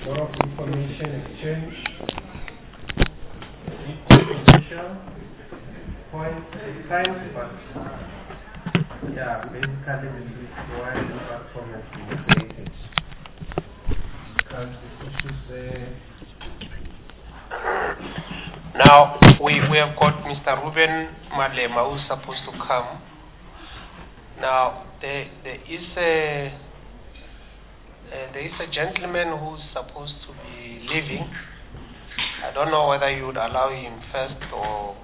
lot of information exchange, potential, points, times, but yeah, basically this is why the platform has been created. Because the issues there. Now we have got Mr. Ruben Malema who's supposed to come. Now there is a gentleman who's supposed to be leaving. I don't know whether you would allow him first or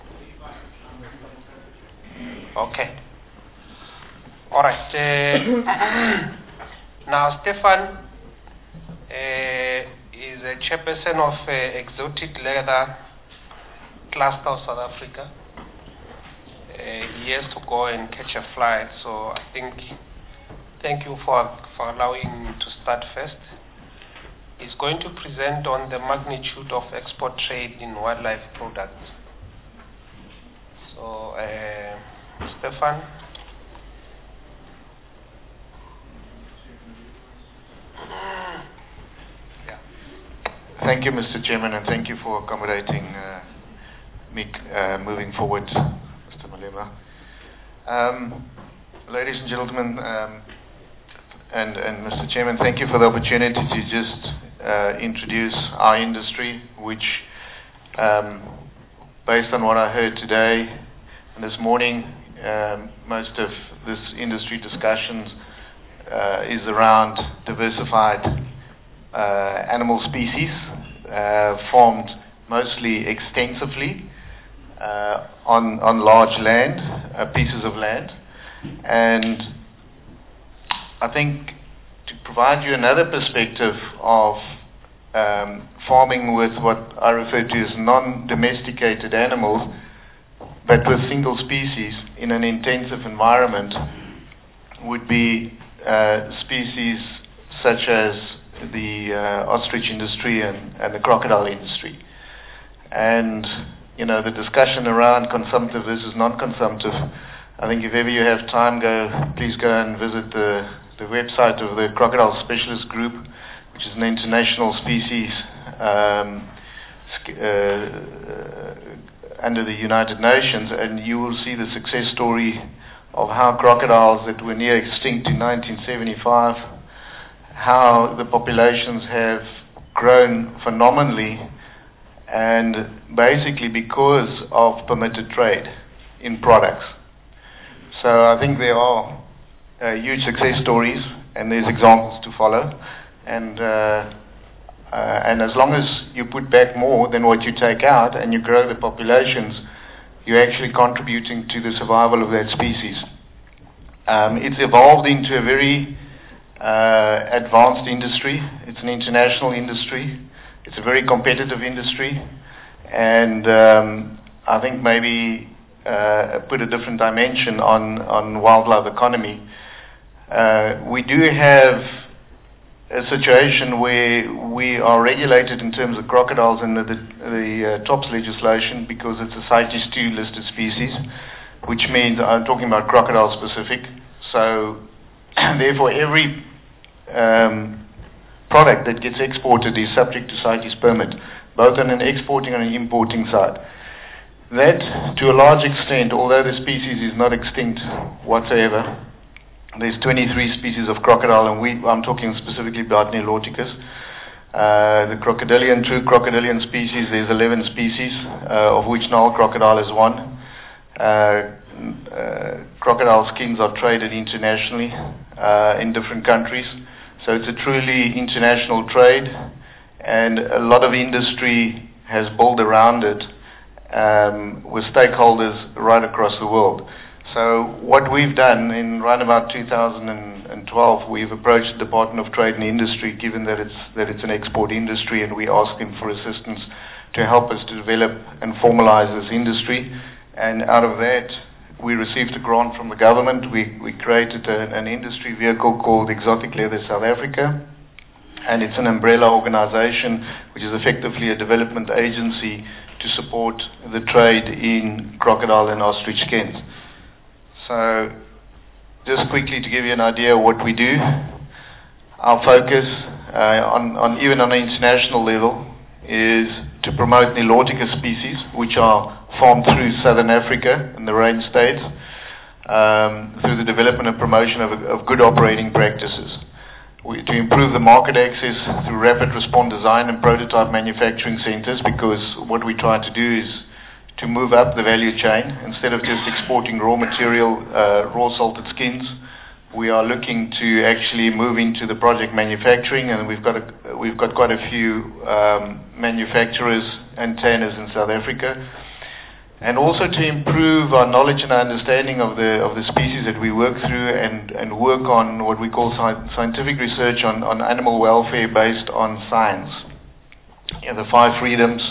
okay. All right. Now Stefan is a chairperson of Exotic Leather Cluster of South Africa. He has to go and catch a flight, so I think thank you for allowing me to start first. He's going to present on the magnitude of export trade in wildlife products. So, Stefan. Thank you, Mr. Chairman, and thank you for accommodating me moving forward, Mr. Malema. Ladies and gentlemen, and Mr. Chairman, thank you for the opportunity to just introduce our industry, which, based on what I heard today and this morning, most of this industry discussions is around diversified animal species, formed mostly extensively on large land, pieces of land. And I think to provide you another perspective of farming with what I refer to as non-domesticated animals, but with single species in an intensive environment, would be species such as the ostrich industry and the crocodile industry. And the discussion around consumptive versus non-consumptive, I think if ever you have time, please go and visit the website of the Crocodile Specialist Group, which is an international species under the United Nations, and you will see the success story of how crocodiles that were near extinct in 1975, how the populations have grown phenomenally, and basically because of permitted trade in products. So I think there are huge success stories, and there's examples to follow. And as long as you put back more than what you take out and you grow the populations, you're actually contributing to the survival of that species. It's evolved into a very advanced industry. It's an international industry. It's a very competitive industry. And I think maybe put a different dimension on wildlife economy. We do have a situation where we are regulated in terms of crocodiles under the TOPS legislation because it's a CITES 2 listed species, which means I'm talking about crocodile specific. So therefore every product that gets exported is subject to CITES permit, both on an exporting and an importing side. That, to a large extent, although the species is not extinct whatsoever, there's 23 species of crocodile, and I'm talking specifically about Niloticus. The crocodilian, true crocodilian species, there's 11 species, of which Nile crocodile is one. Crocodile skins are traded internationally in different countries. So it's a truly international trade, and a lot of industry has built around it with stakeholders right across the world. So what we've done in around about 2012, we've approached the Department of Trade and Industry, given that it's an export industry, and we asked them for assistance to help us to develop and formalize this industry. And out of that, we received a grant from the government. We created an industry vehicle called Exotic Leather South Africa, and it's an umbrella organization which is effectively a development agency to support the trade in crocodile and ostrich skins. So just quickly to give you an idea of what we do, our focus even on an international level is to promote Nilotica species, which are farmed through Southern Africa and the Rain States, through the development and promotion of good operating practices. To improve the market access through rapid response design and prototype manufacturing centers, because what we try to do is to move up the value chain. Instead of just exporting raw material, raw salted skins, we are looking to actually move into the project manufacturing, and we've got quite a few manufacturers and tanners in South Africa. And also to improve our knowledge and our understanding of the species that we work through, and work on what we call scientific research on animal welfare based on science. The 5 freedoms,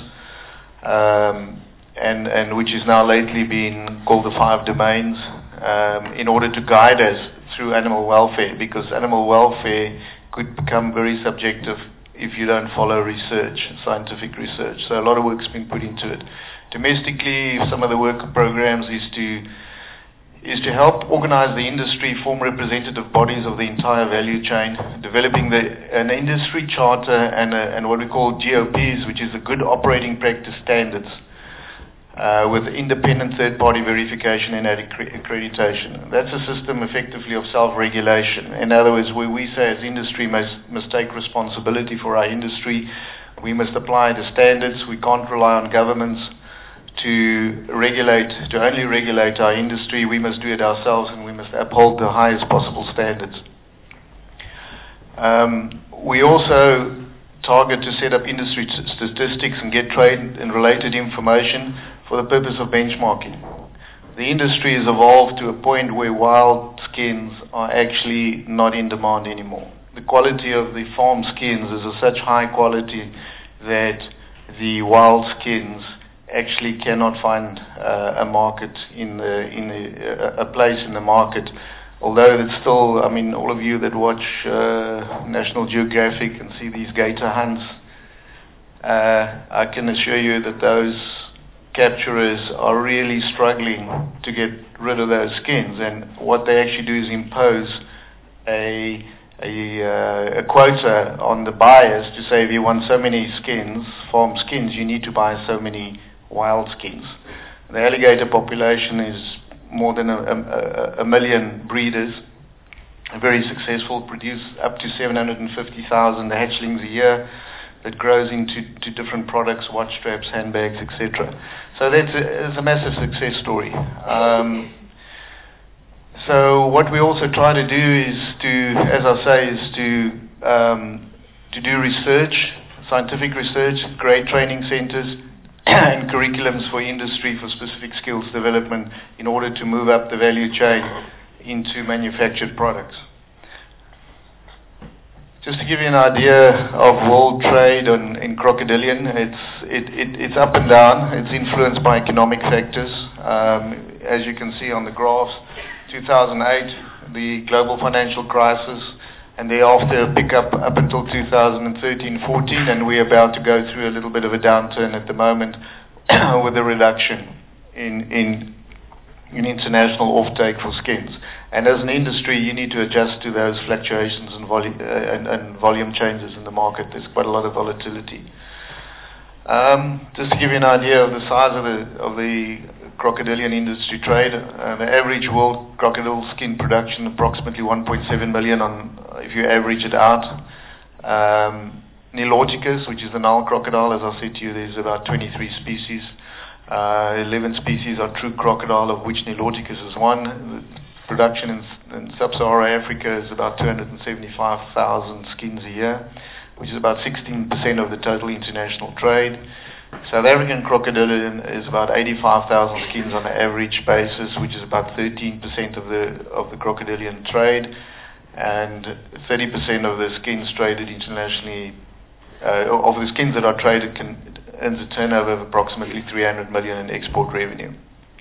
and which is now lately been called the 5 domains, in order to guide us through animal welfare, because animal welfare could become very subjective if you don't follow research, scientific research. So a lot of work's been put into it. Domestically, some of the work programs is to help organize the industry, form representative bodies of the entire value chain, developing an industry charter and what we call GOPs, which is a good operating practice standards, with independent third-party verification and accreditation. That's a system effectively of self-regulation. In other words, where we say as industry must take responsibility for our industry, we must apply the standards. We can't rely on governments to only regulate our industry. We must do it ourselves, and we must uphold the highest possible standards. We also target to set up industry statistics and get trade and related information for the purpose of benchmarking. The industry has evolved to a point where wild skins are actually not in demand anymore. The quality of the farm skins is of such high quality that the wild skins actually cannot find a market a place in the market. Although it's still, I mean, all of you that watch National Geographic and see these gator hunts, I can assure you that those capturers are really struggling to get rid of those skins. And what they actually do is impose a quota on the buyers to say, if you want so many skins, farm skins, you need to buy so many wild skins. The alligator population is more than a million breeders, very successful, produce up to 750,000 hatchlings a year that grows into different products, watch straps, handbags, etc. So it's a massive success story. So what we also try to do is to do research, scientific research, create training centers and curriculums for industry for specific skills development in order to move up the value chain into manufactured products. Just to give you an idea of world trade in crocodilian, it's up and down. It's influenced by economic factors. As you can see on the graphs, 2008, the global financial crisis, and thereafter a pick up until 2013-14, and we're about to go through a little bit of a downturn at the moment with a reduction in international offtake for skins. And as an industry, you need to adjust to those fluctuations and volume changes in the market. There's quite a lot of volatility. Just to give you an idea of the size of the crocodilian industry trade, the average world crocodile skin production approximately 1.7 million if you average it out. Niloticus, which is the Nile crocodile, as I said to you, there's about 23 species. 11 species are true crocodile, of which Niloticus is one. Production in sub-Saharan Africa is about 275,000 skins a year, which is about 16% of the total international trade. South African crocodilian is about 85,000 skins on an average basis, which is about 13% of the crocodilian trade, and 30% of the skins traded internationally, of the skins that are traded, earns a turnover of approximately 300 million in export revenue.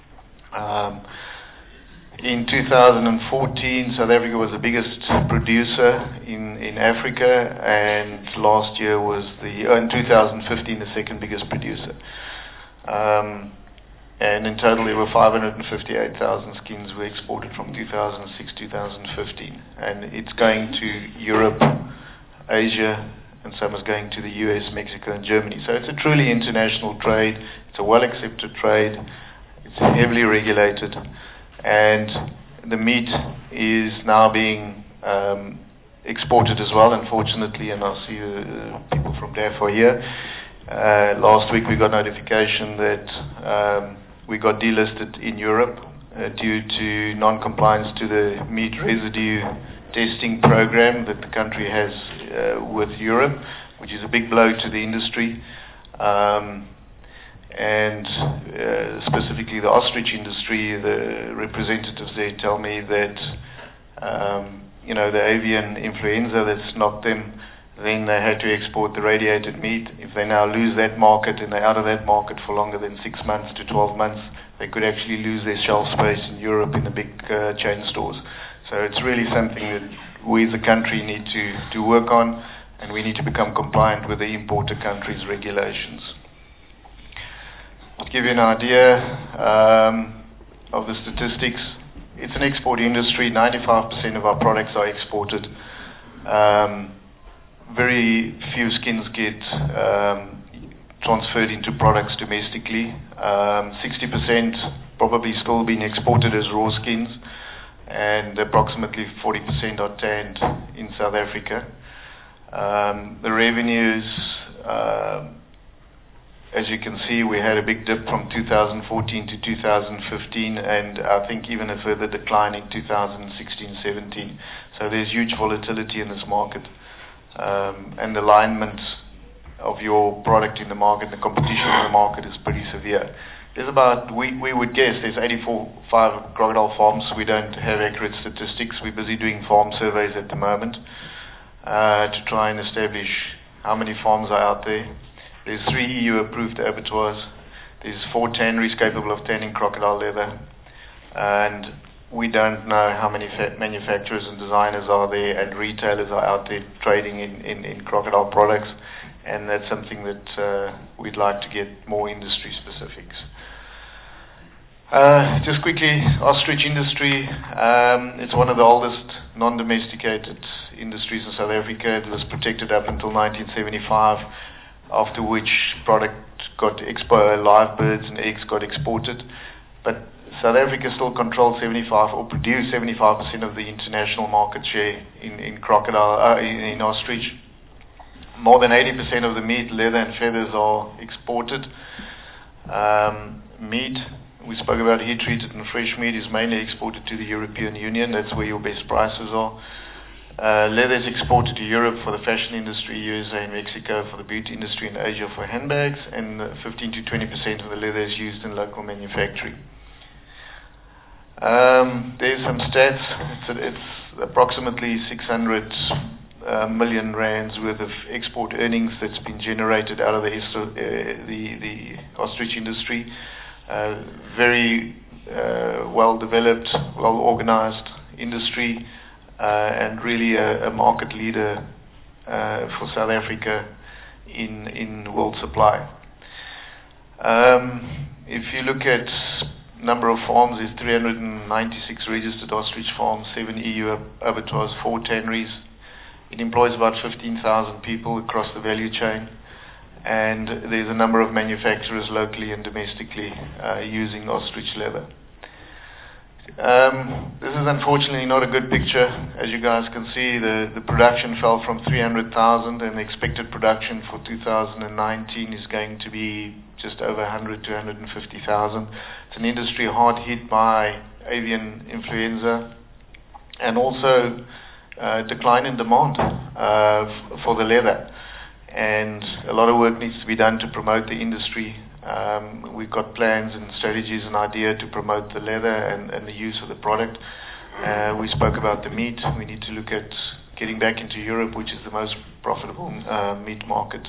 In 2014, South Africa was the biggest producer in Africa, and last year was in 2015 the second biggest producer. And in total there were 558,000 skins were exported from 2006-2015, and it's going to Europe Asia, and some is going to the US, Mexico, and Germany. So it's a truly international trade. It's a well-accepted trade. It's heavily regulated, and the meat is now being exported as well, unfortunately, and I see people from DAFO here. Last week we got notification that we got delisted in Europe due to non-compliance to the meat residue testing program that the country has with Europe, which is a big blow to the industry. And specifically the ostrich industry, the representatives there tell me that the avian influenza that's knocked them, then they had to export the radiated meat. If they now lose that market and they're out of that market for longer than 6 months to 12 months, they could actually lose their shelf space in Europe in the big chain stores. So it's really something that we as a country need to work on, and we need to become compliant with the importer country's regulations. To give you an idea of the statistics, it's an export industry. 95% of our products are exported. Very few skins get transferred into products domestically. 60% probably still being exported as raw skins, and approximately 40% are tanned in South Africa. The revenues, as you can see, we had a big dip from 2014 to 2015, and I think even a further decline in 2016-17. So there's huge volatility in this market, and the alignment of your product in the market, the competition in the market is pretty severe. There's about, we would guess, there's 85 crocodile farms. We don't have accurate statistics. We're busy doing farm surveys at the moment to try and establish how many farms are out there. There's 3 EU-approved abattoirs. There's 4 tanneries capable of tanning crocodile leather. And we don't know how many manufacturers and designers are there and retailers are out there trading in crocodile products. And that's something that we'd like to get more industry specifics. Just quickly, ostrich industry. It's one of the oldest non-domesticated industries in South Africa. It was protected up until 1975. After which product got live birds and eggs got exported. But South Africa still controls 75 or produced 75% of the international market share in crocodile, in ostrich. More than 80% of the meat, leather and feathers are exported. Meat, we spoke about heat treated and fresh meat, is mainly exported to the European Union. That's where your best prices are. Leather is exported to Europe for the fashion industry, USA and Mexico for the beauty industry, and Asia for handbags, and 15 to 20% of the leather is used in local manufacturing. There's some stats. It's approximately 600 million rands worth of export earnings that's been generated out of the ostrich industry. Very well developed, well organized industry. And really a market leader for South Africa in world supply. If you look at number of farms, there's 396 registered ostrich farms, 7 EU abattoirs, 4 tanneries. It employs about 15,000 people across the value chain, and there's a number of manufacturers locally and domestically using ostrich leather. This is unfortunately not a good picture. As you guys can see, the production fell from 300,000, and the expected production for 2019 is going to be just over 100 to 150,000. It's an industry hard hit by avian influenza, and also decline in demand for the leather. And a lot of work needs to be done to promote the industry. We've got plans and strategies and idea to promote the leather and the use of the product. We spoke about the meat. We need to look at getting back into Europe, which is the most profitable meat market.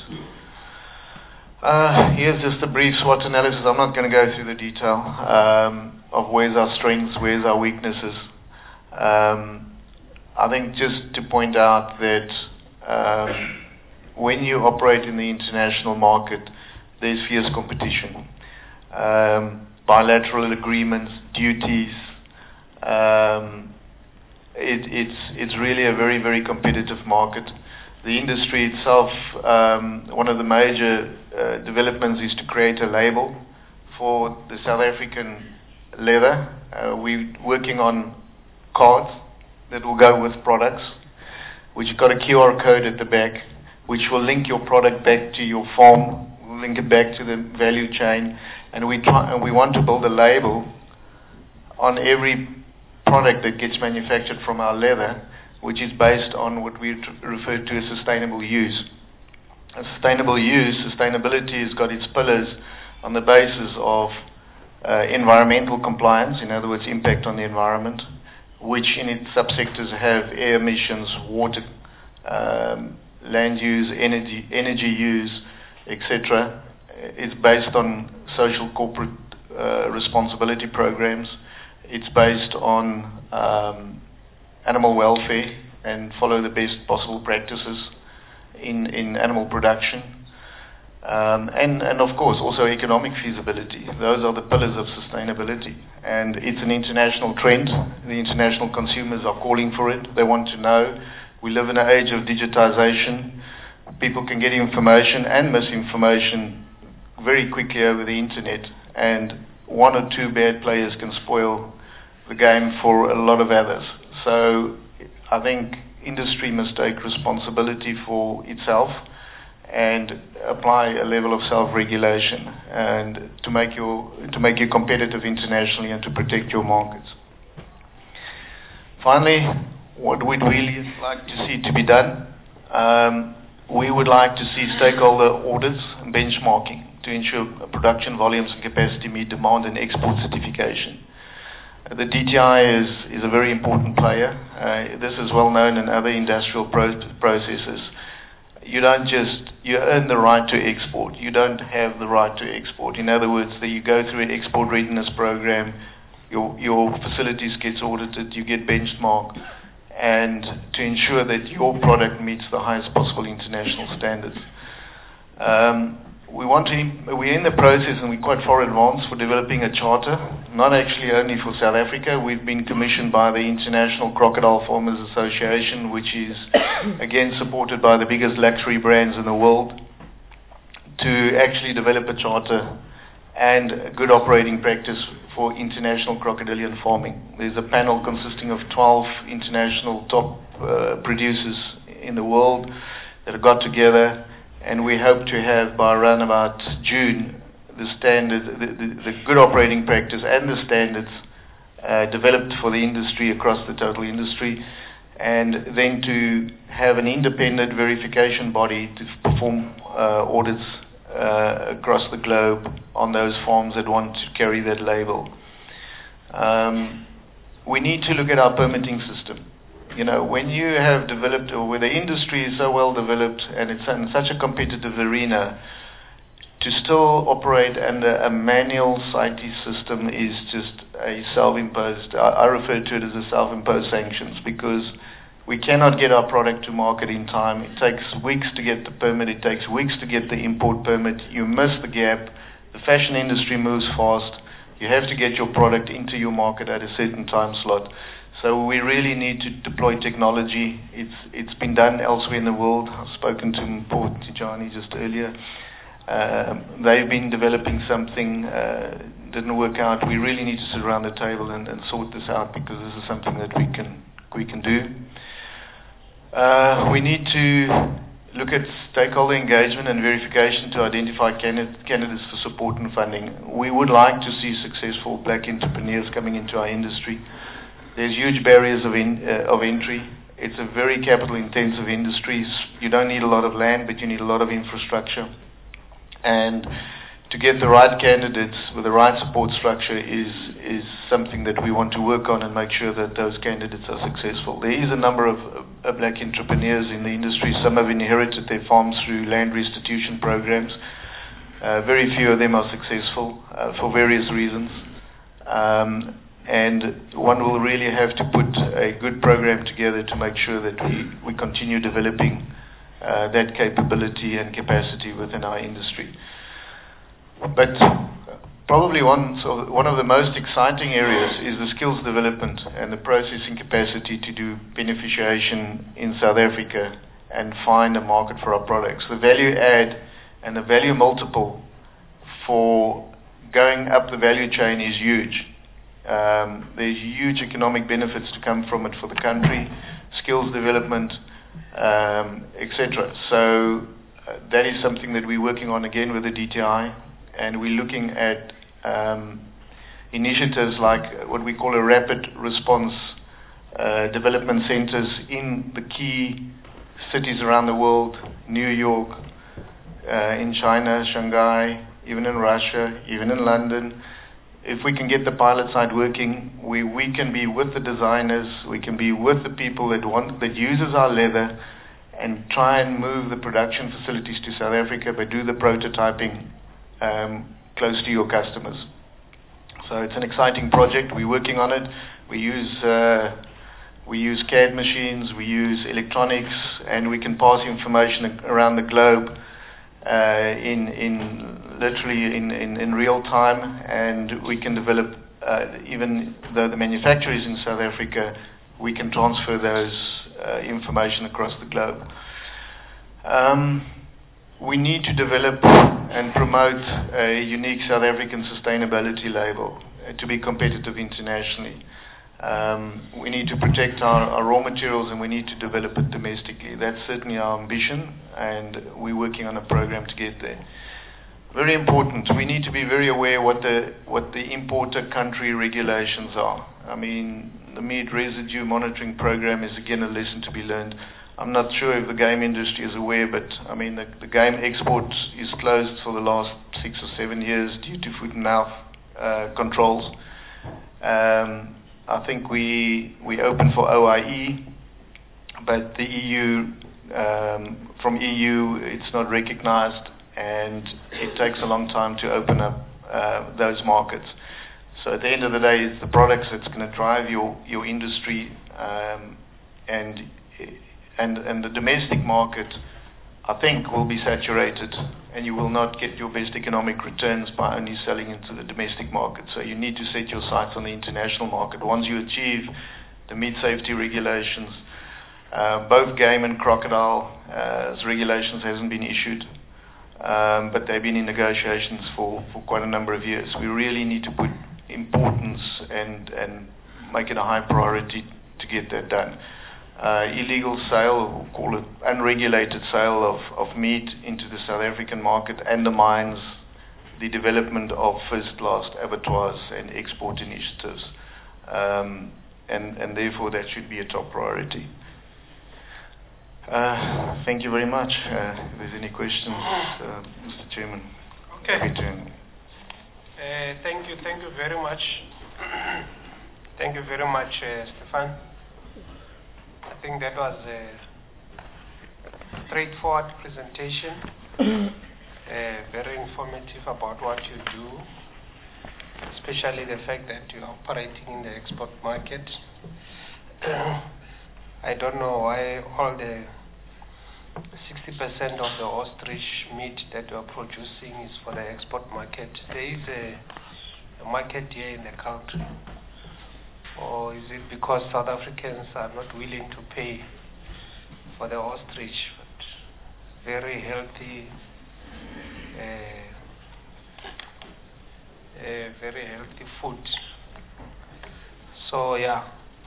Here's just a brief SWOT analysis. I'm not going to go through the detail of where's our strengths, where's our weaknesses. I think just to point out that when you operate in the international market, there's fierce competition. Bilateral agreements, duties. It's really a very, very competitive market. the industry itself, one of the major developments is to create a label for the South African leather. We're working on cards that will go with products, which got a QR code at the back, which will link your product back to your farm, will link it back to the value chain, and we want to build a label on every product that gets manufactured from our leather, which is based on what we refer to as sustainable use. Sustainability has got its pillars on the basis of environmental compliance, in other words, impact on the environment, which in its subsectors have air emissions, water, land use, energy use, etc. It's based on social corporate responsibility programs. It's based on animal welfare and follow the best possible practices in animal production. And of course also economic feasibility. Those are the pillars of sustainability. And it's an international trend. The international consumers are calling for it. They want to know. We live in an age of digitization. People can get information and misinformation very quickly over the internet. And one or two bad players can spoil the game for a lot of others. So I think industry must take responsibility for itself and apply a level of self-regulation and to make you competitive internationally and to protect your markets. Finally, what we'd really like to see to be done, we would like to see stakeholder audits and benchmarking to ensure production volumes and capacity meet demand and export certification. The DTI is a very important player. This is well known in other industrial processes. You earn the right to export. You don't have the right to export. In other words, that you go through an export readiness program, your facilities gets audited, you get benchmarked, and to ensure that your product meets the highest possible international standards. We're in the process, and we're quite far advanced for developing a charter, not actually only for South Africa. We've been commissioned by the International Crocodile Farmers Association, which is again supported by the biggest luxury brands in the world, to actually develop a charter and a good operating practice for international crocodilian farming. There's a panel consisting of 12 international top producers in the world that have got together, and we hope to have by around about June the good operating practice and the standards developed for the industry across the total industry, and then to have an independent verification body to perform audits across the globe on those farms that want to carry that label. We need to look at our permitting system. You know, when you have developed, or where the industry is so well developed and it's in such a competitive arena, to still operate under a manual CITES system is just a self-imposed, I refer to it as a self-imposed sanctions, because we cannot get our product to market in time. It takes weeks to get the permit. It takes weeks to get the import permit. You miss the gap. The fashion industry moves fast. You have to get your product into your market at a certain time slot. So we really need to deploy technology. It's been done elsewhere in the world. I've spoken to Port Tijani just earlier. They've been developing something, didn't work out. We really need to sit around the table and sort this out, because this is something that we can do. We need to look at stakeholder engagement and verification to identify candidates for support and funding. We would like to see successful black entrepreneurs coming into our industry. There's huge barriers of entry. It's a very capital-intensive industry. You don't need a lot of land, but you need a lot of infrastructure. And to get the right candidates with the right support structure is something that we want to work on and make sure that those candidates are successful. There is a number of black entrepreneurs in the industry. Some have inherited their farms through land restitution programs. Very few of them are successful for various reasons. And one will really have to put a good program together to make sure that we continue developing that capability and capacity within our industry. But probably one of the most exciting areas is the skills development and the processing capacity to do beneficiation in South Africa and find a market for our products. The value add and the value multiple for going up the value chain is huge. There's huge economic benefits to come from it for the country, skills development, etc. So that is something that we're working on again with the DTI, and we're looking at initiatives like what we call a rapid response development centers in the key cities around the world, New York, in China, Shanghai, even in Russia, even in London. If we can get the pilot site working, we can be with the designers, we can be with the people that uses our leather, and try and move the production facilities to South Africa, but do the prototyping close to your customers. So it's an exciting project. We're working on it. We use CAD machines, we use electronics, and we can pass information around the globe literally in real time, and we can develop, even though the manufacturer is in South Africa, we can transfer those information across the globe. We need to develop and promote a unique South African sustainability label to be competitive internationally. We need to protect our raw materials, and we need to develop it domestically. That's certainly our ambition, and we're working on a program to get there. Very important. We need to be very aware what the importer country regulations are. I mean, the meat residue monitoring program is again a lesson to be learned. I'm not sure if the game industry is aware, but I mean the game export is closed for the last 6 or 7 years due to foot and mouth controls. I think we open for OIE, but the EU, from EU, it's not recognized, and it takes a long time to open up those markets. So at the end of the day, it's the products that's going to drive your industry, and the domestic market, I think, will be saturated, and you will not get your best economic returns by only selling into the domestic market. So you need to set your sights on the international market. Once you achieve the meat safety regulations, both game and crocodile regulations hasn't been issued, but they've been in negotiations for quite a number of years. We really need to put importance and make it a high priority to get that done. Illegal sale, or call it unregulated sale of meat into the South African market undermines the development of first-class abattoirs and export initiatives, and therefore that should be a top priority. Thank you very much. If there's any questions, Mr. Chairman. Okay. Thank you very much. Thank you very much, Stefan. I think that was a straightforward presentation, very informative about what you do, especially the fact that you're operating in the export market. I don't know why all the 60% of the ostrich meat that you're producing is for the export market. There is a market here in the country. Or is it because South Africans are not willing to pay for the ostrich, but very healthy, very healthy food? So yeah,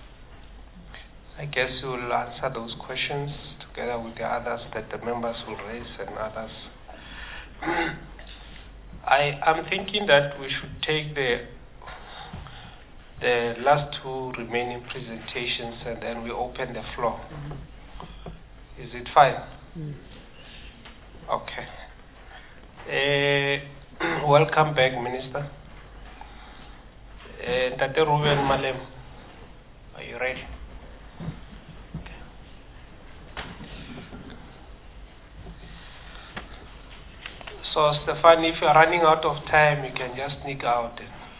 I guess you will answer those questions together with the others that the members will raise and others. I'm thinking that we should take the last two remaining presentations, and then we open the floor. Is it fine? Okay. Welcome back, Minister. Tate Ruben Malem, are you ready? Okay. So, Stefan, if you're running out of time, you can just sneak out.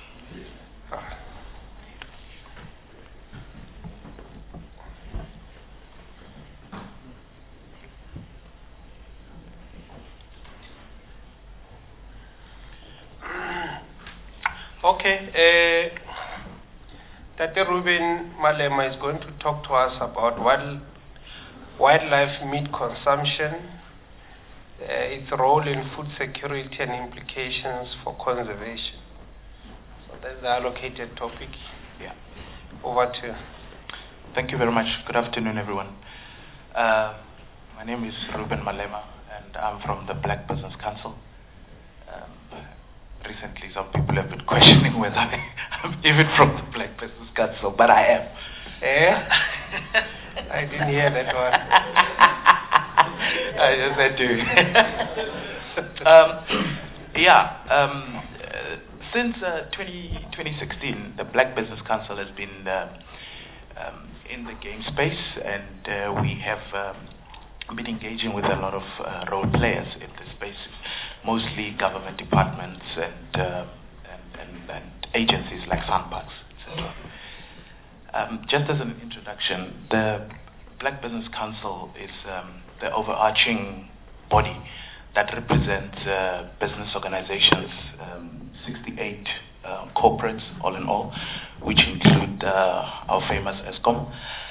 Okay, Tate Ruben Malema is going to talk to us about wildlife meat consumption, its role in food security and implications for conservation. So that's the allocated topic. Yeah. Over to you. Thank you very much. Good afternoon, everyone. My name is Ruben Malema, and I'm from the Black Business Council. Recently, some people have been questioning whether I'm even from the Black Business Council, but I am. I didn't hear that one. I just had to. Since 2016, the Black Business Council has been in the game space, and we have been engaging with a lot of role players in this space, mostly government departments and agencies like SANParks, etc. Just as an introduction, the Black Business Council is the overarching body that represents business organizations, 68 corporates all in all, which include our famous ESCOM,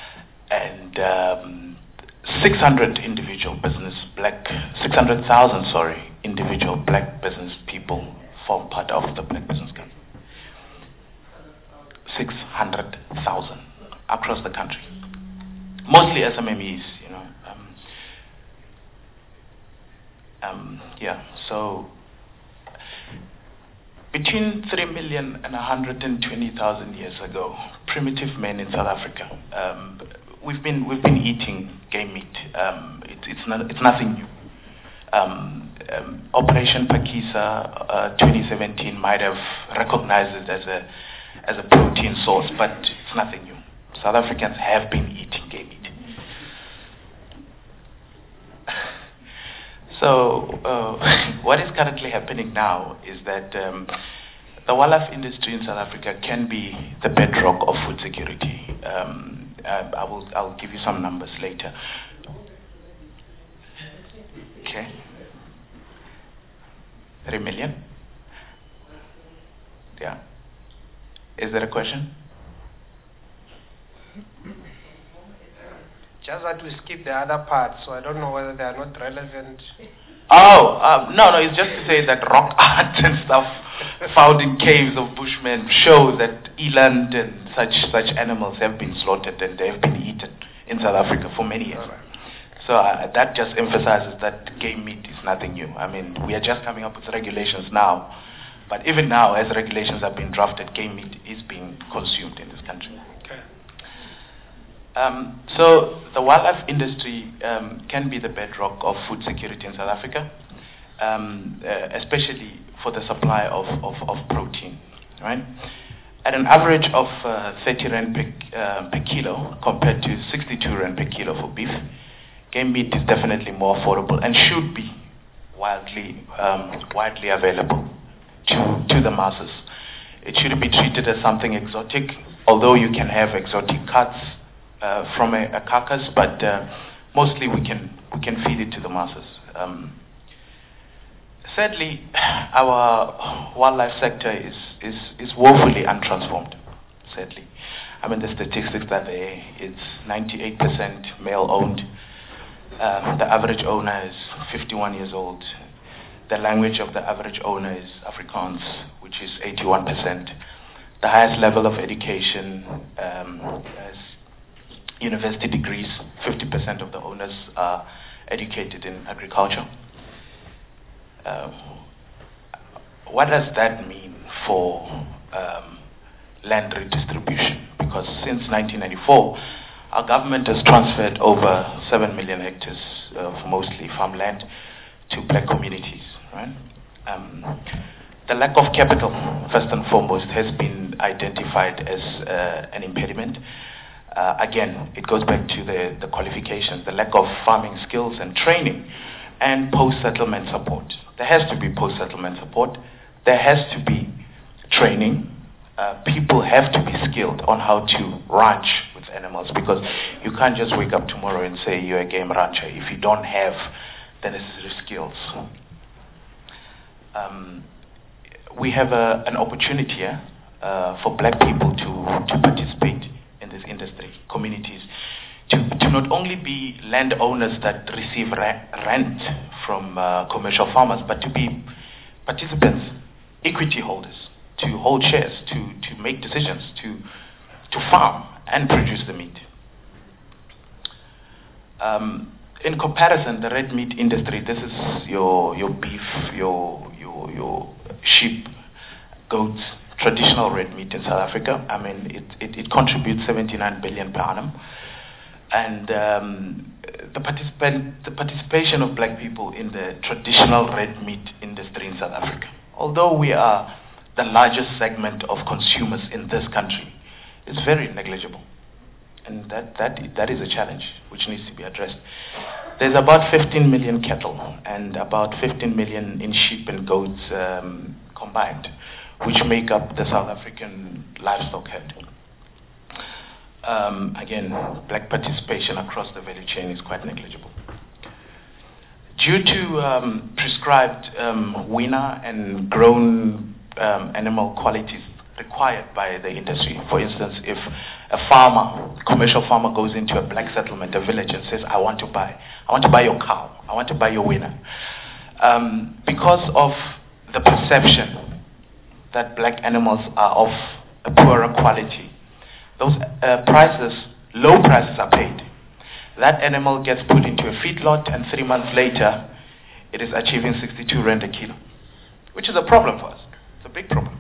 and 600,000 individual black business people form part of the Black Business Council. 600,000 across the country, mostly SMMEs, you know. So between 3 million and 120,000 years ago, primitive men in South Africa, we've been eating game meat. It's nothing new. Operation Phakisa 2017 might have recognized it as a protein source, but it's nothing new. South Africans have been eating game meat. So what is currently happening now is that the wildlife industry in South Africa can be the bedrock of food security. I'll give you some numbers later. Okay. 3 million? Yeah. Is there a question? Just that we skip the other parts, so I don't know whether they are not relevant. No, it's just to say that rock art and stuff found in caves of Bushmen show that eland and such animals have been slaughtered and they have been eaten in South Africa for many years. So that just emphasizes that game meat is nothing new. I mean, we are just coming up with regulations now, but even now, as regulations have been drafted, game meat is being consumed in this country. Okay. So the wildlife industry can be the bedrock of food security in South Africa, especially for the supply of protein, right? At an average of 30 rand per kilo compared to 62 rand per kilo for beef, game meat is definitely more affordable and should be widely available to the masses. It shouldn't be treated as something exotic, although you can have exotic cuts from a carcass, but mostly we can feed it to the masses. Sadly, our wildlife sector is woefully untransformed. Sadly, I mean the statistics that it's 98% male-owned. The average owner is 51 years old. The language of the average owner is Afrikaans, which is 81%. The highest level of education is university degrees. 50% of the owners are educated in agriculture. What does that mean for land redistribution? Because since 1994, our government has transferred over 7 million hectares of mostly farmland to black communities, right? The lack of capital, first and foremost, has been identified as an impediment. Again, it goes back to the qualifications, the lack of farming skills and training, and post-settlement support. There has to be post-settlement support. There has to be training. People have to be skilled on how to ranch with animals, because you can't just wake up tomorrow and say you're a game rancher if you don't have the necessary skills. We have an opportunity here for black people to participate in this industry, communities to not only be landowners that receive rent from commercial farmers, but to be participants, equity holders, to hold shares, to make decisions, to farm and produce the meat. In comparison, the red meat industry, this is your beef, your sheep, goats, traditional red meat in South Africa. I mean, it contributes 79 billion per annum. And the participation of black people in the traditional red meat industry in South Africa, although we are the largest segment of consumers in this country, is very negligible. And that is a challenge which needs to be addressed. There's about 15 million cattle and about 15 million in sheep and goats combined, which make up the South African livestock herd. Again, black participation across the value chain is quite negligible. Due to prescribed weaner and grown animal qualities required by the industry, for instance, if a farmer, commercial farmer, goes into a black settlement, a village, and says, I want to buy your cow, I want to buy your weaner, because of the perception that black animals are of a poorer quality, those low prices are paid. That animal gets put into a feedlot, and 3 months later, it is achieving 62 rand a kilo, which is a problem for us. It's a big problem.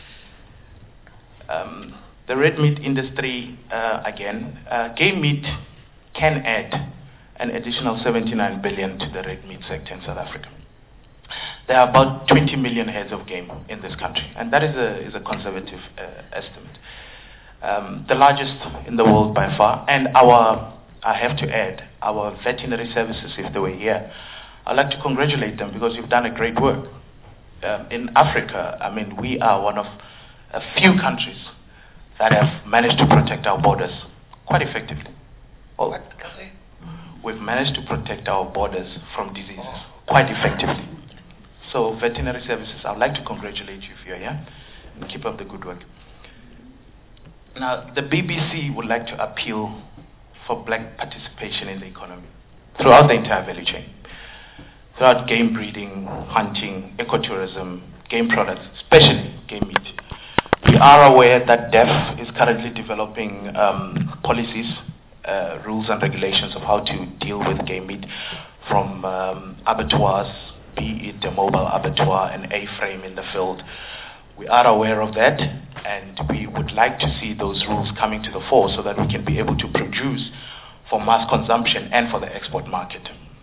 The red meat industry, again, game meat can add an additional 79 billion to the red meat sector in South Africa. There are about 20 million heads of game in this country, and that is a conservative estimate. The largest in the world by far, and I have to add, our veterinary services, if they were here, I'd like to congratulate them because you've done a great work. In Africa, I mean, we are one of a few countries that have managed to protect our borders quite effectively. Well, we've managed to protect our borders from diseases quite effectively. So veterinary services, I'd like to congratulate you if you're here, and keep up the good work. Now, the BBC would like to appeal for black participation in the economy throughout the entire value chain, throughout game breeding, hunting, ecotourism, game products, especially game meat. We are aware that DEF is currently developing policies, rules and regulations of how to deal with game meat from abattoirs, be it a mobile abattoir, an A-frame in the field. We are aware of that, and we would like to see those rules coming to the fore so that we can be able to produce for mass consumption and for the export market.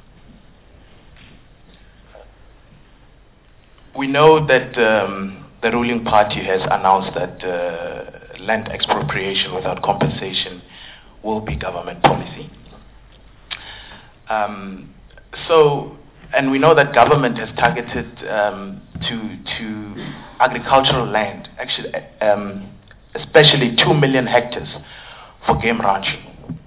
We know that the ruling party has announced that land expropriation without compensation will be government policy. And we know that government has targeted to agricultural land, actually, especially 2 million hectares for game ranching.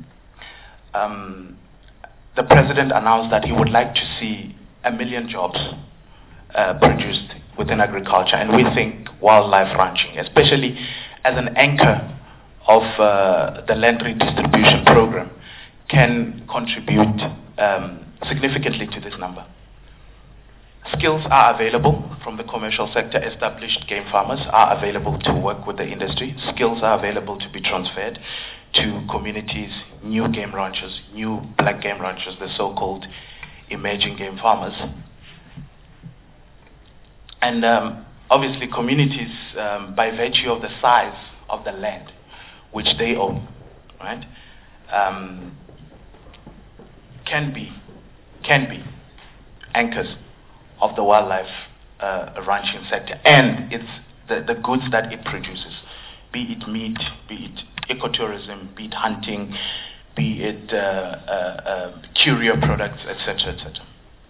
The president announced that he would like to see 1 million jobs produced within agriculture, and we think wildlife ranching, especially as an anchor of the land redistribution program, can contribute significantly to this number. Skills are available from the commercial sector. Established game farmers are available to work with the industry. Skills are available to be transferred to communities, new game ranchers, new black game ranchers, the so-called emerging game farmers. And obviously communities, by virtue of the size of the land which they own, right, can be anchors of the wildlife ranching sector, and it's the goods that it produces, be it meat, be it ecotourism, be it hunting, be it curio products, etc., etc.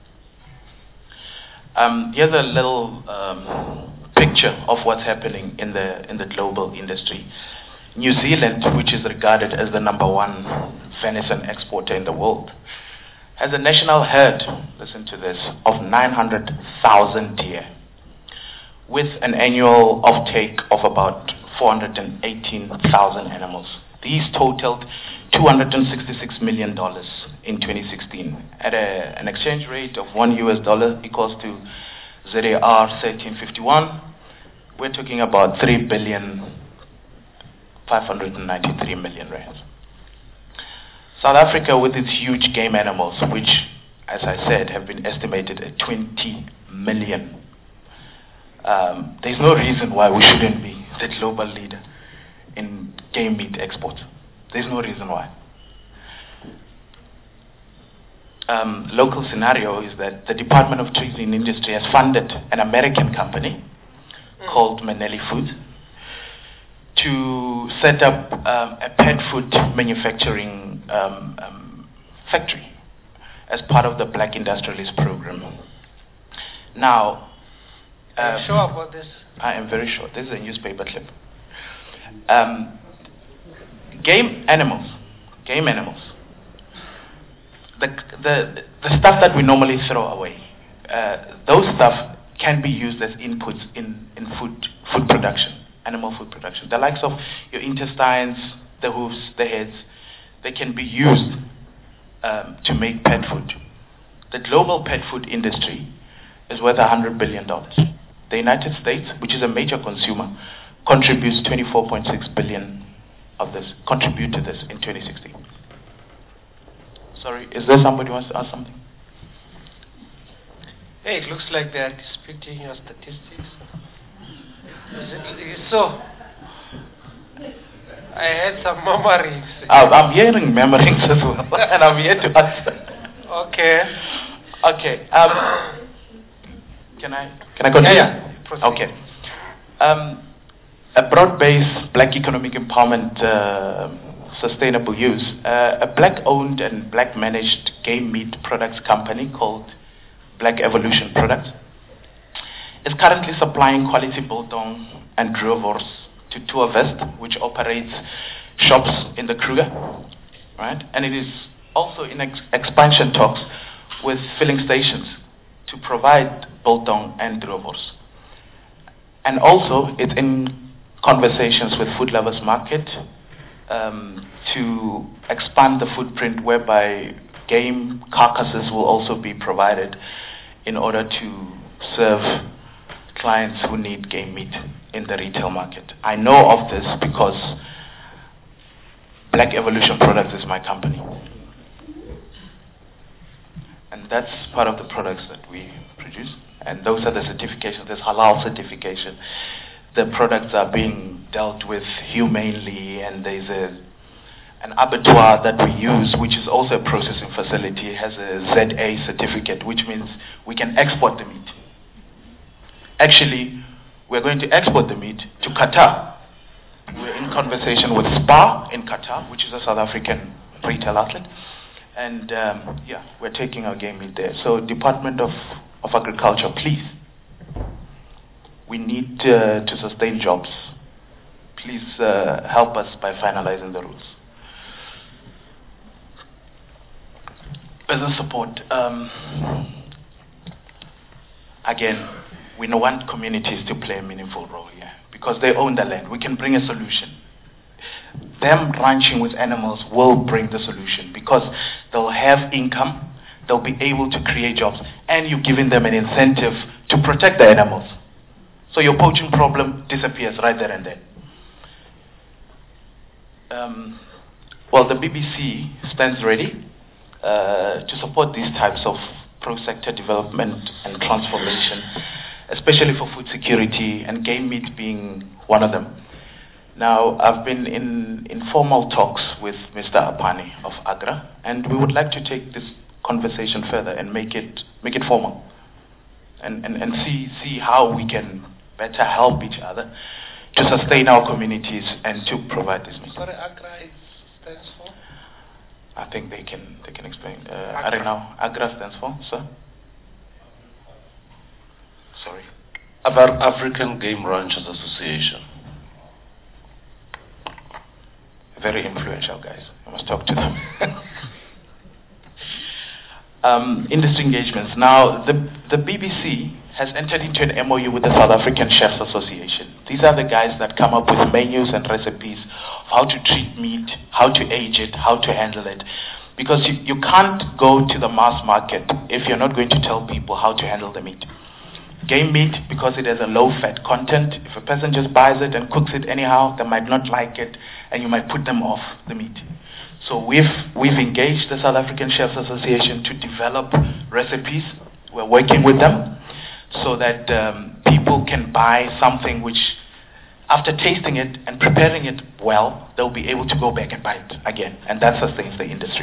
Here's a little picture of what's happening in the global industry. New Zealand, which is regarded as the #1 venison exporter in the world, has a national herd, listen to this, of 900,000 deer, with an annual offtake of about 418,000 animals These totaled $266 million in 2016 at an exchange rate of $1 equals to ZAR 1351. We're talking about 3,593 million rands. South Africa, with its huge game animals, which, as I said, have been estimated at 20 million. There's no reason why we shouldn't be the global leader in game meat exports. There's no reason why. Local scenario is that the Department of Trade and Industry has funded an American company called Manelli Foods to set up a pet food manufacturing factory as part of the Black Industrialist Program. Now, are you sure about this? I am very sure. This is a newspaper clip. Game animals. The stuff that we normally throw away, those stuff can be used as inputs in food production, animal food production. The likes of your intestines, the hooves, the heads, they can be used to make pet food. The global pet food industry is worth $100 billion. The United States, which is a major consumer, contributes 24.6 billion of this, contribute to this in 2016. Sorry, is there somebody who wants to ask something? Hey, it looks like they are disputing your statistics. Is it so? I had some murmurings. I'm hearing murmurings as well, and I'm here to answer. Okay. Can I continue? Yeah. Proceed. Okay. A broad-based black economic empowerment, sustainable use. A black-owned and black-managed game meat products company called Black Evolution Products is currently supplying quality biltong and Droewors to Tourvest, which operates shops in the Kruger, right? And it is also in expansion talks with filling stations to provide biltong and Droewors. And also, it's in conversations with Food Lovers Market to expand the footprint whereby game carcasses will also be provided in order to serve clients who need game meat in the retail market. I know of this because Black Evolution Products is my company. And that's part of the products that we produce. And those are the certifications. There's halal certification. The products are being dealt with humanely, and there's an abattoir that we use, which is also a processing facility. It has a ZA certificate, which means we can export the meat. Actually, we're going to export the meat to Qatar. We're in conversation with SPAR in Qatar, which is a South African retail outlet. And we're taking our game meat there. So Department of Agriculture, please. We need to sustain jobs. Please help us by finalizing the rules. Business support. Again, we want communities to play a meaningful role here because they own the land. We can bring a solution. Them ranching with animals will bring the solution because they'll have income, they'll be able to create jobs, and you're giving them an incentive to protect the animals. So your poaching problem disappears right there and then. Well, the BBC stands ready to support these types of pro-sector development and transformation, especially for food security, and game meat being one of them. Now, I've been in informal talks with Mr. Apani of AGRA, and we would like to take this conversation further and make it formal, and see how we can better help each other to sustain our communities and to provide this meat. Sorry, AGRA stands for? I think they can explain. I don't know. AGRA stands for, sir? Sorry. African Game Ranchers Association. Very influential guys. I must talk to them. Industry engagements. Now, the BBC has entered into an MOU with the South African Chefs Association. These are the guys that come up with menus and recipes how to treat meat, how to age it, how to handle it. Because you can't go to the mass market if you're not going to tell people how to handle the meat. Game meat, because it has a low fat content, if a person just buys it and cooks it anyhow, they might not like it, and you might put them off the meat. So we've engaged the South African Chefs Association to develop recipes. We're working with them so that people can buy something which, after tasting it and preparing it well, they'll be able to go back and buy it again, and that sustains the industry.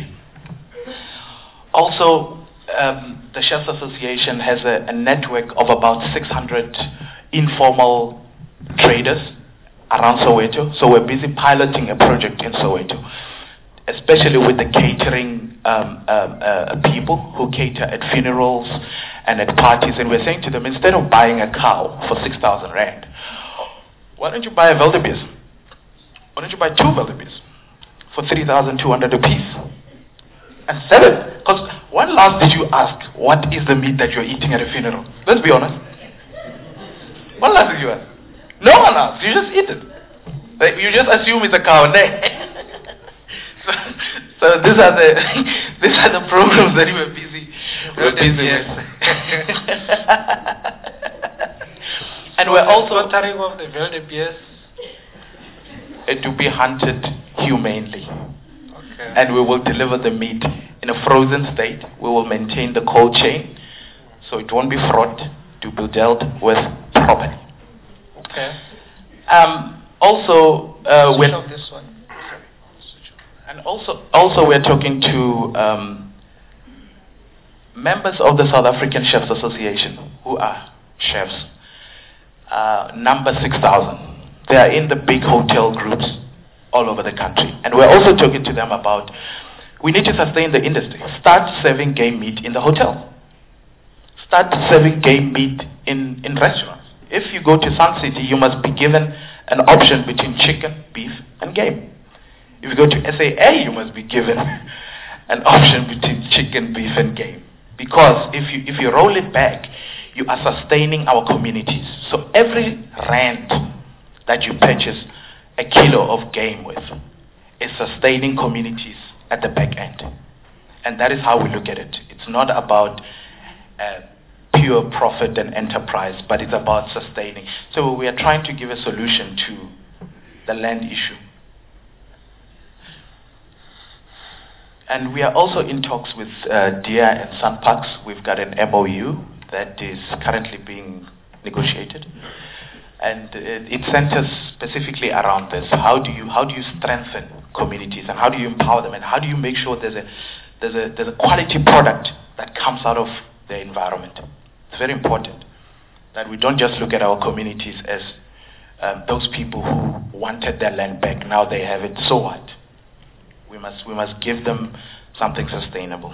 Also, the Chefs Association has a network of about 600 informal traders around Soweto, so we're busy piloting a project in Soweto, especially with the catering people who cater at funerals and at parties, and we're saying to them, instead of buying a cow for 6,000 rand, why don't you buy a wildebeest? Why don't you buy 2 wildebeest for 3,200 apiece and sell it? Because when last did you ask, what is the meat that you're eating at a funeral? Let's be honest. When last did you ask? No one asks. You just eat it. You just assume it's a cow. So these are the programs that we're busy with. And we're also slaughtering of the wildebeest. It to be hunted humanely. Okay. And we will deliver the meat in a frozen state. We will maintain the cold chain, so it won't be fraught, to be dealt with properly. Okay. Also, Switch off this one. and also we're talking to members of the South African Chefs Association, who are chefs, number 6,000. They are in the big hotel groups all over the country. And we're also talking to them about, we need to sustain the industry. Start serving game meat in the hotel. Start serving game meat in restaurants. If you go to Sun City, you must be given an option between chicken, beef, and game. If you go to SAA, you must be given an option between chicken, beef, and game. Because if you roll it back, you are sustaining our communities. So every rand that you purchase a kilo of game with is sustaining communities at the back end. And that is how we look at it. It's not about pure profit and enterprise, but it's about sustaining. So we are trying to give a solution to the land issue. And we are also in talks with DEA and SANParks. We've got an MOU that is currently being negotiated. And it centers specifically around this. How do you strengthen communities, and how do you empower them, and how do you make sure there's a quality product that comes out of the environment? It's very important that we don't just look at our communities as those people who wanted their land back, now they have it, so what? We must give them something sustainable.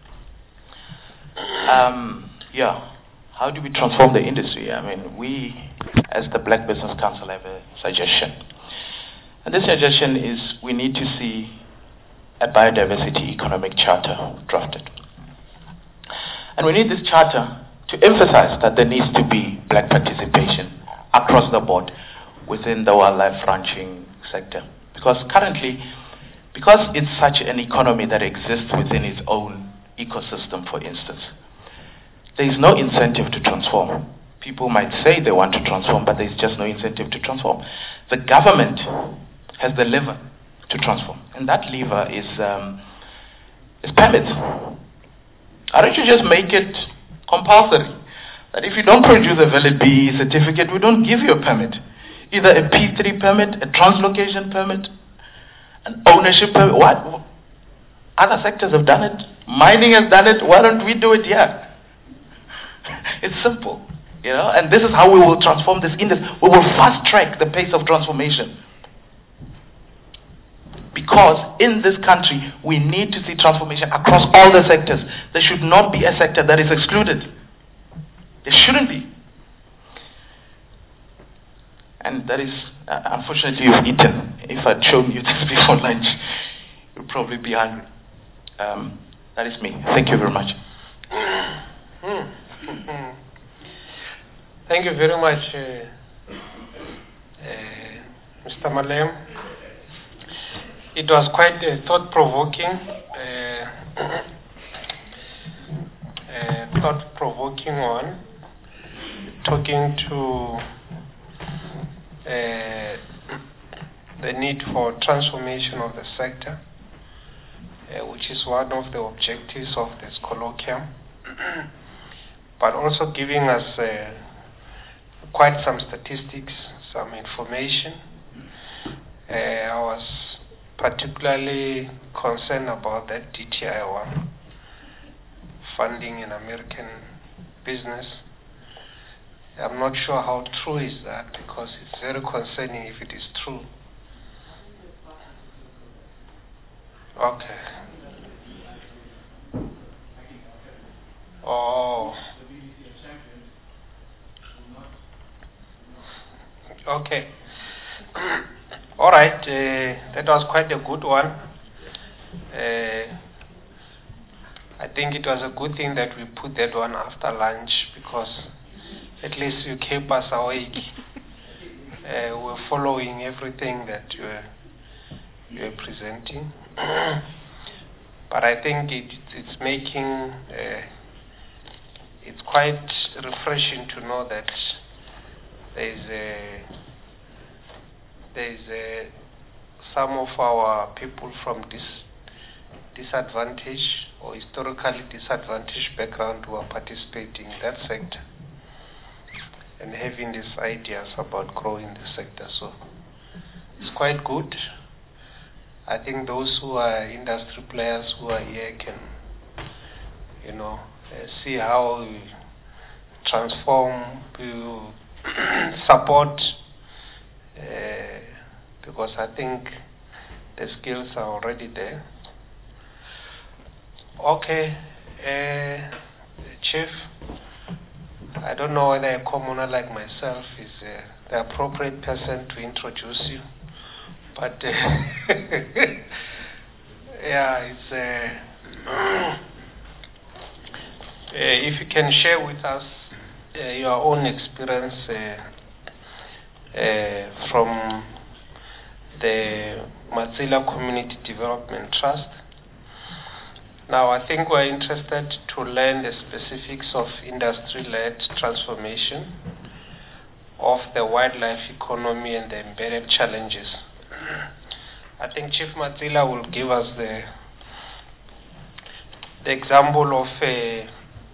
How do we transform the industry? I mean, we, as the Black Business Council, have a suggestion. And this suggestion is we need to see a biodiversity economic charter drafted. And we need this charter to emphasize that there needs to be black participation across the board within the wildlife ranching sector. Because currently, because it's such an economy that exists within its own ecosystem, for instance, there is no incentive to transform. People might say they want to transform, but there's just no incentive to transform. The government has the lever to transform, and that lever is permits. Why don't you just make it compulsory? That if you don't produce a Valid B certificate, we don't give you a permit. Either a P3 permit, a translocation permit, an ownership permit. What? Other sectors have done it. Mining has done it. Why don't we do it here? It's simple, and this is how we will transform this industry. We will fast track the pace of transformation. Because in this country, we need to see transformation across all the sectors. There should not be a sector that is excluded. There shouldn't be. And that is, unfortunately, you've eaten. If I'd shown you this before lunch, you'd probably be hungry. That is me. Thank you very much. Thank you very much, Mr. Malem. It was quite thought-provoking one, talking to the need for transformation of the sector, which is one of the objectives of this colloquium, but also giving us quite some statistics, some information. I was particularly concerned about that DTI1 funding in American business. I'm not sure how true is that, because it's very concerning if it is true. Okay. Oh. Okay. All right. That was quite a good one. I think it was a good thing that we put that one after lunch, because at least you keep us awake. We're following everything that you're presenting. But I think it's making, it's quite refreshing to know that there's some of our people from disadvantaged or historically disadvantaged background who are participating in that sector and having these ideas about growing the sector. So it's quite good. I think those who are industry players who are here can, see how we transform, we support, because I think the skills are already there. Okay, Chief, I don't know whether a commoner like myself is the appropriate person to introduce you, but yeah, it's if you can share with us your own experience from the Matsila Community Development Trust. Now, I think we're interested to learn the specifics of industry-led transformation of the wildlife economy and the embedded challenges. I think Chief Matsila will give us the example of a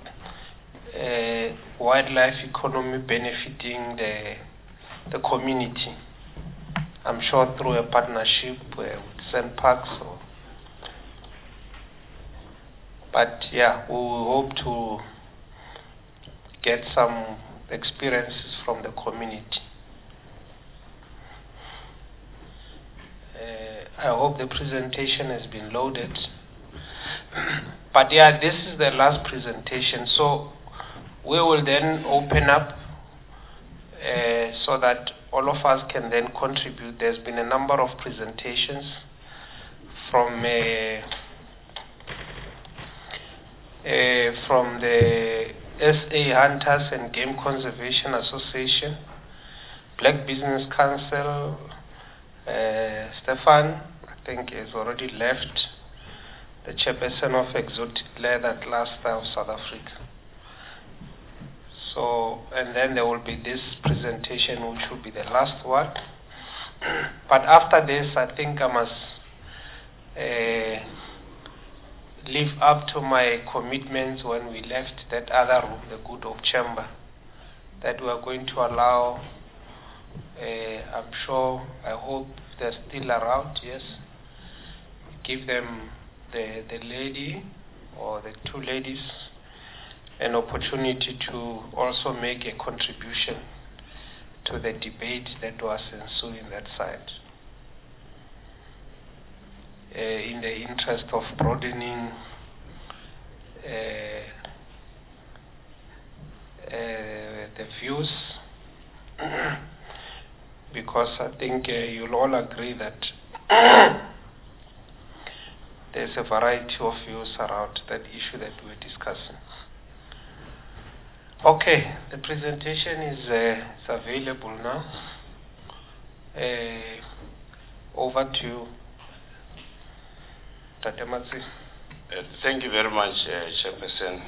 wildlife economy benefiting the community. I'm sure through a partnership with SANParks. But yeah, we hope to get some experiences from the community. I hope the presentation has been loaded. But yeah, this is the last presentation. So we will then open up so that all of us can then contribute. There's been a number of presentations from the SA Hunters and Game Conservation Association, Black Business Council. Stefan, I think, has already left, the chairperson of Exotic Leather Cluster of South Africa. So, and then there will be this presentation, which will be the last one. But after this, I think I must live up to my commitments when we left that other room, the Good Hope Chamber, that we are going to allow, I'm sure, I hope they're still around, yes, give them, the lady or the two ladies, an opportunity to also make a contribution to the debate that was ensuing that side, in the interest of broadening the views, because I think you'll all agree that there's a variety of views around that issue that we're discussing. Okay, the presentation is available now. Over to you, Tate Matsi. Thank you very much, Chairperson.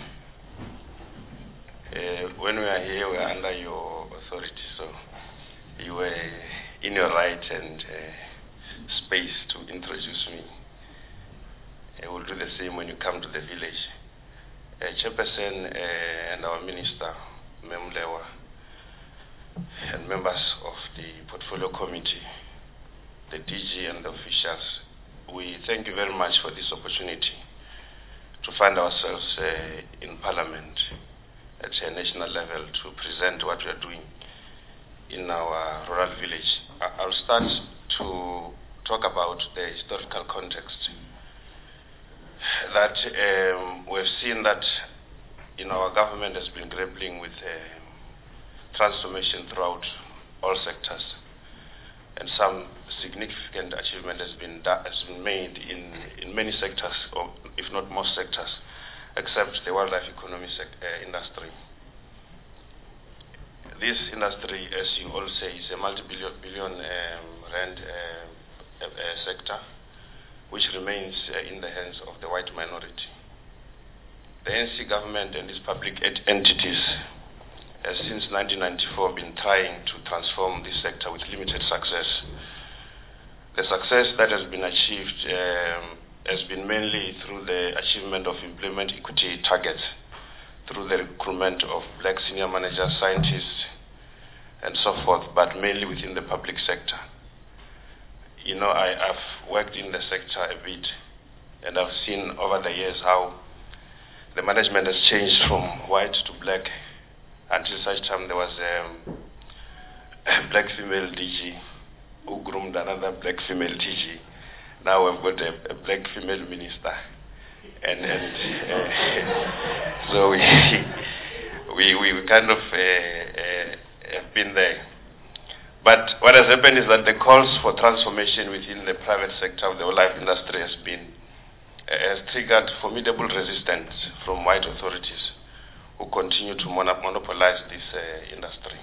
When we are here, we are under your authority, so you were in your right and space to introduce me. I will do the same when you come to the village. Chairperson and our Minister, Memlewa, and members of the Portfolio Committee, the DG and the officials, we thank you very much for this opportunity to find ourselves in Parliament at a national level to present what we are doing in our rural village. I'll start to talk about the historical context. That we've seen that our government has been grappling with transformation throughout all sectors, and some significant achievement has been made in many sectors, or if not most sectors, except the wildlife economy industry. This industry, as you all say, is a multi-billion rand sector, which remains in the hands of the white minority. The ANC government and its public entities has since 1994 been trying to transform this sector with limited success. The success that has been achieved has been mainly through the achievement of employment equity targets, through the recruitment of black senior managers, scientists, and so forth, but mainly within the public sector. I've worked in the sector a bit, and I've seen over the years how the management has changed from white to black, until such time there was a black female DG who groomed another black female DG. Now we've got a black female minister, and so we kind of have been there. But what has happened is that the calls for transformation within the private sector of the wildlife industry has triggered formidable resistance from white authorities who continue to monopolize this industry.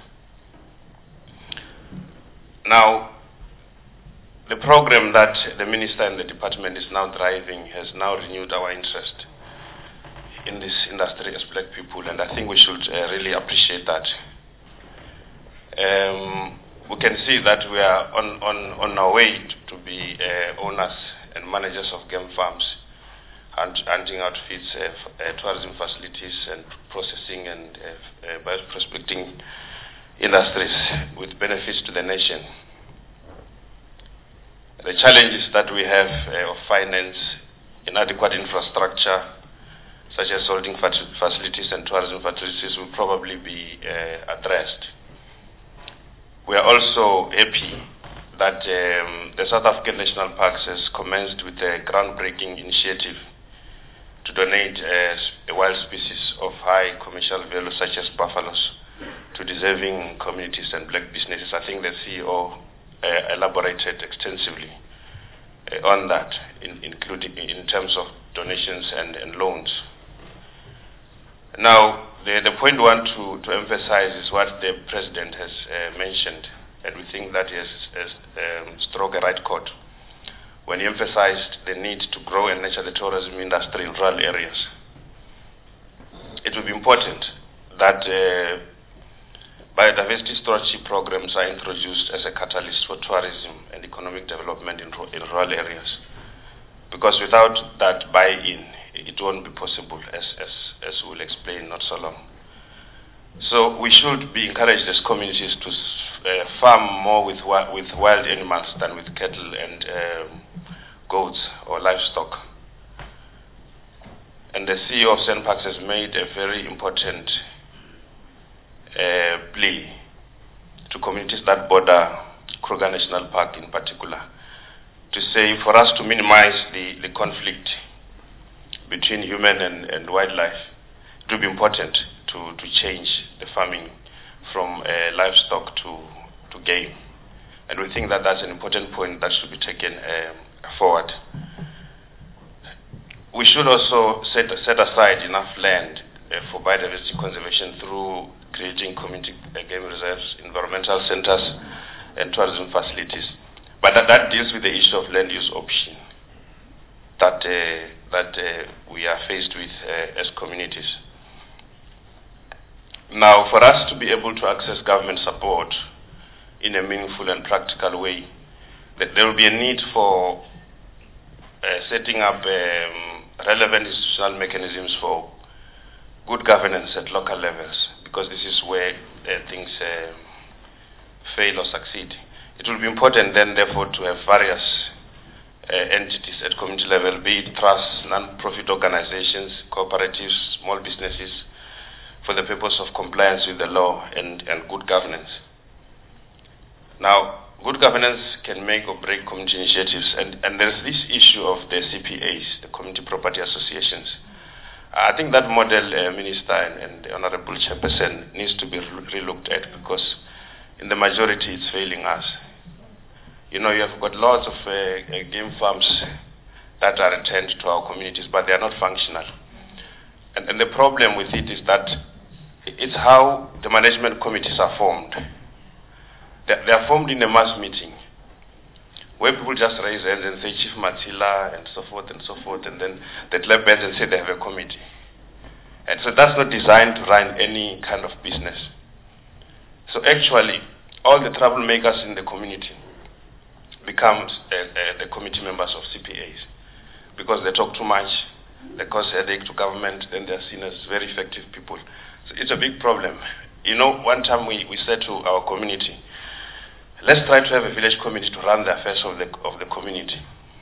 Now, the program that the minister and the department is now driving has now renewed our interest in this industry as black people, and I think we should really appreciate that. We can see that we are on our way to be owners and managers of game farms, hunting outfits, tourism facilities, and processing and bioprospecting industries with benefits to the nation. The challenges that we have of finance, inadequate infrastructure, such as holding facilities and tourism facilities, will probably be addressed. We are also happy that the South African National Parks has commenced with a groundbreaking initiative to donate a wild species of high commercial value, such as buffaloes, to deserving communities and black businesses. I think the CEO elaborated extensively on that, including in terms of donations and loans. Now, the point we want to emphasize is what the President has mentioned, and we think that he has struck a right chord when he emphasized the need to grow and nurture the tourism industry in rural areas. It will be important that biodiversity stewardship programs are introduced as a catalyst for tourism and economic development in rural areas, because without that buy-in, it won't be possible, as we'll explain not so long. So we should be encouraged as communities to farm more with wild animals than with cattle and goats or livestock. And the CEO of SANParks has made a very important plea to communities that border Kruger National Park in particular, to say for us to minimize the conflict between human and wildlife, it will be important to change the farming from livestock to game. And we think that that's an important point that should be taken forward. We should also set aside enough land for biodiversity conservation through creating community game reserves, environmental centers, and tourism facilities. But that deals with the issue of land use option. that we are faced with as communities. Now, for us to be able to access government support in a meaningful and practical way, there will be a need for setting up relevant institutional mechanisms for good governance at local levels, because this is where things fail or succeed. It will be important then, therefore, to have various entities at community level, be it trusts, non-profit organizations, cooperatives, small businesses, for the purpose of compliance with the law and good governance. Now, good governance can make or break community initiatives, and there's this issue of the CPAs, the Community Property Associations. I think that model, Minister and the Honorable Chairperson, needs to be re-looked at, because in the majority it's failing us. You know, you have got lots of game farms that are returned to our communities, but they are not functional. And the problem with it is that it's how the management committees are formed. They are formed in a mass meeting, where people just raise hands and say Chief Matila and so forth, and then they clap hands and say they have a committee. And so that's not designed to run any kind of business. So actually, all the troublemakers in the community become the committee members of CPAs, because they talk too much, they cause headache to government, then they're seen as very effective people. So it's a big problem. You know, one time we said to our community, let's try to have a village committee to run the affairs of the community.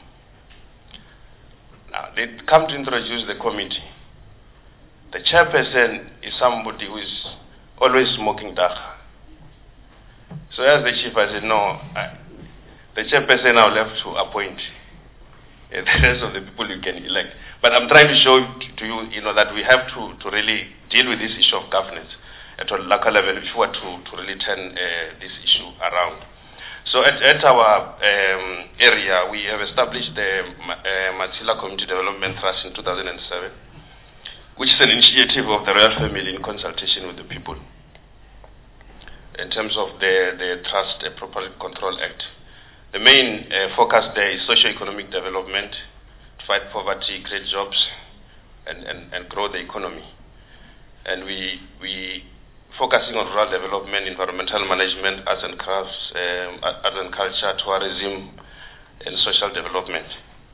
Now, they come to introduce the committee. The chairperson is somebody who is always smoking dagga. So as the chief, I said, no, the chairperson now left to appoint the rest of the people you can elect. But I'm trying to show to you, that we have to really deal with this issue of governance at a local level if we were to really turn this issue around. So at our area, we have established the Matila Community Development Trust in 2007, which is an initiative of the royal family in consultation with the people in terms of the Trust Property Control Act. The main focus there is socio-economic development, to fight poverty, create jobs, and grow the economy. And we focusing on rural development, environmental management, arts and crafts, art and culture, tourism, and social development.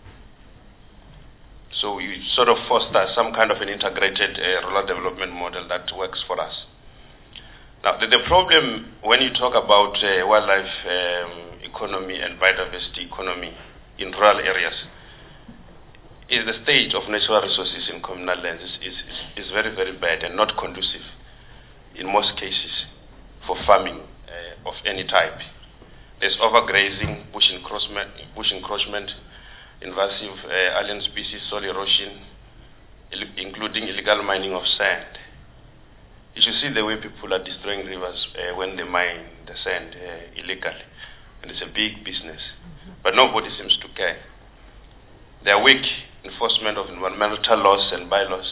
So we sort of foster some kind of an integrated rural development model that works for us. Now, the problem when you talk about wildlife economy and biodiversity economy in rural areas is the state of natural resources in communal lands is very, very bad and not conducive in most cases for farming of any type. There's overgrazing, bush encroachment, invasive alien species, soil erosion, including illegal mining of sand. You should see the way people are destroying rivers when they mine the sand illegally. And it's a big business. But nobody seems to care. There are weak enforcement of environmental laws and bylaws.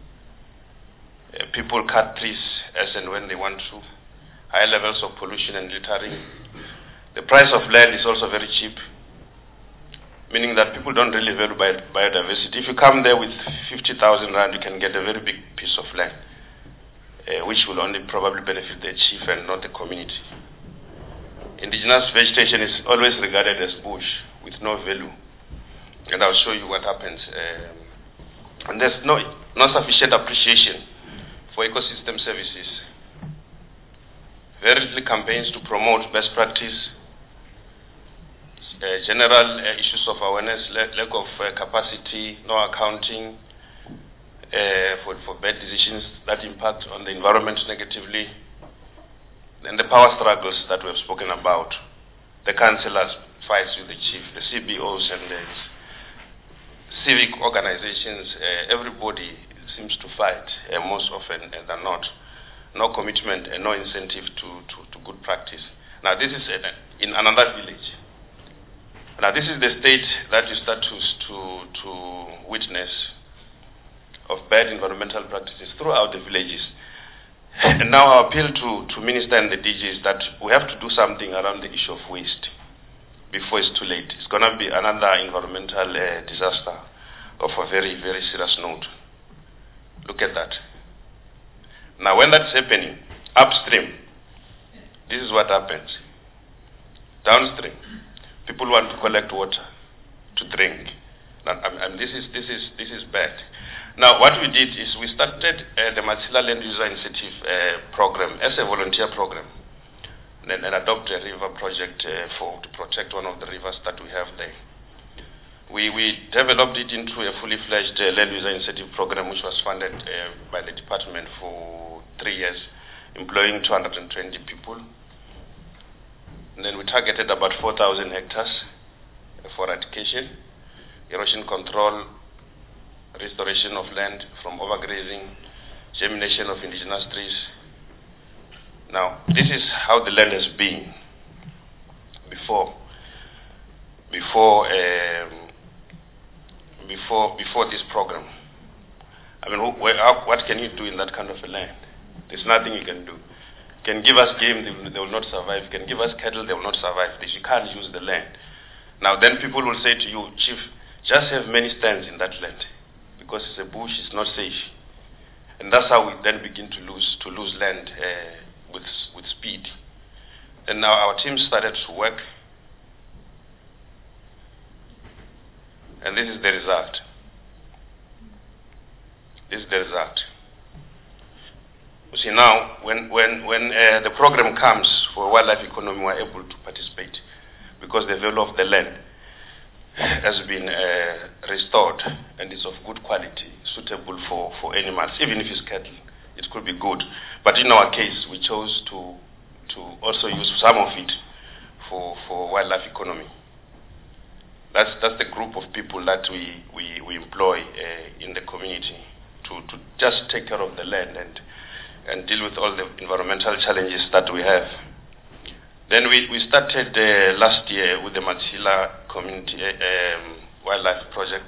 People cut trees as and when they want to. High levels of pollution and littering. The price of land is also very cheap, meaning that people don't really value biodiversity. If you come there with 50,000 rand, you can get a very big piece of land, which will only probably benefit the chief and not the community. Indigenous vegetation is always regarded as bush with no value. And I'll show you what happens. And there's no sufficient appreciation for ecosystem services. Very little campaigns to promote best practice. General issues of awareness, lack of capacity, no accounting for bad decisions that impact on the environment negatively. And the power struggles that we have spoken about. The councillors fights with the chief, the CBOs and the civic organizations, everybody seems to fight most often than not. No commitment and no incentive to good practice. Now this is in another village. Now this is the state that you start to witness of bad environmental practices throughout the villages. And now our appeal to Minister and the DG is that we have to do something around the issue of waste before it's too late. It's going to be another environmental disaster of a very, very serious note. Look at that. Now, when that's happening, upstream, this is what happens. Downstream, people want to collect water to drink. Now, this is bad. Now, what we did is we started the Matsila Land User Initiative program as a volunteer program, and adopt a river project to protect one of the rivers that we have there. We developed it into a fully fledged land user initiative program, which was funded by the department for 3 years, employing 220 people. And then we targeted about 4,000 hectares for eradication, erosion control, restoration of land from overgrazing, germination of indigenous trees. Now, this is how the land has been before this program. I mean, what can you do in that kind of a land? There's nothing you can do. You can give us game, they will not survive. You can give us cattle, they will not survive. You can't use the land. Now, then people will say to you, Chief, just have many stands in that land because it's a bush, it's not safe. And that's how we then begin to lose land with speed. And now our team started to work, and this is the result. This is the result. You see, now when the program comes for wildlife economy, we're able to participate because the value of the land has been restored and is of good quality, suitable for animals. Even if it's cattle, it could be good. But in our case, we chose to also use some of it for wildlife economy. That's the group of people that we employ in the community to just take care of the land and deal with all the environmental challenges that we have. Then we started last year with the Matsila Community Wildlife Project,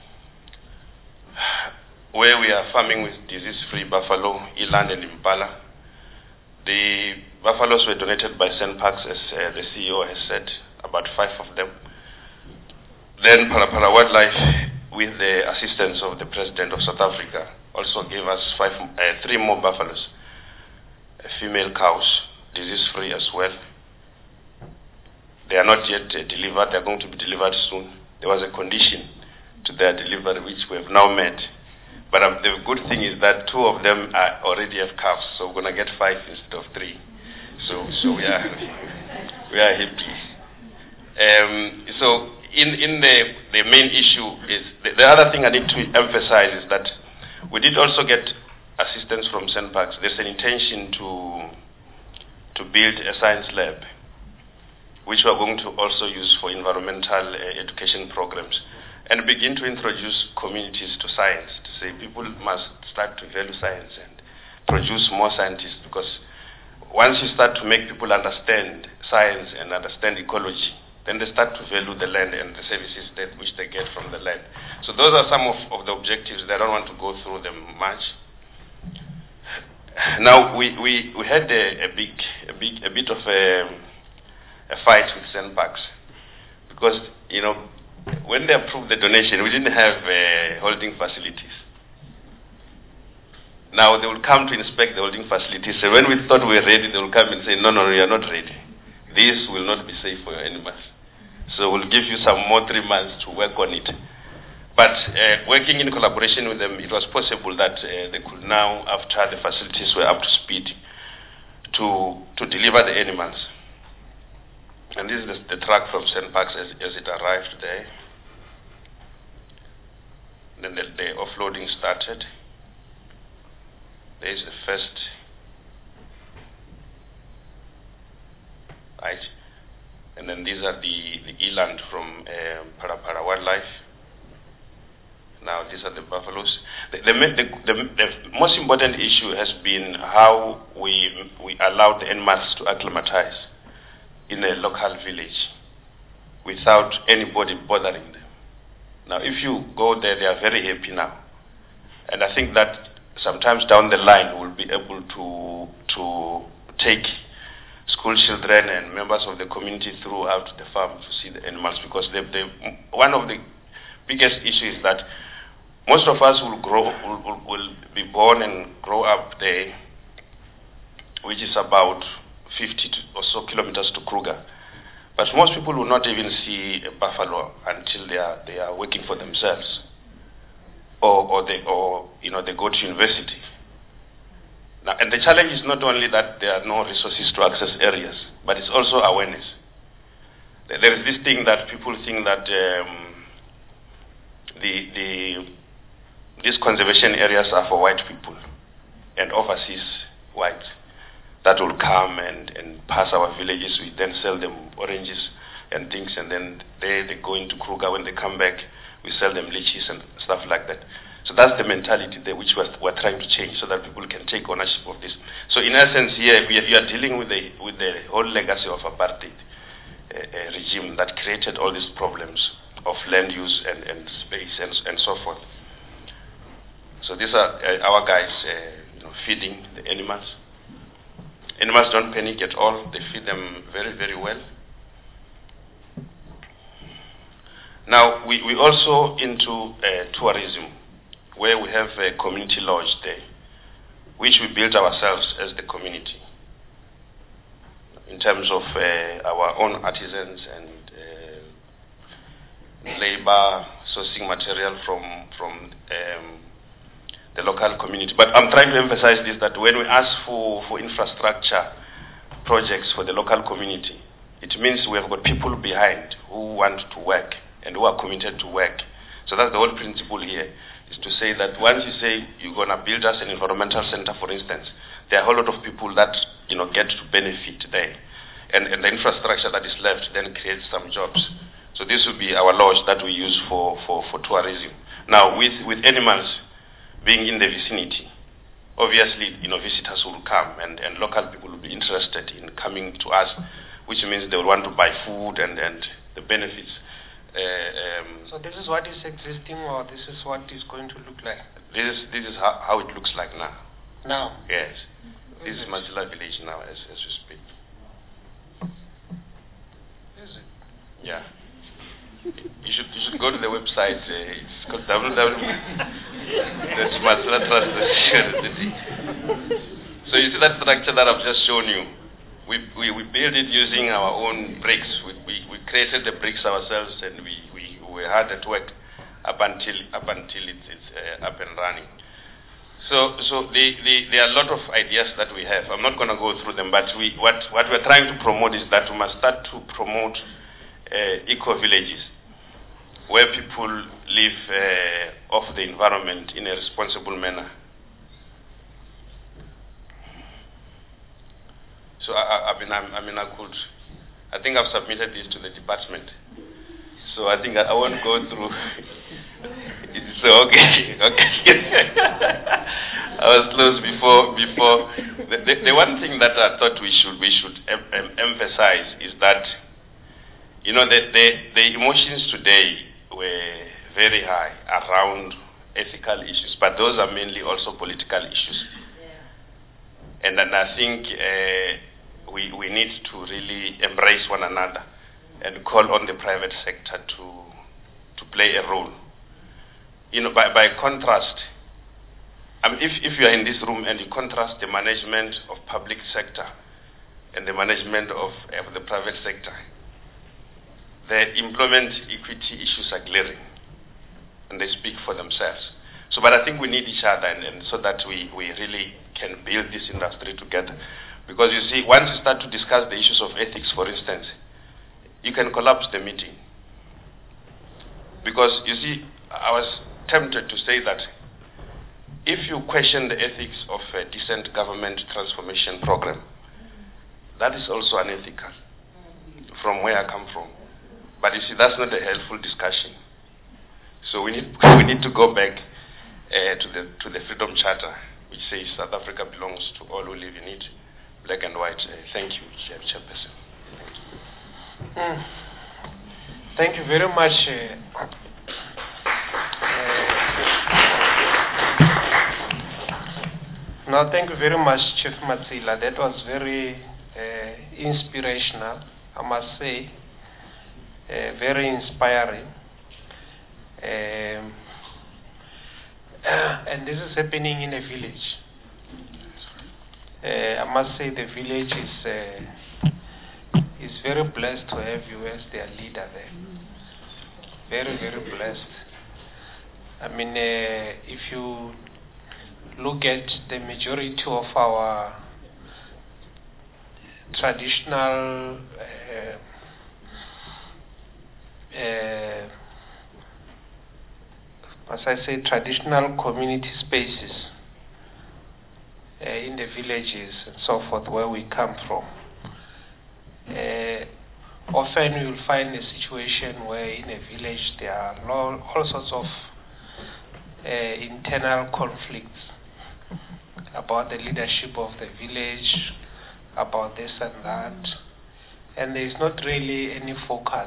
where we are farming with disease-free buffalo, eland, and impala. The buffaloes were donated by SANParks, as the CEO has said, about 5 of them. Then Parapara Wildlife, with the assistance of the President of South Africa, also gave us 3 more buffaloes, female cows, disease-free as well. They are not yet delivered. They are going to be delivered soon. There was a condition to their delivery, which we have now met. But the good thing is that 2 of them already have calves, so we're going to get 5 instead of 3. So we are happy. So in the main issue is the other thing I need to emphasize is that we did also get assistance from SANParks. There's an intention to build a science lab, which we are going to also use for environmental education programs, and begin to introduce communities to science, to say people must start to value science and produce more scientists, because once you start to make people understand science and understand ecology, then they start to value the land and the services which they get from the land. So those are some of the objectives. I don't want to go through them much. Now we had a bit of a fight with SANParks, because when they approved the donation, we didn't have holding facilities. Now they will come to inspect the holding facilities. So when we thought we were ready, they will come and say, no, you are not ready. This will not be safe for your animals. So we'll give you some more 3 months to work on it. But working in collaboration with them, it was possible that they could now, after the facilities were up to speed, to deliver the animals. And this is the truck from SANParks as it arrived there. Then the offloading started. There is the first, right? And then these are the eland from Parapara Wildlife. Now these are the buffaloes. The most important issue has been how we allow the animals to acclimatize in a local village without anybody bothering them. Now if you go there, they are very happy now. And I think that sometimes down the line we'll be able to take school children and members of the community throughout the farm to see the animals, because one of the biggest issues is that most of us will be born and grow up there, which is about 50 or so kilometers to Kruger. But most people will not even see a buffalo until they are working for themselves, or they go to university. Now, and the challenge is not only that there are no resources to access areas, but it's also awareness. There is this thing that people think that these conservation areas are for white people and overseas whites that will come and pass our villages. We then sell them oranges and things, and then they go into Kruger. When they come back, we sell them lychees and stuff like that. So that's the mentality there, which we're trying to change, so that people can take ownership of this. So in essence, here you are dealing with the whole legacy of apartheid regime that created all these problems of land use and space and so forth. So these are our guys, feeding the animals. Animals don't panic at all. They feed them very, very well. Now, we also into tourism, where we have a community lodge there, which we built ourselves as the community, in terms of our own artisans and labor, sourcing material from the local community. But I'm trying to emphasize this, that when we ask for infrastructure projects for the local community, it means we have got people behind who want to work and who are committed to work. So that's the whole principle here, is to say that once you say you're going to build us an environmental center, for instance, there are a whole lot of people that get to benefit there. And the infrastructure that is left then creates some jobs. So this will be our lodge that we use for tourism. Now, with animals being in the vicinity, obviously, visitors will come and local people will be interested in coming to us, which means they will want to buy food and the benefits. So this is what is existing, or this is what is going to look like? This is how it looks like now. Now? Yes. This is Matsila village now as we speak. Is it? Yeah. You should go to the website. It's called www.matsila.trust.co.za. So you see that structure that I've just shown you. We built it using our own bricks. We created the bricks ourselves, and we were hard at work up until it's up and running. So there are a lot of ideas that we have. I'm not going to go through them, but what we're trying to promote is that we must start to promote eco-villages, where people live off the environment in a responsible manner. So I think I've submitted this to the department. So I think I won't go through. So okay. I was close before. The one thing that I thought we should emphasize is that the emotions today were very high around ethical issues, but those are mainly also political issues. Yeah. And then I think we need to really embrace one another and call on the private sector to play a role. By contrast, if you are in this room and you contrast the management of public sector and the management of the private sector, the employment equity issues are glaring, and they speak for themselves. But I think we need each other, and so that we really can build this industry together. Because you see, once you start to discuss the issues of ethics, for instance, you can collapse the meeting. Because you see, I was tempted to say that if you question the ethics of a decent government transformation program, that is also unethical, from where I come from. But you see, that's not a helpful discussion. So we need to go back to the Freedom Charter, which says South Africa belongs to all who live in it, black and white. Thank you, Chairperson. Thank you very much. No, thank you very much, Chief Matsila. That was very inspirational, I must say. Very inspiring. and this is happening in a village. I must say the village is very blessed to have you as their leader there. Very, very blessed. I mean, if you look at the majority of our traditional traditional community spaces in the villages and so forth where we come from, often you will find a situation where in a village there are all sorts of internal conflicts about the leadership of the village, about this and that, and there is not really any focus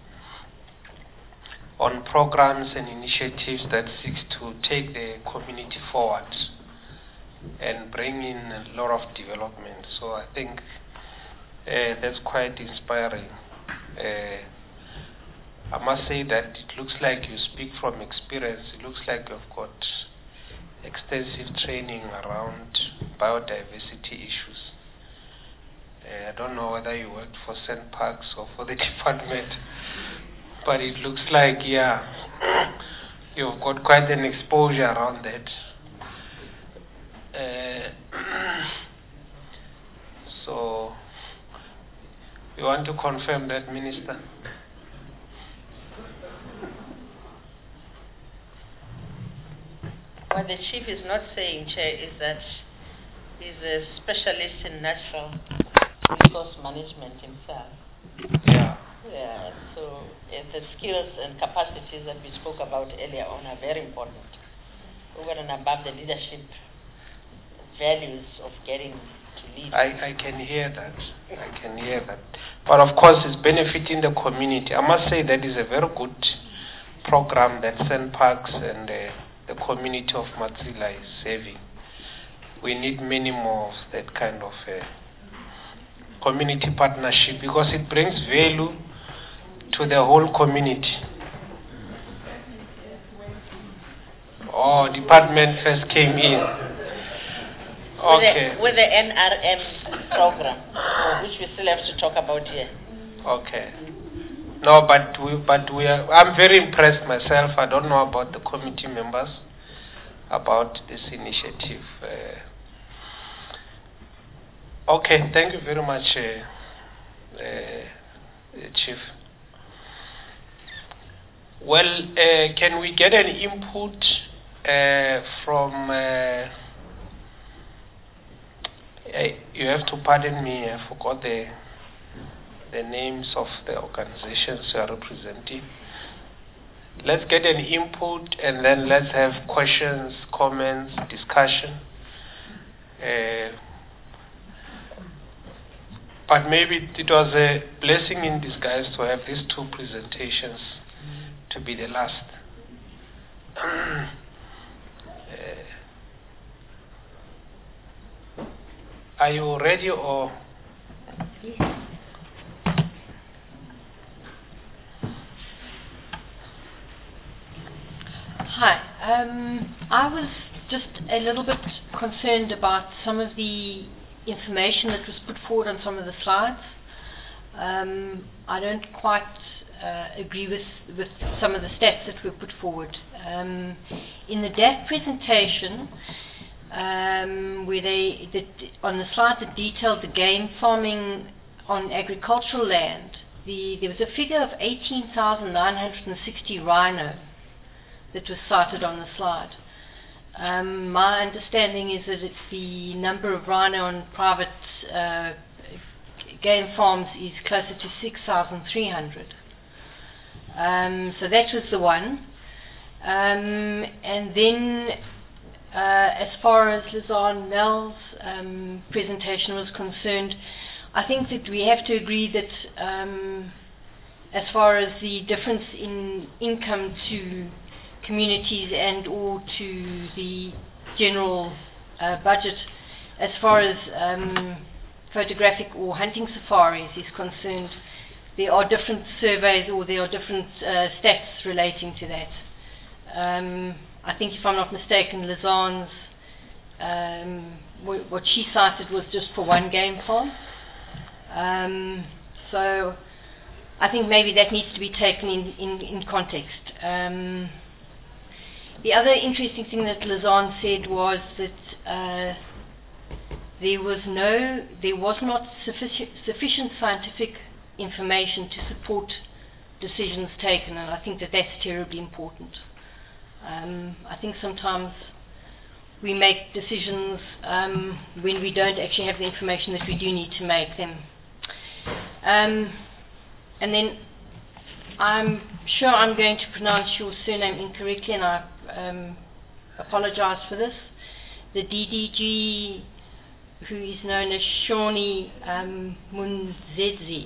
on programs and initiatives that seek to take the community forward and bring in a lot of development. So I think that's quite inspiring. I must say that it looks like you speak from experience. It looks like you've got extensive training around biodiversity issues. I don't know whether you worked for SANParks or for the department, but it looks like, yeah, you've got quite an exposure around that. So, you want to confirm that, Minister? What the Chief is not saying, Chair, is that he's a specialist in natural resource management himself. Yeah. Yeah, so the skills and capacities that we spoke about earlier on are very important, over and above the leadership values of getting to lead. I can hear that. I can hear that. But of course, it's benefiting the community. I must say that is a very good program that SANParks and the community of Matsila is saving. We need many more of that kind of community partnership, because it brings value to the whole community. Oh, department first came in. Okay. With the NRM program, which we still have to talk about here. Okay. No, but we are. I'm very impressed myself. I don't know about the committee members about this initiative. Okay, thank you very much, Chief. Well, can we get an input from? You have to pardon me. I forgot the names of the organizations you are representing. Let's get an input and then let's have questions, comments, discussion. But maybe it was a blessing in disguise to have these two presentations to be the last. Are you ready or? Yes. Hi. I was just a little bit concerned about some of the information that was put forward on some of the slides. I don't quite agree with some of the stats that were put forward. In the DAC presentation, where on the slide that detailed the game farming on agricultural land, there was a figure of 18,960 rhino that was cited on the slide. My understanding is that it's the number of rhino on private game farms is closer to 6,300. So that was the one. And then as far as Lizanne Nell's presentation was concerned, I think that we have to agree that as far as the difference in income to communities and or to the general budget, as far as photographic or hunting safaris is concerned, there are different surveys or there are different stats relating to that. I think, if I'm not mistaken, Lizanne's, what she cited was just for one game farm. So I think maybe that needs to be taken in context. The other interesting thing that Lizanne said was that there was not sufficient scientific information to support decisions taken, and I think that that's terribly important. I think sometimes we make decisions when we don't actually have the information that we do need to make them. And then I'm sure I'm going to pronounce your surname incorrectly, and I apologize for this. The DDG, who is known as Shawnee Munzedzi.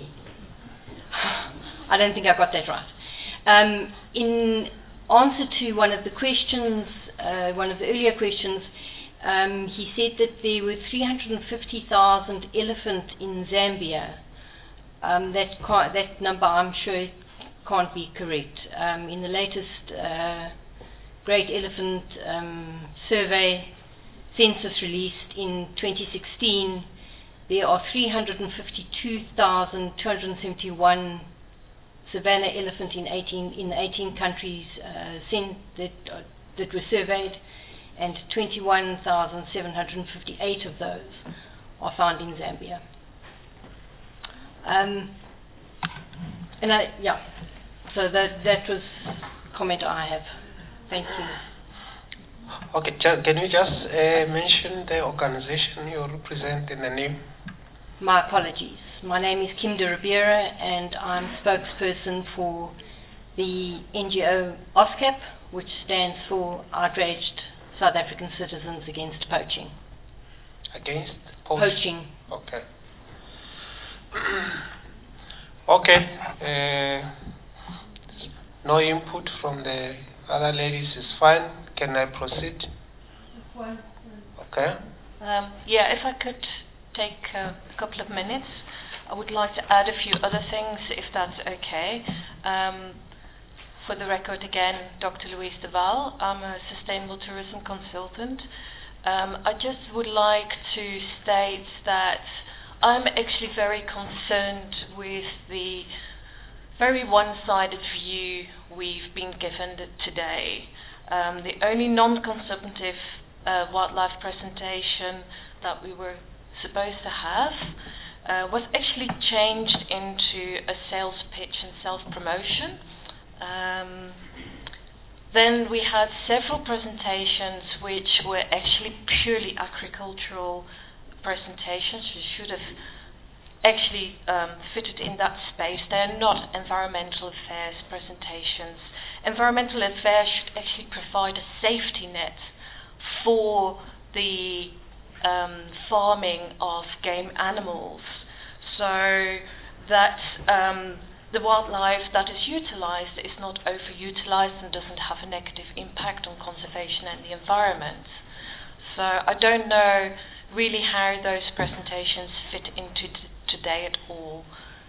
I don't think I got that right. In answer to one of the questions, one of the earlier questions, he said that there were 350,000 elephant in Zambia. That number, I'm sure, can't be correct. In the latest Great Elephant Survey census released in 2016, there are 352,271 savanna elephant in 18 countries that were surveyed, and 21,758 of those are found in Zambia. So that was the comment I have. Thank you. Okay, can you just mention the organization you represent in the name? My apologies. My name is Kim de Ribeira, and I'm spokesperson for the NGO OSCAP, which stands for Outraged South African Citizens Against Poaching. Against poaching? Okay. Okay. No input from the other ladies is fine. Can I proceed? Okay. Yeah, if I could take a couple of minutes, I would like to add a few other things, if that's okay. For the record, again, Dr. Louise de Waal. I'm a sustainable tourism consultant. I just would like to state that I'm actually very concerned with the very one-sided view we've been given today. The only non-consumptive wildlife presentation that we were supposed to have was actually changed into a sales pitch and self-promotion. Then we had several presentations which were actually purely agricultural presentations. We should have actually fitted in that space. They're not environmental affairs presentations. Environmental affairs should actually provide a safety net for the farming of game animals, so that the wildlife that is utilized is not overutilized and doesn't have a negative impact on conservation and the environment. So I don't know really how those presentations fit into today at all.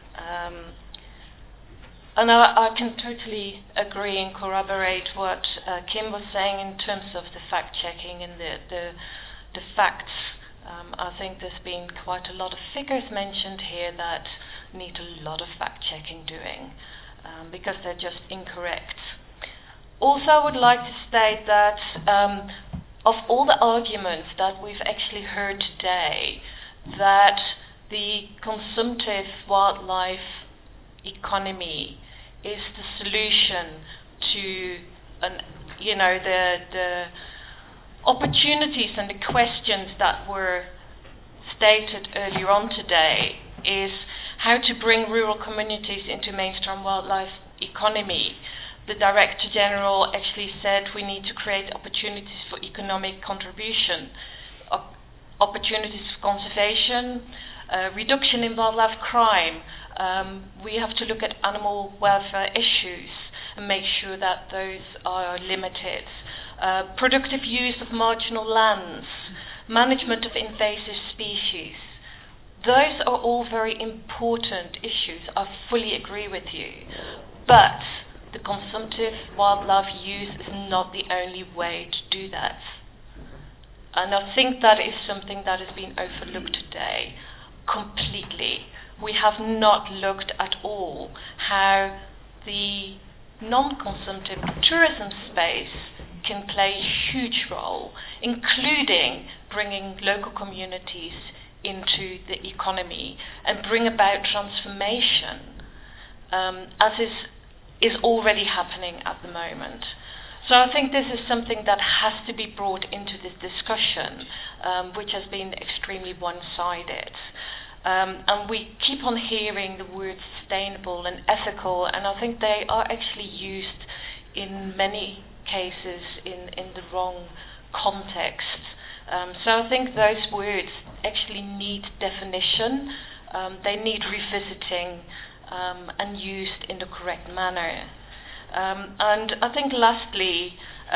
And I can totally agree and corroborate what Kim was saying in terms of the fact-checking and the facts. I think there's been quite a lot of figures mentioned here that need a lot of fact-checking doing, because they're just incorrect. Also, I would like to state that of all the arguments that we've actually heard today, that the consumptive wildlife economy is the solution to the opportunities and the questions that were stated earlier on today, is how to bring rural communities into mainstream wildlife economy. The Director General actually said we need to create opportunities for economic contribution, opportunities for conservation, reduction in wildlife crime. We have to look at animal welfare issues and make sure that those are limited. Productive use of marginal lands, management of invasive species. Those are all very important issues. I fully agree with you. But the consumptive wildlife use is not the only way to do that. And I think that is something that has been overlooked today completely. We have not looked at all how the non-consumptive tourism space can play a huge role, including bringing local communities into the economy and bring about transformation, as is already happening at the moment. So I think this is something that has to be brought into this discussion, which has been extremely one-sided. And we keep on hearing the words sustainable and ethical, and I think they are actually used in many cases in the wrong context. So I think those words actually need definition, they need revisiting and used in the correct manner. And I think lastly,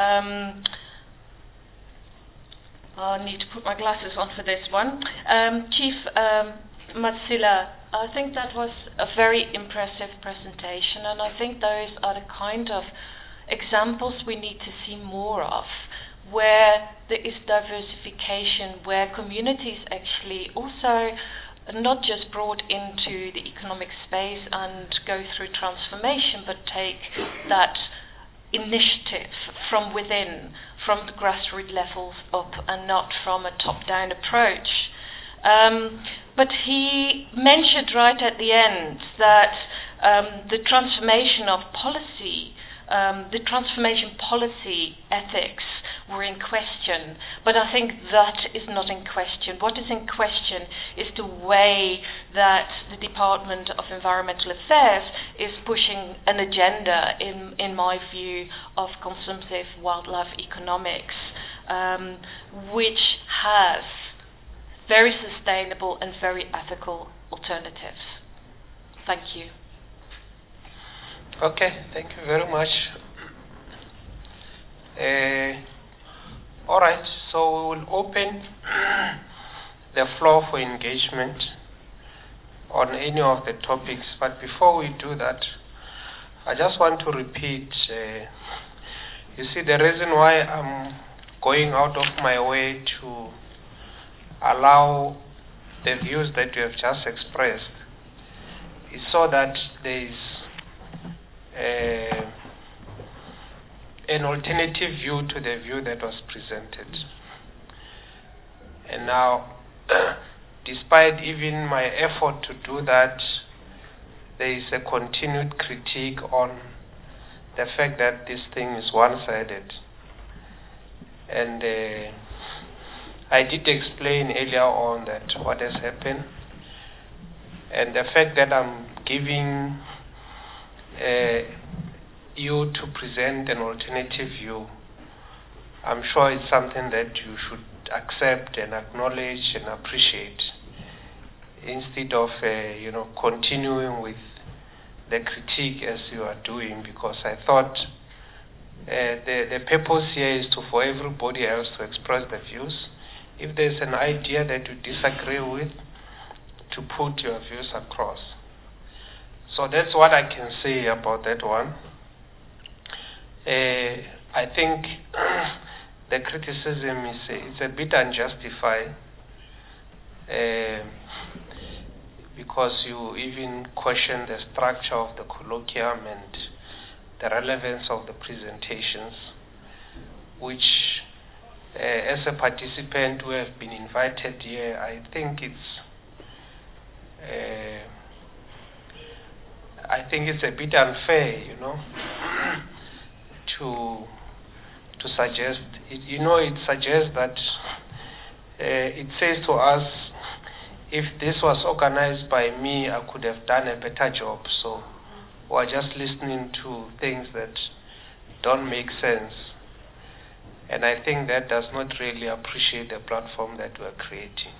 I need to put my glasses on for this one. Chief Matsila, I think that was a very impressive presentation, and I think those are the kind of examples we need to see more of, where there is diversification, where communities actually also not just brought into the economic space and go through transformation, but take that initiative from within, from the grassroots levels up, and not from a top-down approach. But he mentioned right at the end that the transformation of policy, the transformation policy ethics were in question, but I think that is not in question. What is in question is the way that the Department of Environmental Affairs is pushing an agenda, in my view, of consumptive wildlife economics, which has very sustainable and very ethical alternatives. Thank you. Okay, thank you very much. All right, so we will open the floor for engagement on any of the topics. But before we do that, I just want to repeat, you see, the reason why I'm going out of my way to allow the views that you have just expressed is so that there is an alternative view to the view that was presented. And now, despite even my effort to do that, there is a continued critique on the fact that this thing is one-sided. And I did explain earlier on that what has happened, and the fact that I'm giving you to present an alternative view, I'm sure it's something that you should accept and acknowledge and appreciate, instead of continuing with the critique as you are doing, because I thought the purpose here is for everybody else to express their views. If there's an idea that you disagree with, to put your views across. So that's what I can say about that one. I think the criticism is a bit unjustified, because you even question the structure of the colloquium and the relevance of the presentations, which as a participant who have been invited here, I think it's a bit unfair, to suggest it. It suggests that it says to us, if this was organized by me, I could have done a better job. So we're just listening to things that don't make sense. And I think that does not really appreciate the platform that we're creating.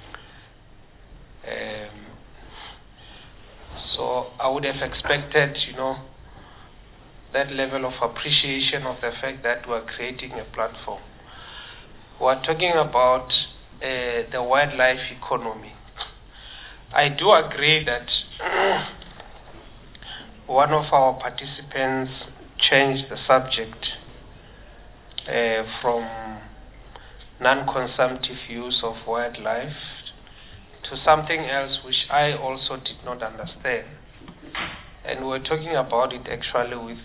So I would have expected, that level of appreciation of the fact that we're creating a platform. We're talking about the wildlife economy. I do agree that one of our participants changed the subject from non-consumptive use of wildlife to something else which I also did not understand. And we're talking about it actually with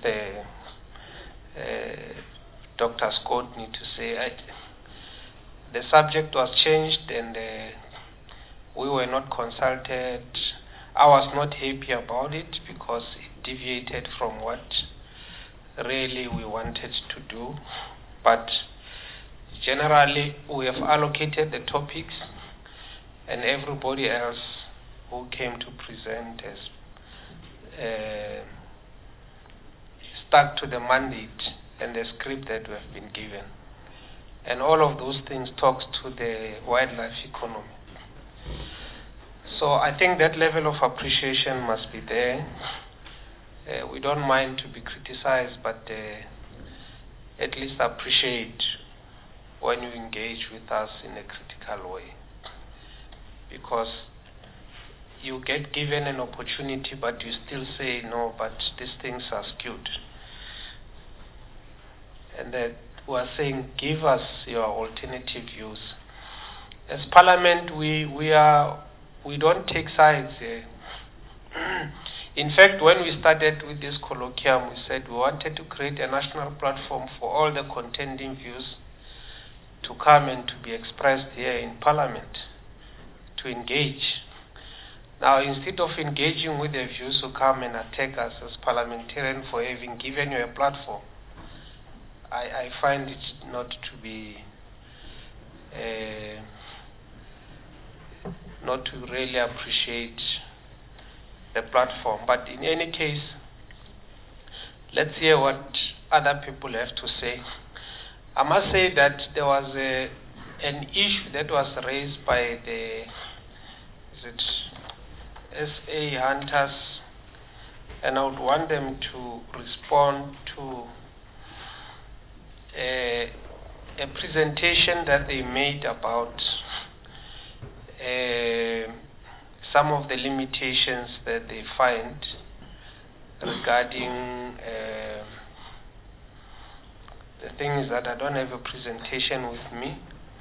Dr. Scott need to say the subject was changed and we were not consulted. I was not happy about it because it deviated from what really we wanted to do. But generally we have allocated the topics and everybody else who came to present has stuck to the mandate and the script that we have been given. And all of those things talks to the wildlife economy. So I think that level of appreciation must be there. We don't mind to be criticized, but at least appreciate when you engage with us in a critical way. Because you get given an opportunity, but you still say, no, but these things are skewed. And that we are saying, give us your alternative views. As Parliament, we don't take sides here. In fact, when we started with this colloquium, we said we wanted to create a national platform for all the contending views to come and to be expressed here in Parliament, to engage. Now, instead of engaging with the views who come and attack us as parliamentarians for having given you a platform, I find it not to be, not to really appreciate the platform. But in any case, let's hear what other people have to say. I must say that there was an issue that was raised by the SA hunters, and I would want them to respond to a presentation that they made about some of the limitations that they find regarding the thing is that I don't have a presentation with me.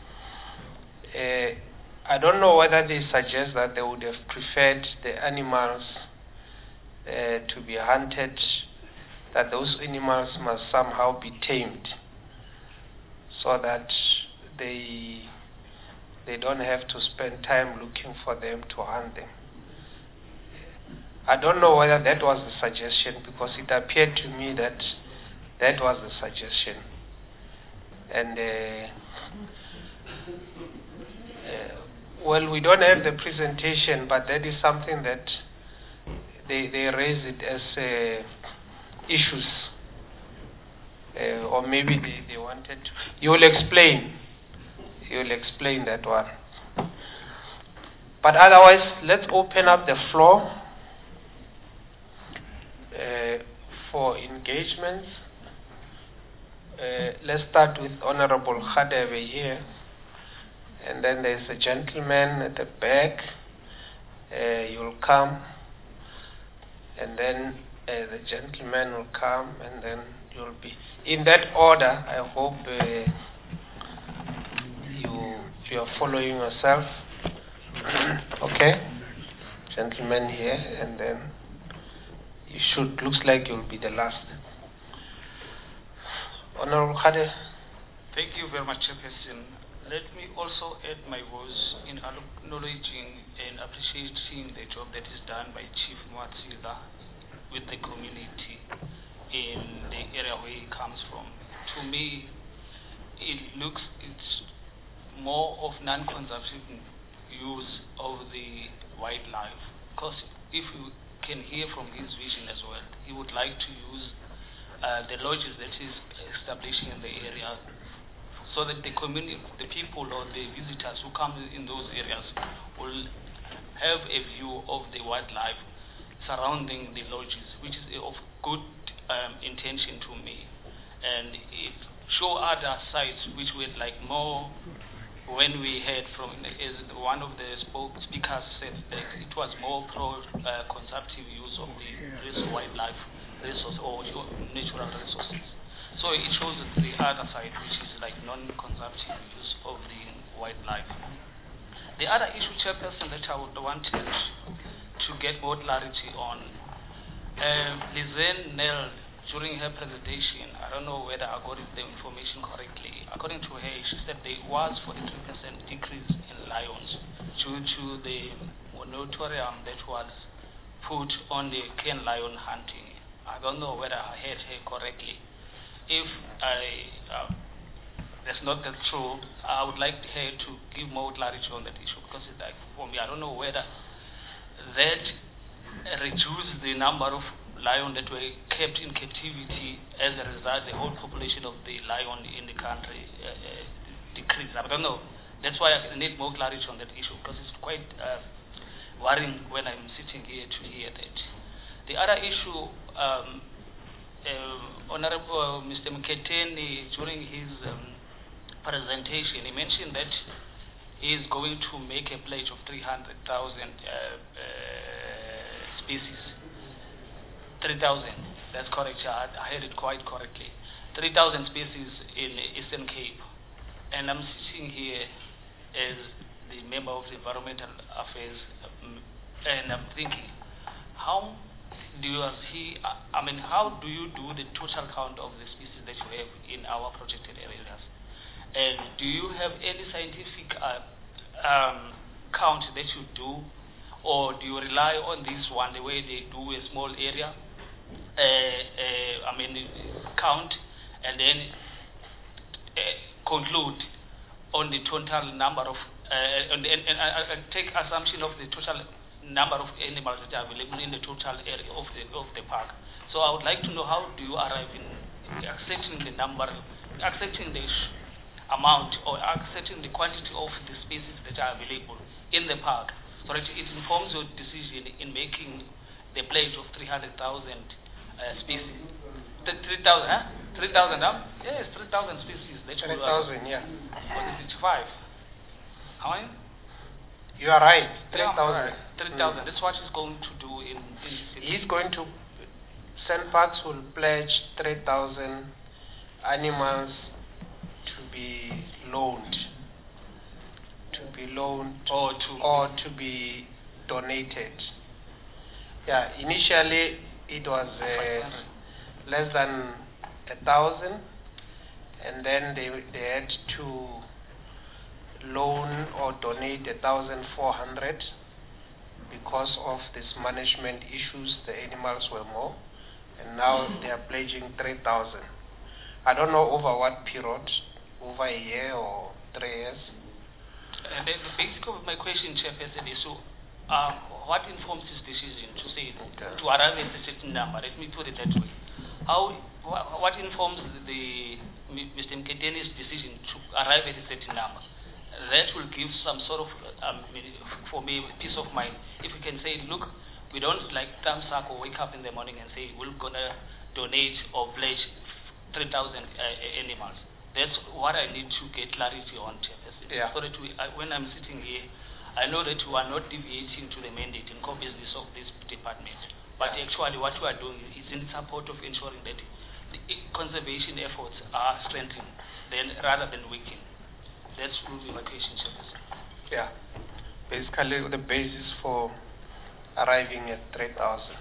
I don't know whether they suggest that they would have preferred the animals to be hunted, that those animals must somehow be tamed so that they don't have to spend time looking for them to hunt them. I don't know whether that was the suggestion, because it appeared to me that that was the suggestion. And well, we don't have the presentation, but that is something that they raise it as issues, or maybe they wanted to. You'll explain that one. But otherwise, let's open up the floor for engagements. Let's start with Honorable Khadebe here, and then there's a gentleman at the back. You'll come, and then the gentleman will come, and then you'll be in that order. I hope you are following yourself. Okay, gentleman here, and then you should. Looks like you'll be the last. Honorable Khadebe. Thank you very much, Chairperson. Let me also add my voice in acknowledging and appreciating the job that is done by Chief Matsila with the community in the area where he comes from. To me, it's more of non-consumptive use of the wildlife, because if you can hear from his vision as well, he would like to use the lodges that is establishing in the area, so that the community, the people or the visitors who come in those areas will have a view of the wildlife surrounding the lodges, which is of good intention to me. And it show other sites which would like more when we heard from one of the speakers said that it was more pro-consumptive use of the wildlife resource or natural resources. So it shows the other side, which is like non-consumptive use of the wildlife. The other issue, Chairperson, that I would wanted to get more clarity on, Lizanne Nell, during her presentation, I don't know whether I got the information correctly. According to her, she said there was 43% decrease in lions due to the moratorium that was put on the cane lion hunting. I don't know whether I heard her correctly. If that's not that true, I would like her to give more clarity on that issue, because it's like, for me, I don't know whether that reduced the number of lions that were kept in captivity. As a result, the whole population of the lion in the country decreased. I don't know. That's why I need more clarity on that issue, because it's quite worrying when I'm sitting here to hear that. The other issue, Honorable Mr. Mketeni, during his presentation, he mentioned that he is going to make a pledge of 300,000 species. 3,000, that's correct. I heard it quite correctly. 3,000 species in Eastern Cape. And I'm sitting here as the member of the Environmental Affairs, and I'm thinking, how do you do the total count of the species that you have in our protected areas? And do you have any scientific count that you do, or do you rely on this one, the way they do a small area, count, and then conclude on the total number of, and take assumption of the total number of animals that are available in the total area of the park. So I would like to know, how do you arrive in accepting the number, accepting the amount, or accepting the quantity of the species that are available in the park, so that it informs your decision in making the pledge of 300,000 species. 3,000, huh? 3,000, huh? Yes, 3,000 species. 3,000, yeah. What is it, 5? How many? You are right, 3,000. 3,000, that's what he's going to do in He's going to, Sandparks will pledge 3,000 animals to be loaned. Or to be donated. Yeah, initially it was less than 1,000, and then they had to loan or donate 1,400 because of this management issues. The animals were more, and now they are pledging 3,000. I don't know over what period, over a year or 3 years. And then the basic of my question, Chairperson, is what informs this decision to say to arrive at a certain number? Let me put it that way. What informs Mr. Mketeni's decision to arrive at a certain number? That will give some sort of, for me, peace of mind. If we can say, look, we don't like thumbs up or wake up in the morning and say we're gonna donate or pledge 3,000 animals. That's what I need to get clarity on, Chairperson. Yeah. So that when I'm sitting here, I know that we are not deviating to the mandate and core business of this department. But actually what we are doing is in support of ensuring that the conservation efforts are strengthened rather than weakened. That's really my question, Chairperson. Yeah. Basically the basis for arriving at 3,000.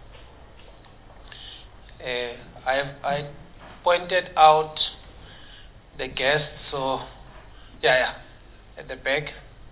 I pointed out the guests, so at the back.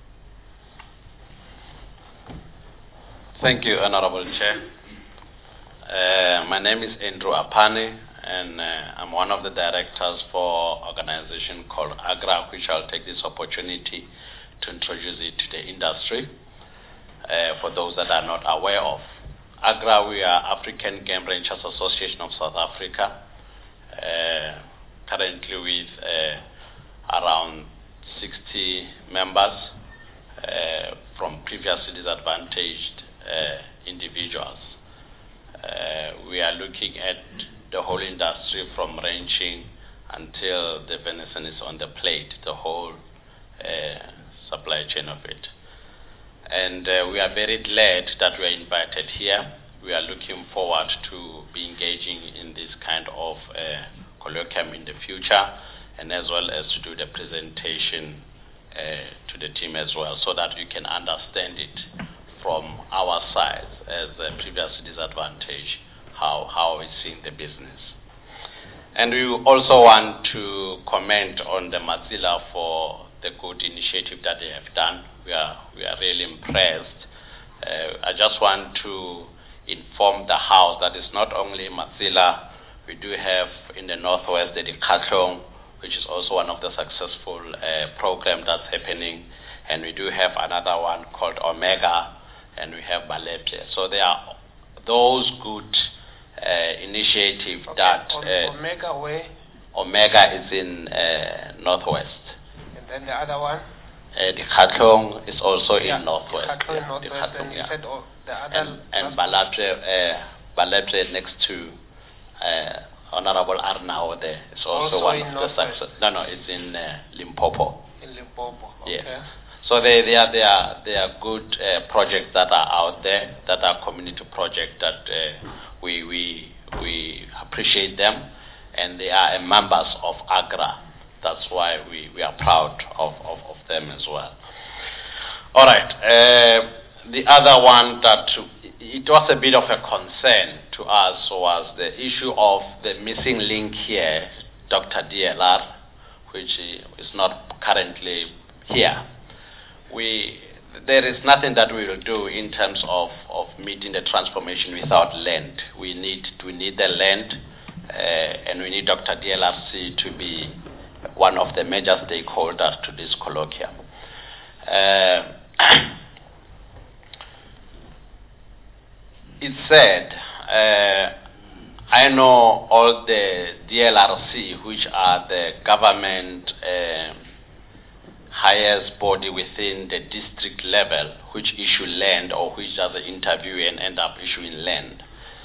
Thank you, Honorable Chair. My name is Andrew Apane, and I'm one of the directors for an organization called AGRA, which I'll take this opportunity to introduce it to the industry for those that are not aware of. AGRA, we are African Game Rangers Association of South Africa, currently with around 60 members from previously disadvantaged individuals. We are looking at the whole industry from ranching until the venison is on the plate, the whole supply chain of it. And we are very glad that we are invited here. We are looking forward to be engaging in this kind of colloquium in the future, and as well as to do the presentation to the team as well, so that you can understand it from our side as a previous disadvantage, how we're seeing the business. And we also want to comment on the Mozilla for the good initiative that they have done. We are really impressed. I just want to inform the House that it's not only Mozilla. We do have in the Northwest the Decathlon, which is also one of the successful programs that's happening. And we do have another one called Omega, and we have Baletle. So there are those good initiatives that... Omega where? Omega is in Northwest. And then the other one? Decathlon is also in Northwest. Decathlon in Northwest, and you said the other... And Baletle next to Honorable Arnau there. It's also one of the success. No, it's in Limpopo. In Limpopo, okay. Yeah. So they are good projects that are out there, that are community projects that we appreciate them, and they are members of AGRA. That's why we are proud of them as well. All right. The other one that it was a bit of a concern to us was the issue of the missing link here, Dr. DLR, which is not currently here. There is nothing that we will do in terms of meeting the transformation without land. We need the land, and we need Dr. DLRC to be one of the major stakeholders to this colloquium. It said, I know all the DLRC, which are the government highest body within the district level, which issue land or which does the interview and end up issuing land.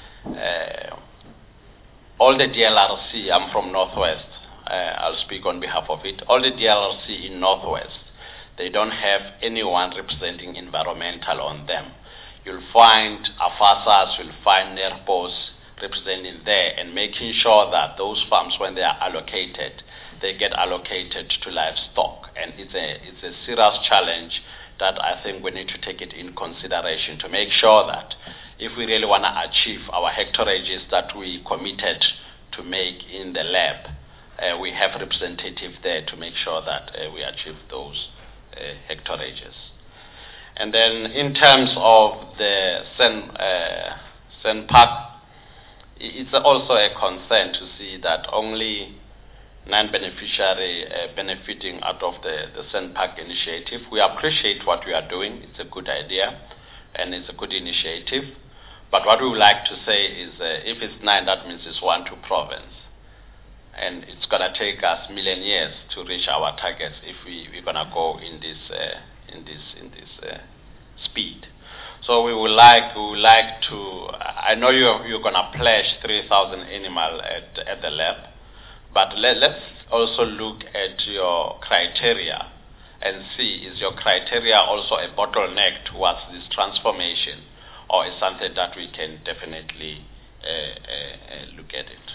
All the DLRC, I'm from Northwest, I'll speak on behalf of it. All the DLRC in Northwest, they don't have anyone representing environmental on them. You'll find AFASAs, you'll find NERPOS representing there and making sure that those farms, when they are allocated, they get allocated to livestock. And it's a serious challenge that I think we need to take it in consideration to make sure that if we really want to achieve our hectareages that we committed to make in the lab, we have representatives there to make sure that we achieve those hectareages. And then in terms of the Sen Park, it's also a concern to see that only non-beneficiary benefiting out of the Sen Park initiative. We appreciate what we are doing. It's a good idea and it's a good initiative. But what we would like to say is if it's 9, that means it's 1 to province. And it's going to take us million years to reach our targets if we're going to go in this speed. So we would like to. I know you're going to pledge 3,000 animals at the lab, but let's also look at your criteria and see, is your criteria also a bottleneck towards this transformation, or is something that we can definitely look at it.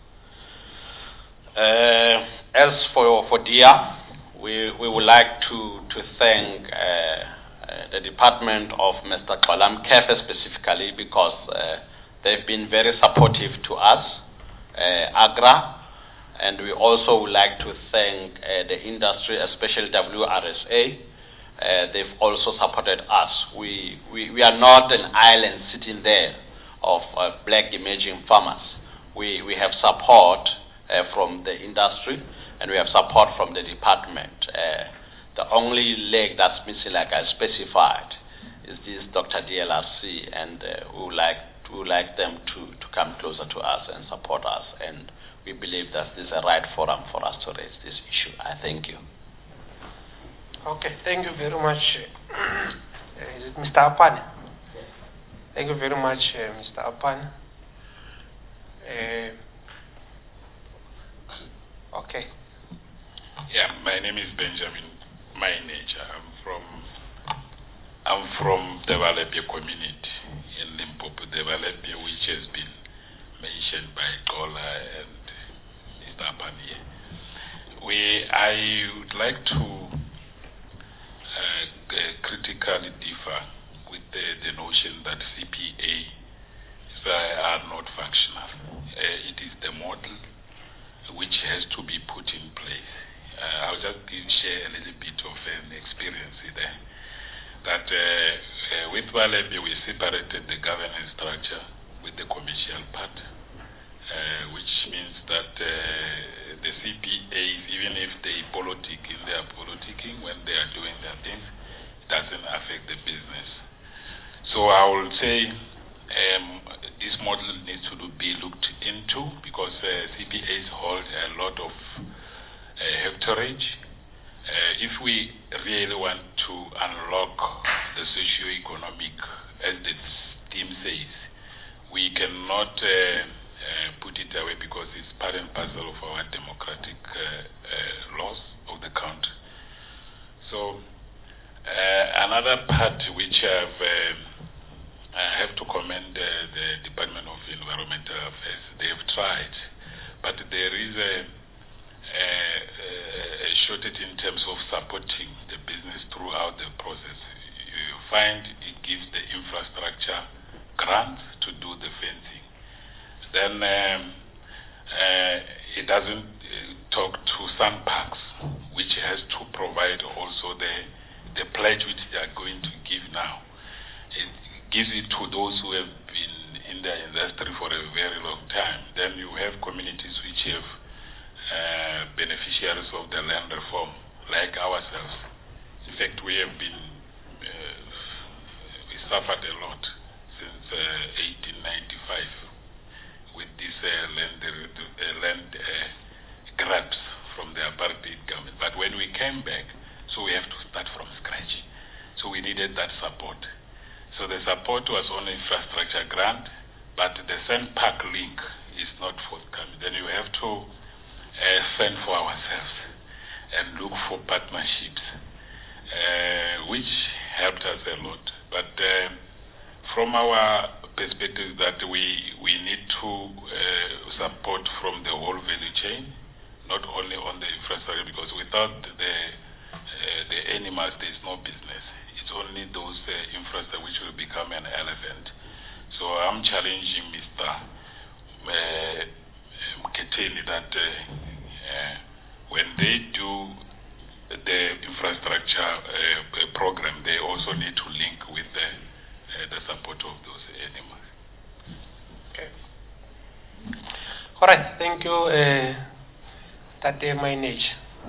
As for DIA, we would like to thank the Department of Mr. Kalam Kefe specifically, because they've been very supportive to us, AGRA, and we also would like to thank the industry, especially WRSA. They've also supported us. We are not an island sitting there of black emerging farmers. We have support from the industry, and we have support from the department. The only leg that's missing, like I specified, is this Dr. DLRC, and we would like them to come closer to us and support us, and we believe that this is a right forum for us to raise this issue. I thank you. Okay, thank you very much. Is it Mr. Apane? Yes. Thank you very much, Mr. Apane. Okay. Yeah, my name is Benjamin my nature. I'm from the Valepia community in Limpopo, the Valepia, which has been mentioned by Gola and Mr. Apani. I would like to critically differ with the notion that CPA are not functional. It is the model which has to be put in place. I'll just share a little bit of an experience there. That with Valepia, we separated the governance structure with the commercial part, which means that the CPAs, even if they are politicking when they are doing their things, it doesn't affect the business. So I will say this model needs to be looked into because CPAs hold a lot of hectarage. If we really want to unlock the socio-economic, as the team says, we cannot put it away because it's part and parcel of our democratic laws of the country. So another part which I have to commend the Department of Environmental Affairs. They have tried, but there is a shortage in terms of supporting the business throughout the process. You find it gives the infrastructure grants to do the fencing. Then it doesn't talk to SANParks, which has to provide also the pledge which they are going to give now. It gives it to those who have been in the industry for a very long time. Then you have communities which have beneficiaries of the land reform, like ourselves. In fact, we have been, we suffered a lot since 1895 with this land grabs from the apartheid government. But when we came back, so we have to start from scratch. So we needed that support. So the support was on infrastructure grant, but the SANPark link is not forthcoming. Then you have to fend for ourselves and look for partnerships, which helped us a lot. But from our perspective, that we need to support from the whole value chain, not only on the infrastructure, because without the animals, there is no business. It's only those infrastructure which will become an elephant. So I'm challenging Mr. Mketeli that when they do the infrastructure program, they also need to link with the support of those animals. Okay. All right. Thank you, Tate Mainage.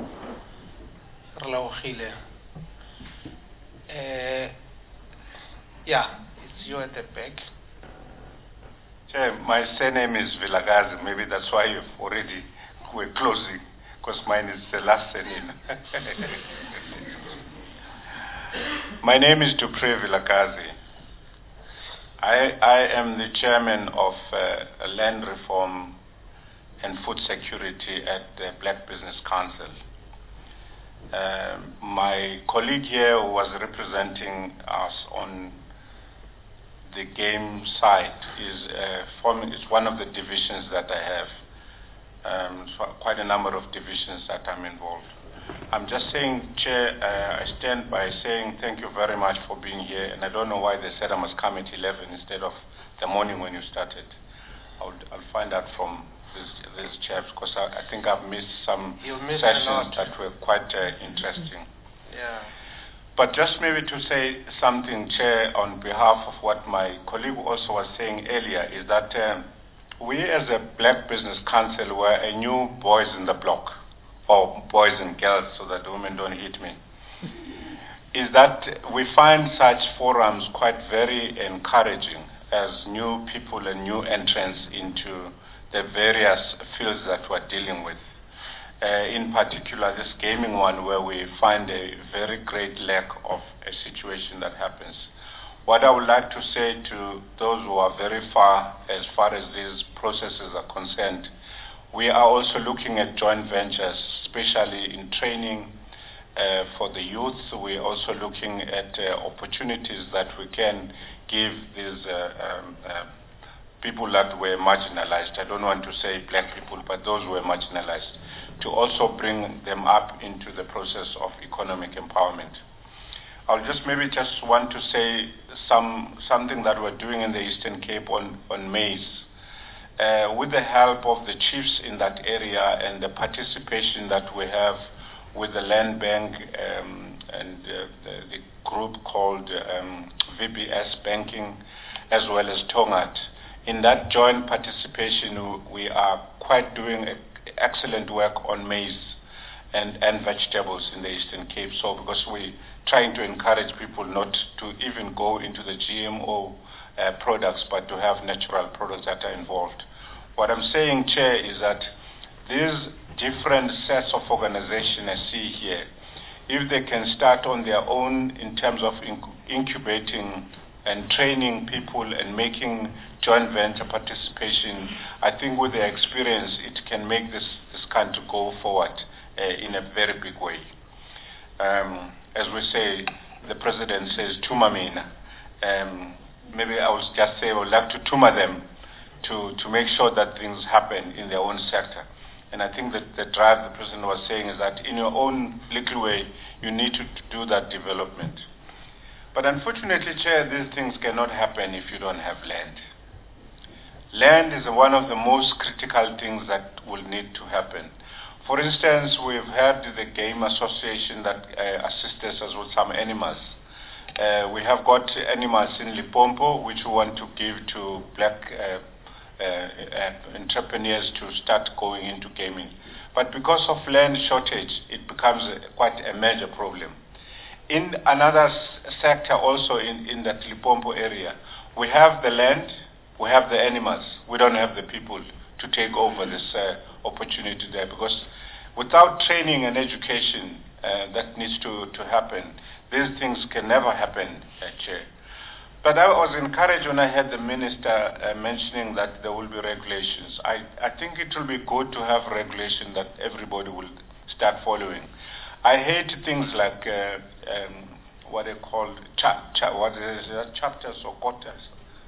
Yeah, it's you at the back. Chair, my surname is Vilakazi. Maybe that's why we're closing, because mine is the last surname. My name is Dupre Vilakazi. I am the chairman of Land Reform and Food Security at the Black Business Council. My colleague here who was representing us on the game side is one of the divisions that I have. So quite a number of divisions that I'm involved. I'm just saying, Chair, I stand by saying thank you very much for being here, and I don't know why they said I must come at 11 instead of the morning when you started. I'll find out from these chaps, because I think I've missed some sessions that were quite interesting. Yeah. But just maybe to say something, Chair, on behalf of what my colleague also was saying earlier, is that we as a Black Business Council were a new boys in the block, or boys and girls, so that women don't hit me, is that we find such forums quite very encouraging as new people and new entrants into the various fields that we're dealing with. In particular, this gaming one, where we find a very great lack of a situation that happens. What I would like to say to those who are very far as these processes are concerned, we are also looking at joint ventures, especially in training for the youth. We're also looking at opportunities that we can give these people that were marginalized. I don't want to say black people, but those who were marginalized, to also bring them up into the process of economic empowerment. I'll just want to say something that we're doing in the Eastern Cape on maize. With the help of the chiefs in that area and the participation that we have with the Land Bank and the group called VBS Banking, as well as Tongat, in that joint participation, we are quite doing excellent work on maize and vegetables in the Eastern Cape. So because we're trying to encourage people not to even go into the GMO products, but to have natural products that are involved. What I'm saying, Chair, is that these different sets of organizations I see here, if they can start on their own in terms of incubating and training people and making joint venture participation, I think with their experience, it can make this country go forward in a very big way. As we say, the President says, Tuma mina. Maybe I will just say I would like to Tuma them to make sure that things happen in their own sector. And I think that the drive the President was saying is that in your own little way, you need to do that development. But unfortunately, Chair, these things cannot happen if you don't have land. Land is one of the most critical things that will need to happen. For instance, we've had the Game Association that assists us with some animals. We have got animals in Limpopo, which we want to give to black entrepreneurs to start going into gaming. But because of land shortage, it becomes quite a major problem. In another sector also in that Limpopo area, we have the land, we have the animals, we don't have the people to take over this opportunity there, because without training and education that needs to happen, these things can never happen, Chair. But I was encouraged when I heard the Minister mentioning that there will be regulations. I think it will be good to have regulation that everybody will start following. I hate things like what they call chapters or quotas.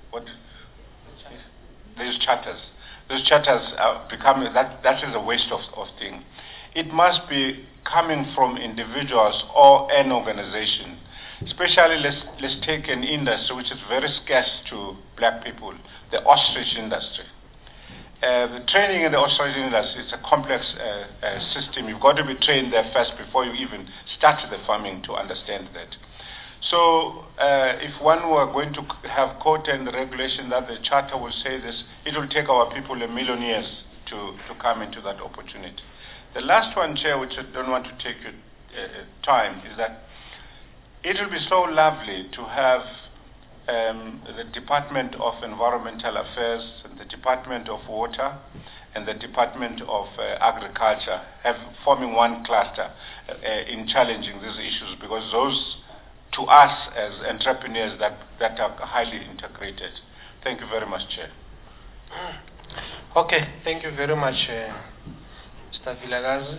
These charters. These charters are becoming, that is a waste of thing. It must be coming from individuals or an organization. Especially, let's take an industry which is very scarce to black people, the ostrich industry. The training in the ostrich industry is a complex system. You've got to be trained there first before you even start the farming to understand that. So if one were going to have quota and regulation that the charter will say this, it will take our people 1 million years to come into that opportunity. The last one, Chair, which I don't want to take your time, is that it will be so lovely to have the Department of Environmental Affairs, and the Department of Water, and the Department of Agriculture forming one cluster in challenging these issues, because those, to us as entrepreneurs, that are highly integrated. Thank you very much, Chair. Okay, thank you very much, Mr. Vilakazi.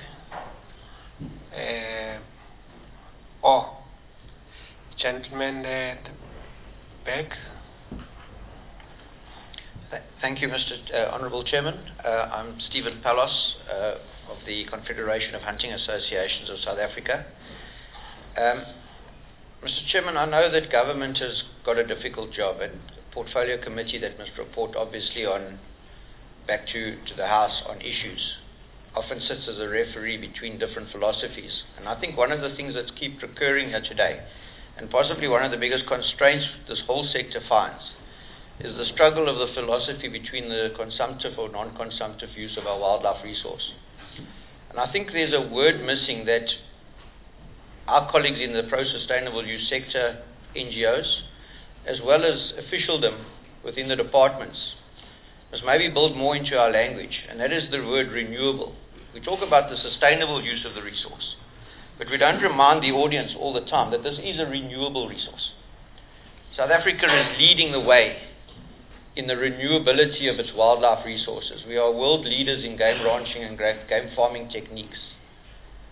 Gentleman at the back. Thank you, Mr. Honourable Chairman. I'm Stephen Palos of the Confederation of Hunting Associations of South Africa. Mr. Chairman, I know that government has got a difficult job, and the Portfolio Committee that must report obviously back to the House on issues often sits as a referee between different philosophies. And I think one of the things that keep recurring here today, and possibly one of the biggest constraints this whole sector finds, is the struggle of the philosophy between the consumptive or non-consumptive use of our wildlife resource. And I think there's a word missing that our colleagues in the pro-sustainable use sector, NGOs, as well as officialdom within the departments, must maybe build more into our language, and that is the word renewable. We talk about the sustainable use of the resource, but we don't remind the audience all the time that this is a renewable resource. South Africa is leading the way in the renewability of its wildlife resources. We are world leaders in game ranching and game farming techniques.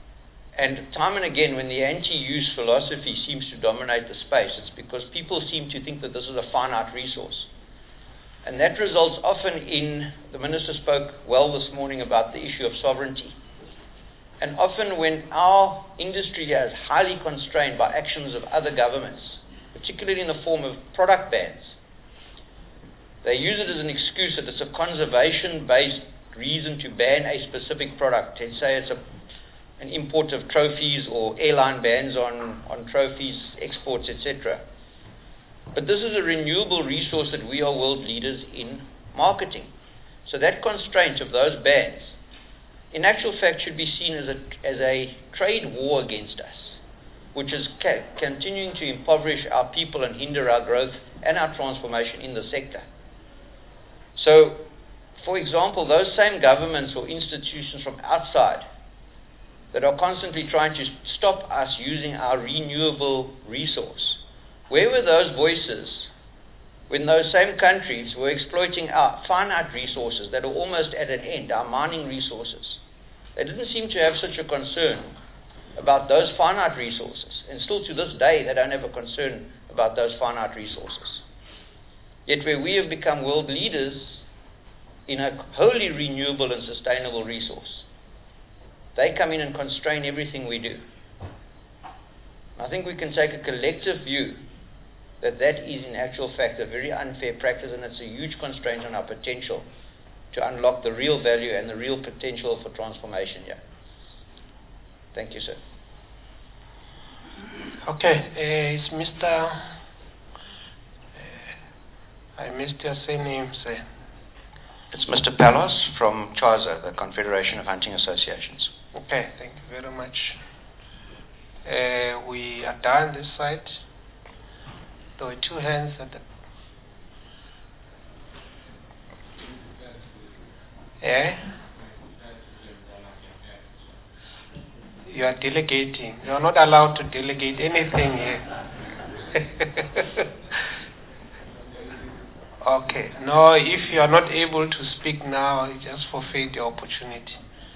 And time and again, when the anti-use philosophy seems to dominate the space, it's because people seem to think that this is a finite resource. And that results often in, the Minister spoke well this morning about the issue of sovereignty. And often when our industry is highly constrained by actions of other governments, particularly in the form of product bans, they use it as an excuse that it's a conservation-based reason to ban a specific product. Let's say it's an import of trophies or airline bans on trophies, exports, etc. But this is a renewable resource that we are world leaders in marketing. So that constraint of those bans, in actual fact, should be seen as a trade war against us, which is continuing to impoverish our people and hinder our growth and our transformation in the sector. So, for example, those same governments or institutions from outside that are constantly trying to stop us using our renewable resource, where were those voices when those same countries were exploiting our finite resources that are almost at an end, our mining resources? They didn't seem to have such a concern about those finite resources. And still to this day, they don't have a concern about those finite resources. Yet where we have become world leaders in a wholly renewable and sustainable resource, they come in and constrain everything we do. I think we can take a collective view that that is in actual fact a very unfair practice, and it's a huge constraint on our potential to unlock the real value and the real potential for transformation here. Thank you, sir. Okay, is Mr. I missed your surname, sir. It's Mr. Palos from CHASA, the Confederation of Hunting Associations. Okay, thank you very much. We are done this side. There were two hands at the... Yeah? You are delegating. You are not allowed to delegate anything here. Okay. No, if you are not able to speak now, you just forfeit your opportunity.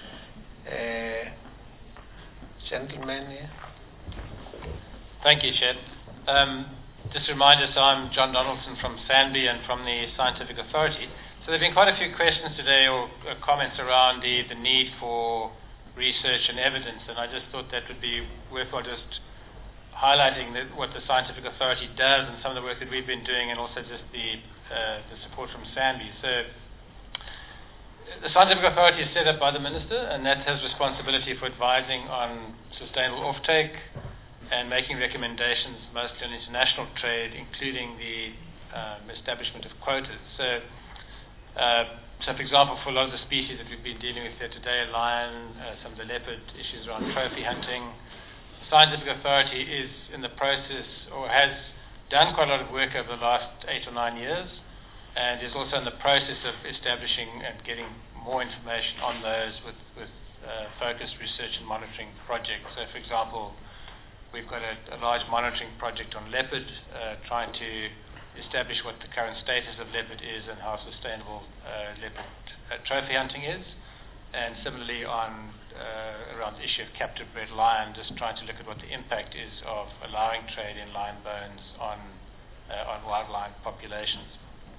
Gentleman here. Thank you, Chair. Just a reminder, so I'm John Donaldson from SANBI and from the Scientific Authority. So there have been quite a few questions today or comments around the need for research and evidence, and I just thought that would be worthwhile just highlighting what the Scientific Authority does and some of the work that we've been doing, and also just the support from SANBI. So the Scientific Authority is set up by the Minister, and that has responsibility for advising on sustainable offtake and making recommendations mostly on international trade, including the establishment of quotas. So for example, for a lot of the species that we've been dealing with here today, lion, some of the leopard issues around trophy hunting, the Scientific Authority is in the process, or has done quite a lot of work over the last 8 or 9 years, and is also in the process of establishing and getting more information on those with focused research and monitoring projects. So, for example, we've got a large monitoring project on leopard, trying to establish what the current status of leopard is and how sustainable leopard trophy hunting is. And similarly on around the issue of captive bred lion, just trying to look at what the impact is of allowing trade in lion bones on wildlife populations.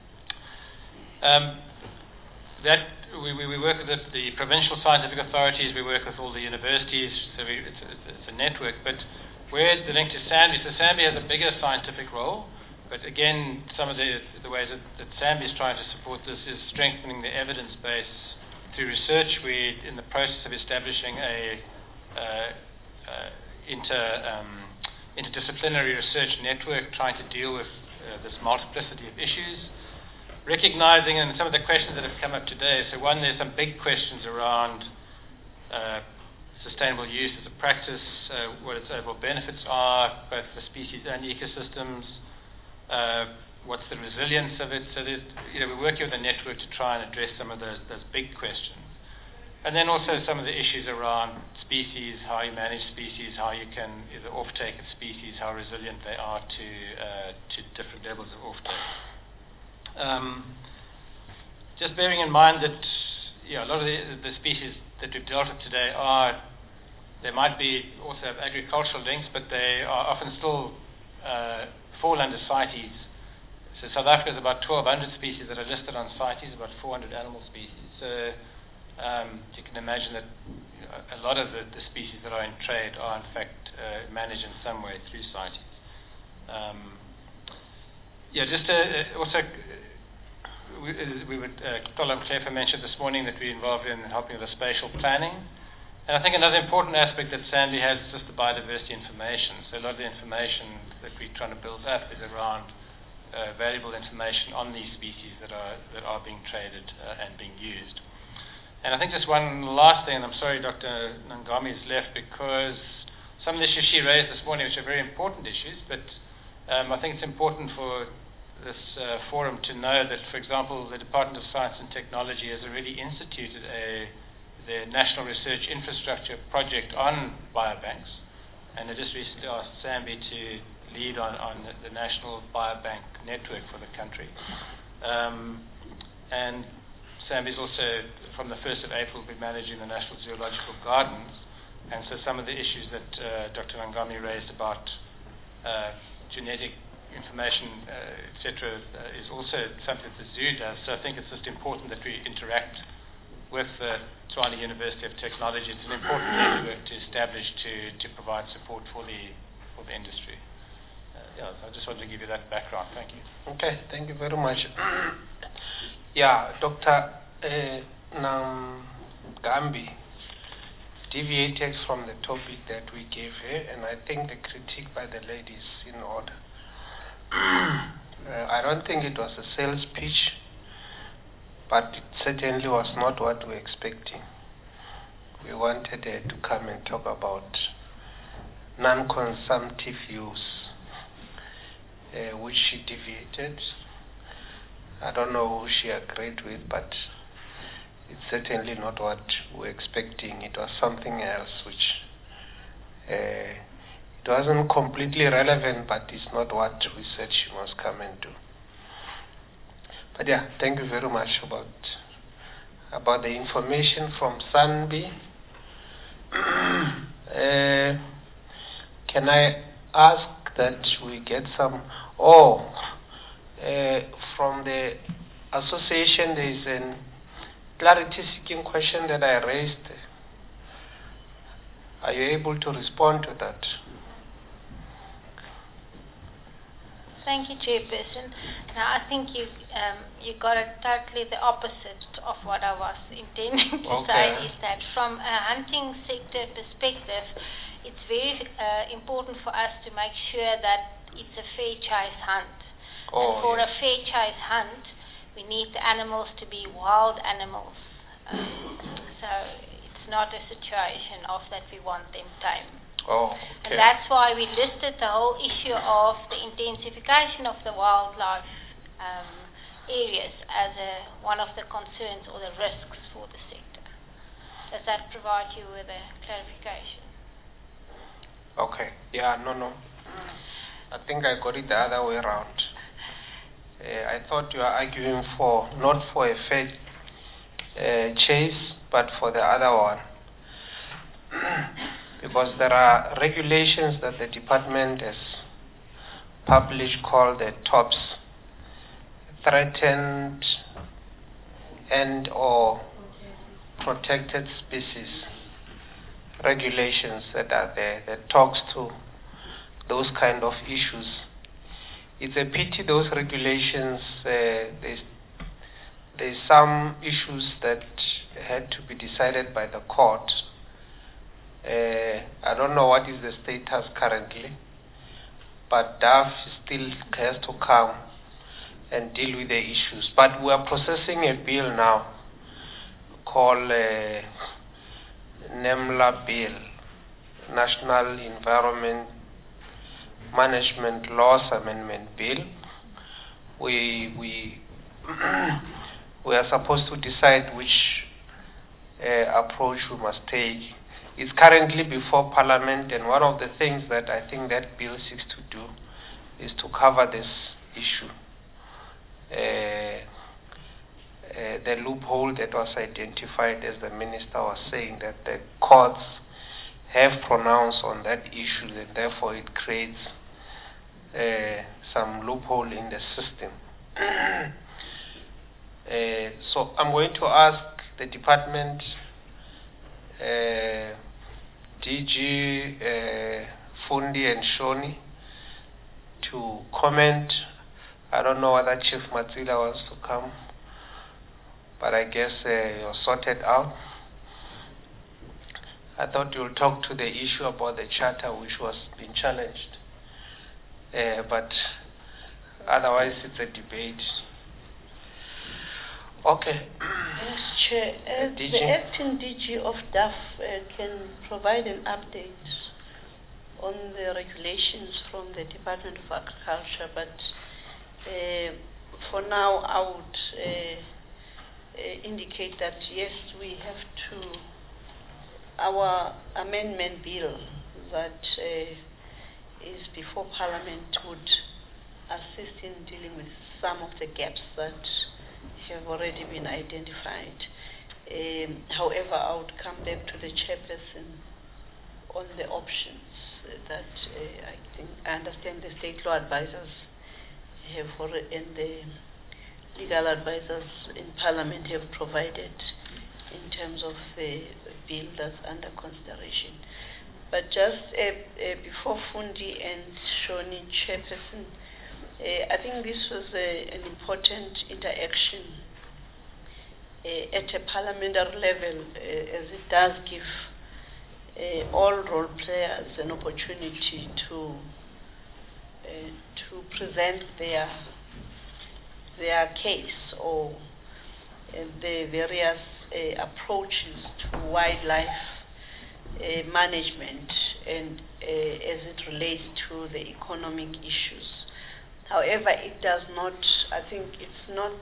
We work with the provincial scientific authorities, we work with all the universities, so it's a network. But where the link to SANBI, so SANBI has a bigger scientific role, but again, some of the ways that SANBI is trying to support this is strengthening the evidence base through research. We're in the process of establishing a interdisciplinary research network trying to deal with this multiplicity of issues, recognizing, and some of the questions that have come up today, so one, there's some big questions around sustainable use as a practice, what its overall benefits are, both for species and ecosystems, what's the resilience of it. So that, we're working with a network to try and address some of those big questions. And then also some of the issues around species, how you manage species, how you can either offtake of species, how resilient they are to different levels of offtake. Just bearing in mind that a lot of the species that we've dealt with today are They might be also have agricultural links, but they are often still fall under CITES. So South Africa has about 1,200 species that are listed on CITES, about 400 animal species. So you can imagine that a lot of the species that are in trade are in fact managed in some way through CITES. Colin Clefa mentioned this morning that we're involved in helping with the spatial planning. And I think another important aspect that SANBI has is just the biodiversity information. So a lot of the information that we're trying to build up is around valuable information on these species that are being traded and being used. And I think just one last thing, and I'm sorry Dr. Nangami's left, because some of the issues she raised this morning, which are very important issues, but I think it's important for this forum to know that, for example, the Department of Science and Technology has already instituted the National Research Infrastructure Project on biobanks, and it just recently asked SANBI to lead on the National Biobank Network for the country. And SANBI is also, from the 1st of April, will be managing the National Zoological Gardens, and so some of the issues that Dr. Nangami raised about genetic information, etc., is also something that the zoo does. So I think it's just important that we interact with the Tshwane University of Technology. It's an important network to establish to provide support for the industry. So I just wanted to give you that background. Thank you. Okay, thank you very much. Dr. Nangami deviated from the topic that we gave her, and I think the critique by the lady is in order. I don't think it was a sales pitch, but it certainly was not what we were expecting. We wanted her to come and talk about non-consumptive use, which she deviated. I don't know who she agreed with, but it's certainly not what we were expecting. It was something else, which it wasn't completely relevant, but it's not what we said she must come and do. But thank you very much about the information from SANBI. Can I ask that we get some? From the association, there is a clarity-seeking question that I raised. Are you able to respond to that? Thank you, Chairperson. Now, I think you got it totally the opposite of what I was intending to say, is that from a hunting sector perspective, it's very important for us to make sure that it's a fair chase hunt. And for a fair chase hunt, we need the animals to be wild animals. So it's not a situation of that we want them tame. And that's why we listed the whole issue of the intensification of the wildlife areas as one of the concerns or the risks for the sector. Does that provide you with a clarification? Okay. No. I think I got it the other way around. I thought you are arguing not for a fair chase, but for the other one. Because there are regulations that the department has published called the TOPS, Threatened and or Protected Species regulations that are there that talks to those kind of issues. It's a pity those regulations, there's some issues that had to be decided by the court. I don't know what is the status currently, but DAF still has to come and deal with the issues. But we are processing a bill now called NEMLA Bill, National Environment Management Laws Amendment Bill. We are supposed to decide which approach we must take. It's currently before Parliament, and one of the things that I think that bill seeks to do is to cover this issue. The loophole that was identified, as the Minister was saying, that the courts have pronounced on that issue, and therefore it creates some loophole in the system. So I'm going to ask the department, DG Fundi and Shoni, to comment. I don't know whether Chief Matsila wants to come, but I guess you're sorted out. I thought you'll talk to the issue about the charter which was being challenged, but otherwise it's a debate. Okay. Yes, Chair. The acting DG of DAF can provide an update on the regulations from the Department of Agriculture, but for now I would indicate that yes, we have to, our amendment bill that is before Parliament would assist in dealing with some of the gaps that have already been identified. However, I would come back to the chairperson on the options that I understand the state law advisors have already, and the legal advisors in Parliament have provided in terms of the bill that's under consideration. But just before Fundi and Shoni, chairperson, I think this was an important interaction at a parliamentary level, as it does give all role players an opportunity to present their case or the various approaches to wildlife management and as it relates to the economic issues. However, it does not, I think it's not,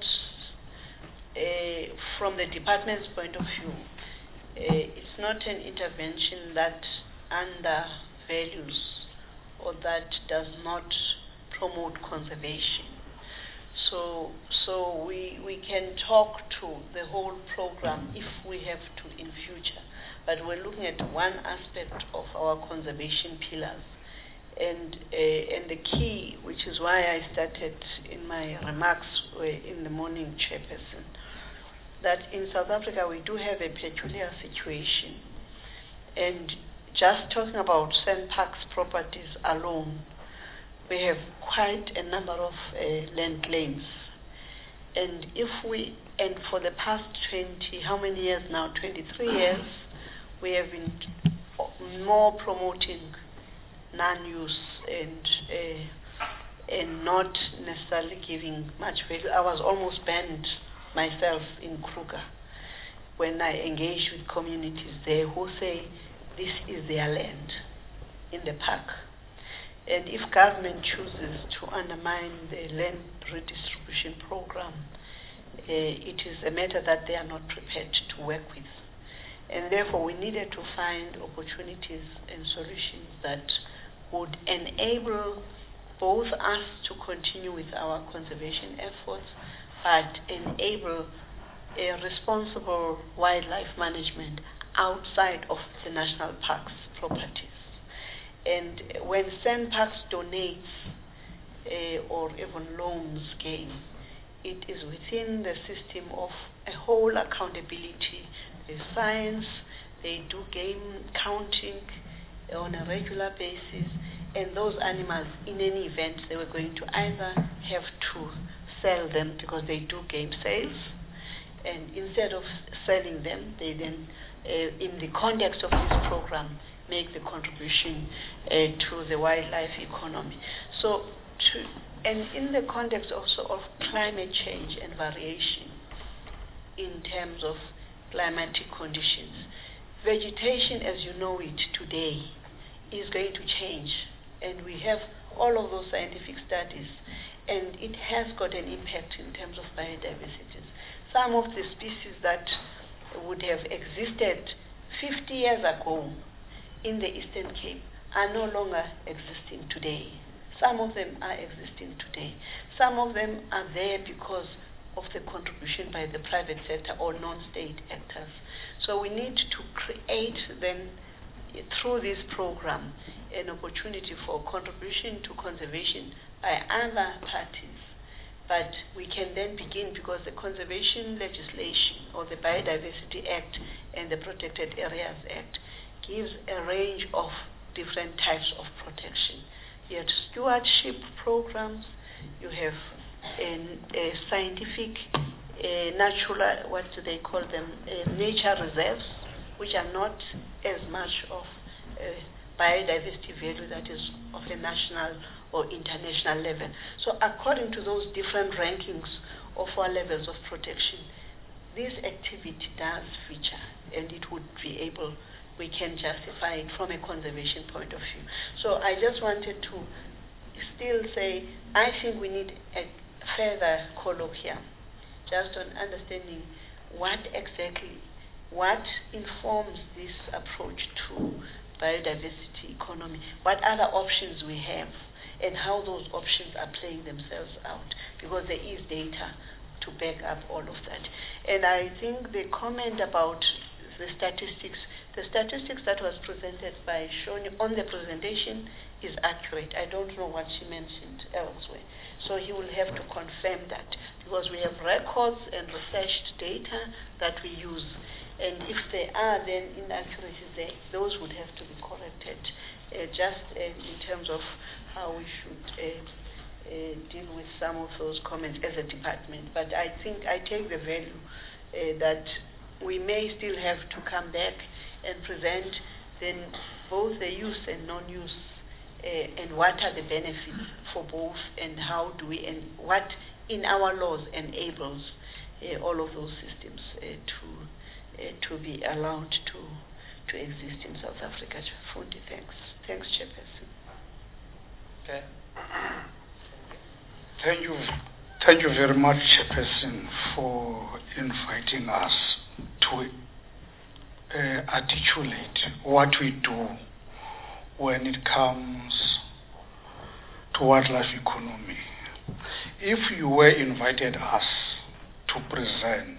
from the department's point of view, it's not an intervention that undervalues or that does not promote conservation. So we can talk to the whole program if we have to in future, but we're looking at one aspect of our conservation pillars. And the key, which is why I started in my remarks in the morning, chairperson, that in South Africa we do have a peculiar situation. And just talking about SANParks properties alone, we have quite a number of land claims. And for the past 20, how many years now? 23 years, we have been more promoting non-use and not necessarily giving much value. I was almost banned myself in Kruger when I engage with communities there who say this is their land in the park. And if government chooses to undermine the land redistribution program, it is a matter that they are not prepared to work with. And therefore we needed to find opportunities and solutions that would enable both us to continue with our conservation efforts, but enable a responsible wildlife management outside of the national parks properties. And when SANParks donates or even loans gain, it is within the system of a whole accountability. There's science, they do game counting on a regular basis, and those animals, in any event, they were going to either have to sell them because they do game sales, and instead of selling them, they then, in the context of this program, make the contribution to the wildlife economy. So, and in the context also of climate change and variation in terms of climatic conditions, vegetation as you know it today is going to change, and we have all of those scientific studies, and it has got an impact in terms of biodiversity. Some of the species that would have existed 50 years ago in the Eastern Cape are no longer existing today. Some of them are existing today. Some of them are there because of the contribution by the private sector or non-state actors. So we need to create then through this program, an opportunity for contribution to conservation by other parties. But we can then begin, because the conservation legislation or the Biodiversity Act and the Protected Areas Act gives a range of different types of protection. You have stewardship programs, you have a scientific, natural, what do they call them, nature reserves, which are not as much of biodiversity value that is of a national or international level. So according to those different rankings of our levels of protection, this activity does feature, and it would be able, we can justify it from a conservation point of view. So I just wanted to still say, I think we need a further colloquium, just on understanding what informs this approach to biodiversity economy, what other options we have, and how those options are playing themselves out, because there is data to back up all of that. And I think the comment about the statistics that was presented by Shoni on the presentation is accurate. I don't know what she mentioned elsewhere. So he will have to confirm that, because we have records and researched data that we use. And if there are then inaccuracies there, those would have to be corrected, just in terms of how we should deal with some of those comments as a department. But I think I take the value that we may still have to come back and present then both the use and non-use, and what are the benefits for both, and how do we, and what in our laws enables all of those systems to be allowed to exist in South Africa. Fundi, thanks. Thanks, Chairperson. Okay. Thank you very much, Chairperson, for inviting us to articulate what we do when it comes to wildlife economy. If you were invited us to present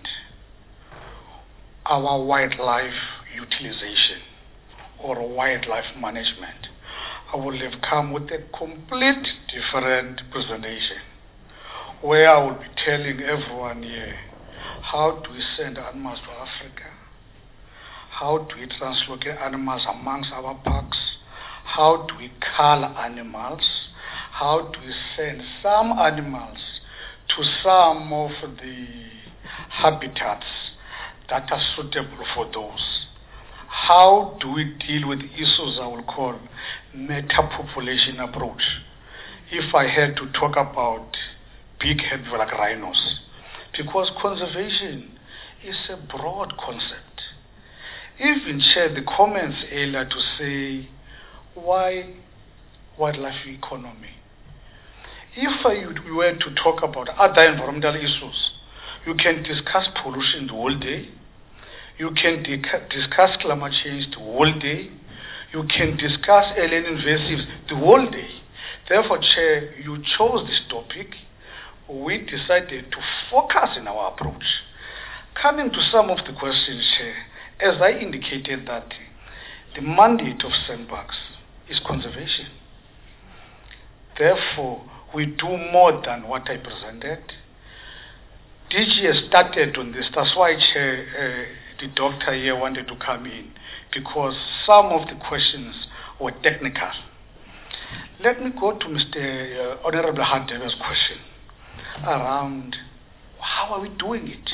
our wildlife utilization or wildlife management, I would have come with a complete different presentation, where I will be telling everyone here, how do we send animals to Africa? How do we translocate animals amongst our parks? How do we cull animals? How do we send some animals to some of the habitats that are suitable for those? How do we deal with issues I will call meta-population approach? If I had to talk about big herbivores like rhinos, because conservation is a broad concept. Even share the comments earlier to say, why wildlife economy? If we were to talk about other environmental issues, you can discuss pollution the whole day. You can discuss climate change the whole day. You can discuss alien invasives the whole day. Therefore, Chair, you chose this topic. We decided to focus in our approach. Coming to some of the questions, Chair, as I indicated that the mandate of SANParks is conservation. Therefore, we do more than what I presented. DG has started on this. That's why, Chair, the doctor here wanted to come in, because some of the questions were technical. Let me go to Mr. Honorable Handebe's question around how are we doing it.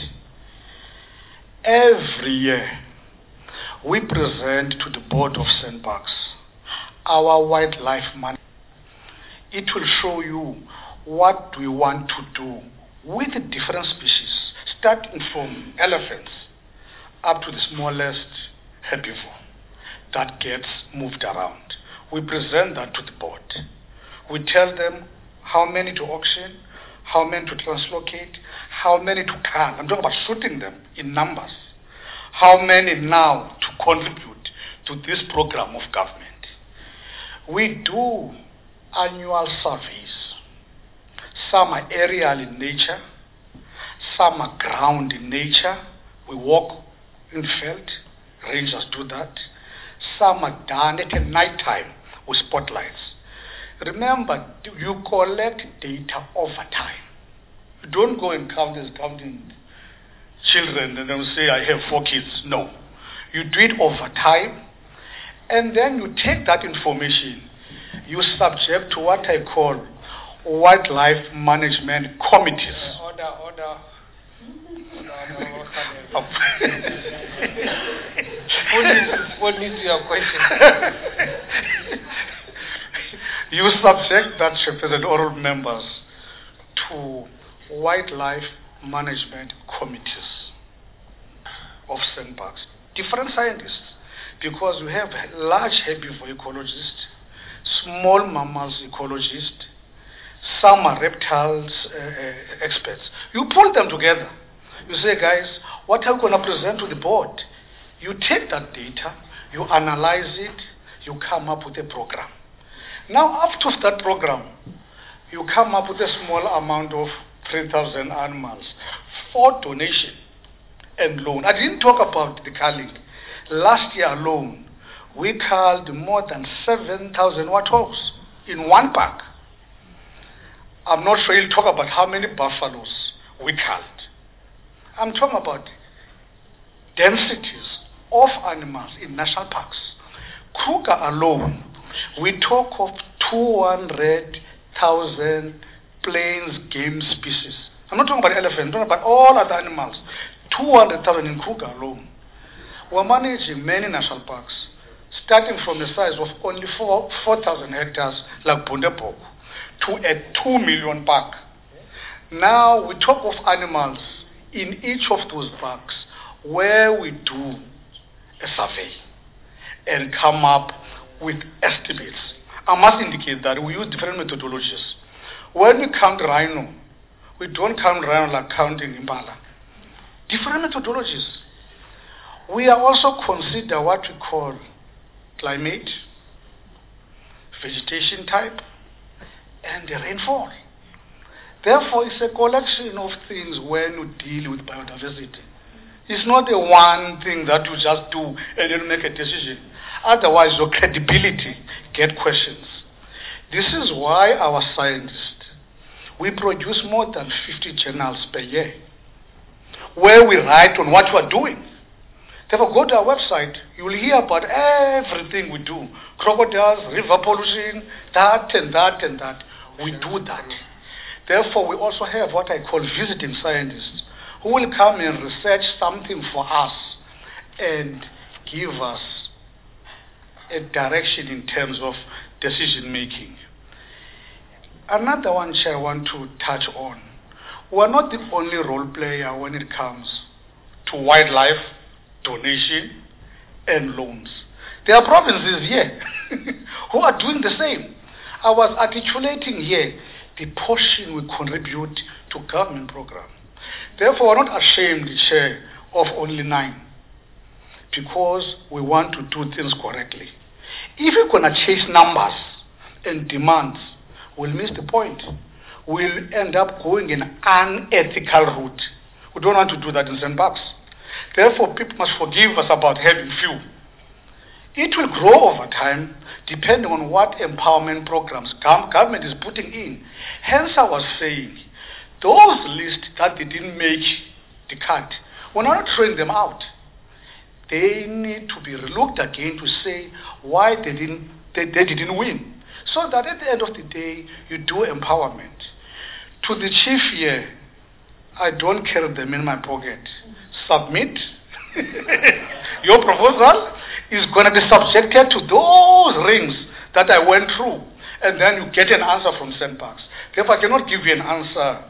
Every year, we present to the board of SANParks our wildlife management. It will show you what we want to do with the different species, starting from elephants up to the smallest herbivore that gets moved around. We present that to the board. We tell them how many to auction, how many to translocate, how many to cull. I'm talking about shooting them in numbers. How many now to contribute to this program of government. We do annual surveys. Some are aerial in nature, some are ground in nature. We walk in felt, rangers do that. Some are done at night time with spotlights. Remember, you collect data over time. You don't go and counting children and then say, I have 4 kids. No. You do it over time, and then you take that information, you subject to what I call wildlife management committees. Order. What needs your question? You subject that represent oral members to wildlife management committees of sandbanks. Different scientists, because we have large herbivore ecologists, small mammals ecologists, some are reptiles experts. You pull them together. You say, guys, what are we going to present to the board? You take that data, you analyze it, you come up with a program. Now, after that program, you come up with a small amount of 3,000 animals for donation and loan. I didn't talk about the culling. Last year alone, we culled more than 7,000 warthogs in one park. I'm not sure you'll talk about how many buffaloes we culled. I'm talking about densities of animals in national parks. Kruger alone, we talk of 200,000 plains game species. I'm not talking about elephants, I'm talking about all other animals. 200,000 in Kruger alone. We're managing many national parks, starting from the size of only 4,000 hectares like Bundebok to a 2 million park. Now we talk of animals in each of those parks where we do a survey and come up with estimates. I must indicate that we use different methodologies. When we count rhino, we don't count rhino like counting impala. Different methodologies. We are also consider what we call climate, vegetation type, and the rainfall. Therefore, it's a collection of things when you deal with biodiversity. It's not a one thing that you just do and then make a decision. Otherwise, your credibility get questions. This is why our scientists, we produce more than 50 journals per year, where we write on what we're doing. Therefore, go to our website, you will hear about everything we do. Crocodiles, river pollution, that and that and that. We do that. Therefore, we also have what I call visiting scientists who will come and research something for us and give us a direction in terms of decision making. Another one, Chair, I want to touch on. We're not the only role player when it comes to wildlife, donation, and loans. There are provinces here who are doing the same. I was articulating here the portion we contribute to government program. Therefore, we're not ashamed, Chair, of only 9, because we want to do things correctly. If we're going to chase numbers and demands, we'll miss the point. We'll end up going an unethical route. We don't want to do that in sandbox. Therefore, people must forgive us about having few. It will grow over time, depending on what empowerment programs government is putting in. Hence, I was saying, those lists that they didn't make the cut, we're not throwing them out. They need to be looked again to say why they didn't win. So that at the end of the day, you do empowerment. To the chief here, I don't carry them in my pocket. Submit. Your proposal is going to be subjected to those rings that I went through, and then you get an answer from sandbox. Therefore, I cannot give you an answer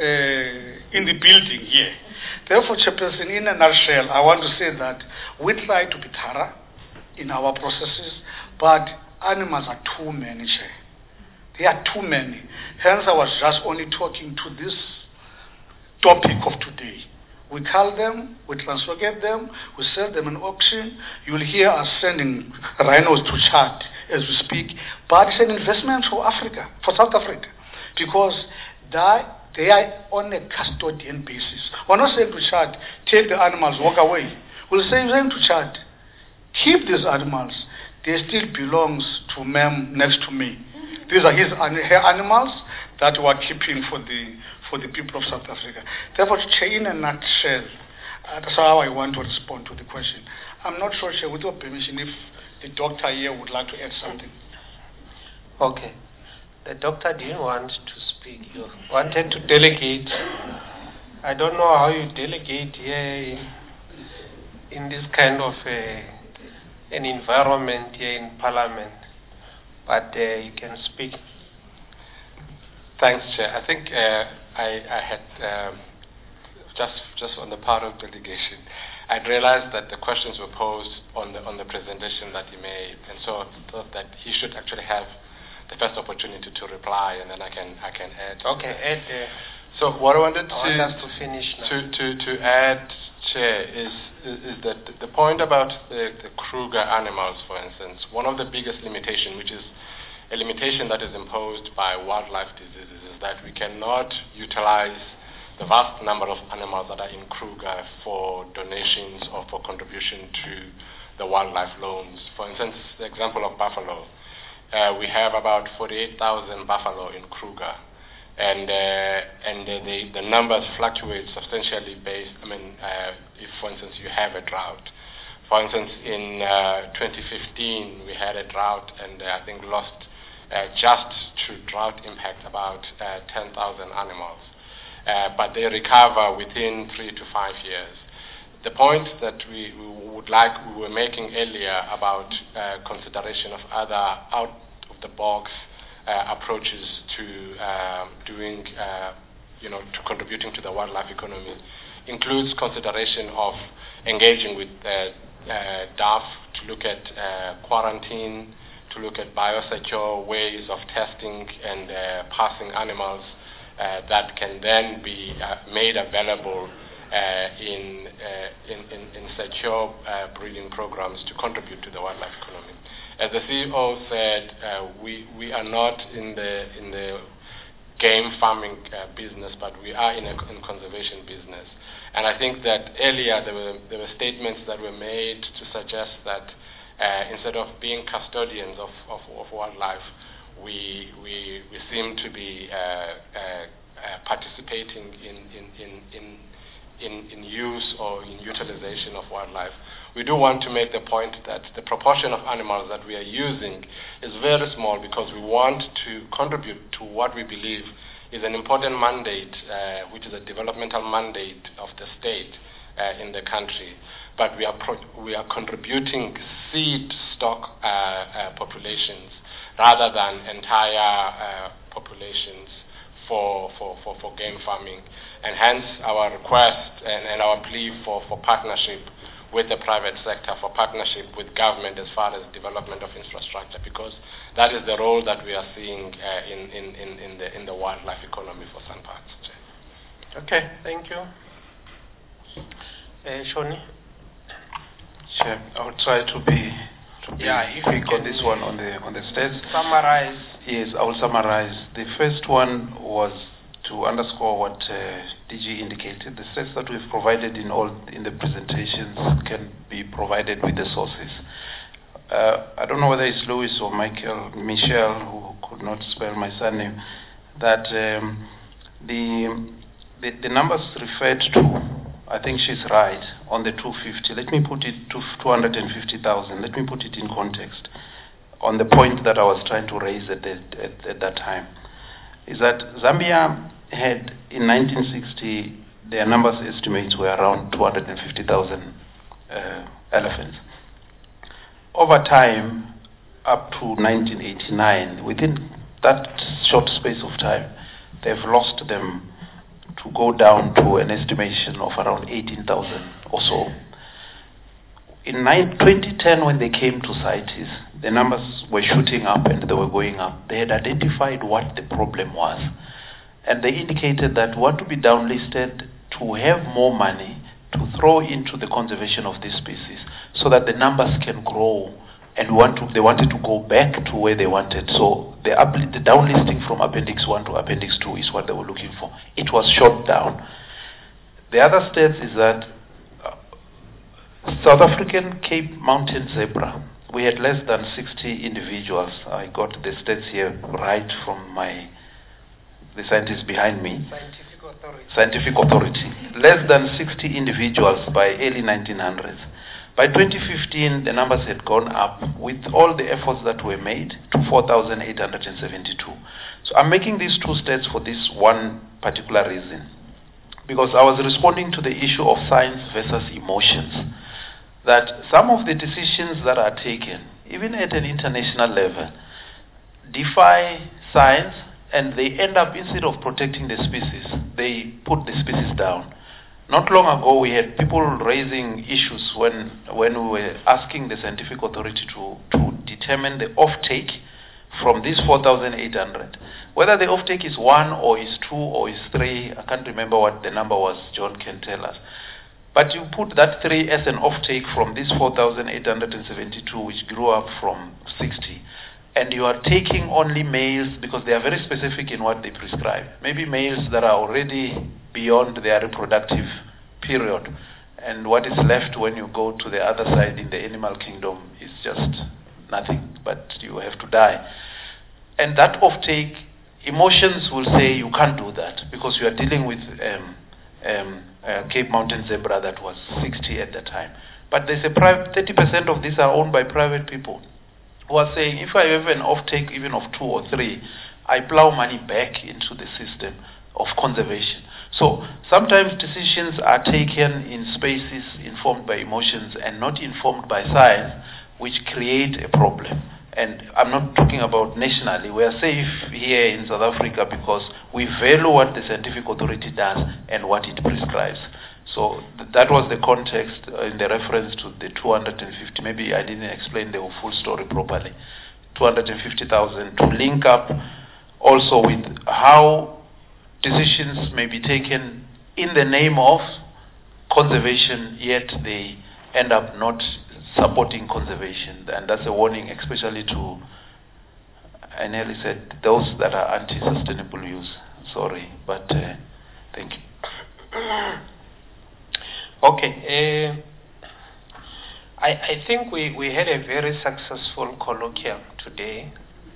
in the building here. Therefore, Chairperson, in a nutshell, I want to say that we try to be thorough in our processes, but animals are too many, Chair. They are too many. Hence, I was just only talking to this topic of today. We cull them, we translocate them, we sell them in auction. You'll hear us sending rhinos to Chad as we speak. But it's an investment for Africa, for South Africa, because they are on a custodian basis. We're not saying to Chad, take the animals, walk away. We'll say to Chad, keep these animals. They still belongs to ma'am next to me. These are her animals that we are keeping for the people of South Africa. Therefore, Chair, in a nutshell, that's how I want to respond to the question. I'm not sure, Chair, with your permission, if the doctor here would like to add something. Okay. The doctor didn't want to speak. You wanted to delegate. I don't know how you delegate here in this kind of an environment here in Parliament, but you can speak. Thanks, Chair. I think I had just on the part of delegation, I'd realized that the questions were posed on the presentation that he made, and so I thought that he should actually have the first opportunity to reply, and then I can add. Okay, add. So what I wanted to finish now. To add, Chair, is that the point about the Kruger animals, for instance, one of the biggest limitations, which is a limitation that is imposed by wildlife diseases, is that we cannot utilize the vast number of animals that are in Kruger for donations or for contribution to the wildlife loans. For instance, the example of buffalo. We have about 48,000 buffalo in Kruger, and the numbers fluctuate substantially based. If, for instance, you have a drought. For instance, in 2015 we had a drought, and I think lost just to drought impact about 10,000 animals, but they recover within 3 to 5 years. The point that we were making earlier about consideration of other out-of-the-box approaches to doing, to contributing to the wildlife economy, includes consideration of engaging with DAF to look at quarantine, to look at biosecure ways of testing and passing animals that can then be made available in secure breeding programs to contribute to the wildlife economy. As the CEO said, we are not in the game farming business, but we are in conservation business. And I think that earlier there were statements that were made to suggest that instead of being custodians of wildlife, we seem to be participating in use or in utilization of wildlife. We do want to make the point that the proportion of animals that we are using is very small, because we want to contribute to what we believe is an important mandate, which is a developmental mandate of the state in the country. But we are contributing seed stock populations rather than entire populations for game farming, and hence our request and our plea for partnership with the private sector, for partnership with government as far as development of infrastructure, because that is the role that we are seeing in the wildlife economy for some parts. Okay, thank you. Shoni? Chair, I will try to be quick on this one on the states. Summarize. Yes, I will summarize. The first one was to underscore what DG indicated. The stats that we've provided in the presentations can be provided with the sources. I don't know whether it's Louis or Michelle, who could not spell my surname, that the numbers referred to, I think she's right, on the 250. Let me put it to 250,000. Let me put it in context on the point that I was trying to raise at that time. Is that Zambia had, in 1960, their numbers estimates were around 250,000 elephants. Over time, up to 1989, within that short space of time, they've lost them to go down to an estimation of around 18,000 or so. In 2010, when they came to CITES, the numbers were shooting up and they were going up. They had identified what the problem was. And they indicated that what to be downlisted to have more money to throw into the conservation of this species so that the numbers can grow. And they wanted to go back to where they wanted. So the downlisting from Appendix 1 to Appendix 2 is what they were looking for. It was shot down. The other stats is that South African Cape Mountain zebra, we had less than 60 individuals. I got the stats here right from the scientists behind me. Scientific authority. Less than 60 individuals by early 1900s. By 2015, the numbers had gone up with all the efforts that were made to 4,872. So I'm making these two stats for this one particular reason, because I was responding to the issue of science versus emotions, that some of the decisions that are taken, even at an international level, defy science, and they end up, instead of protecting the species, they put the species down. Not long ago, we had people raising issues when we were asking the scientific authority to determine the offtake from this 4,800. Whether the offtake is 1 or is 2 or is 3, I can't remember what the number was, John can tell us. But you put that 3 as an offtake from this 4,872, which grew up from 60. And you are taking only males, because they are very specific in what they prescribe. Maybe males that are already beyond their reproductive period. And what is left when you go to the other side in the animal kingdom is just nothing, but you have to die. And that offtake, emotions will say you can't do that, because you are dealing with Cape Mountain zebra that was 60 at the time. But there's 30% of these are owned by private people, who are saying, if I have an offtake even of 2 or 3, I plow money back into the system of conservation. So sometimes decisions are taken in spaces informed by emotions and not informed by science, which create a problem. And I'm not talking about nationally. We are safe here in South Africa because we value what the scientific authority does and what it prescribes. So that was the context in the reference to the 250. Maybe I didn't explain the full story properly. 250,000 to link up also with how decisions may be taken in the name of conservation, yet they end up not supporting conservation. And that's a warning, especially to, I nearly said, those that are anti-sustainable use. Sorry, but thank you. Okay, I think we had a very successful colloquium today.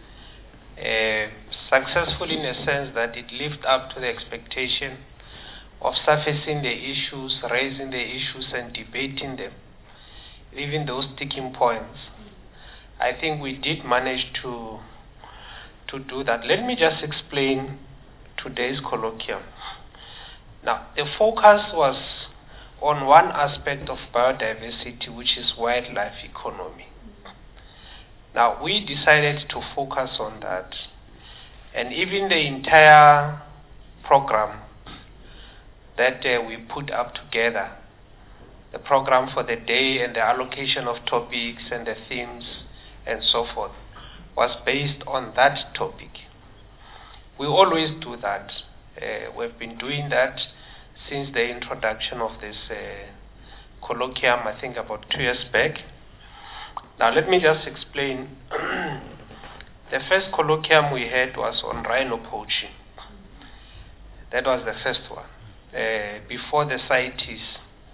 Successful in a sense that it lived up to the expectation of surfacing the issues, raising the issues and debating them, even those sticking points. I think we did manage to do that. Let me just explain today's colloquium. Now, the focus was on one aspect of biodiversity, which is wildlife economy. Now, we decided to focus on that, and even the entire program that we put up together, the program for the day and the allocation of topics and the themes and so forth, was based on that topic. We always do that. We've been doing that since the introduction of this colloquium, I think about 2 years back. Now let me just explain. The first colloquium we had was on rhino poaching. That was the first one. Before the CITES,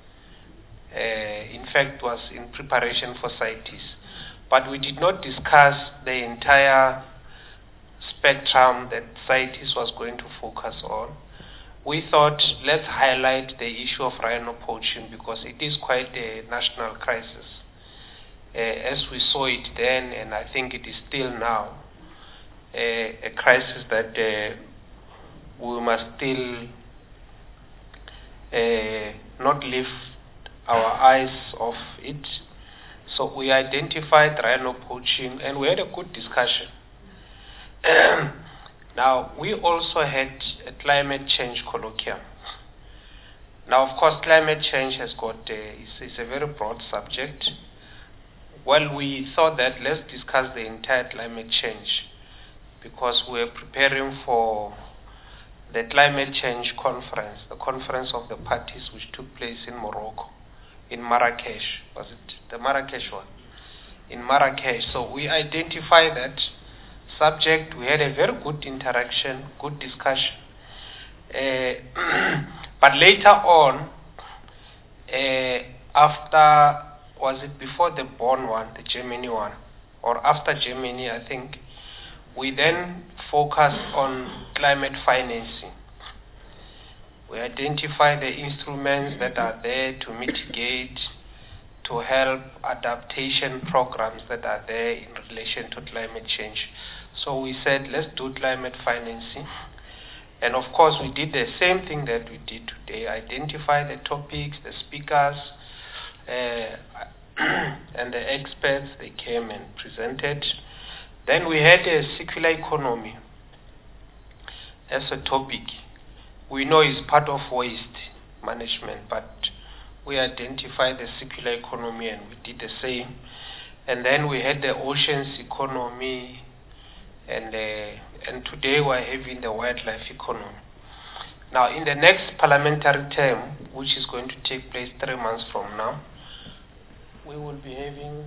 in fact was in preparation for CITES. But we did not discuss the entire spectrum that CITES was going to focus on. We thought, let's highlight the issue of rhino poaching because it is quite a national crisis. As we saw it then, and I think it is still now, a crisis that we must still not lift our eyes off it. So we identified rhino poaching and we had a good discussion. Now, we also had a climate change colloquium. Now, of course, climate change has got it's a very broad subject. Well, we thought that let's discuss the entire climate change because we're preparing for the climate change conference, the conference of the parties which took place in Morocco, in Marrakesh. Was it the Marrakesh one? In Marrakesh. So we identified that subject. We had a very good interaction, good discussion. But later on, after was it before the Bonn one, the Germany one, or after Germany, I think, we then focused on climate financing. We identify the instruments that are there to mitigate, to help adaptation programs that are there in relation to climate change. So we said, let's do climate financing. And of course, we did the same thing that we did today, identify the topics, the speakers, and the experts. They came and presented. Then we had a circular economy as a topic. We know it's part of waste management, but we identified the circular economy and we did the same. And then we had the oceans economy, and today we're having the wildlife economy. Now, in the next parliamentary term, which is going to take place 3 months from now, we will be having,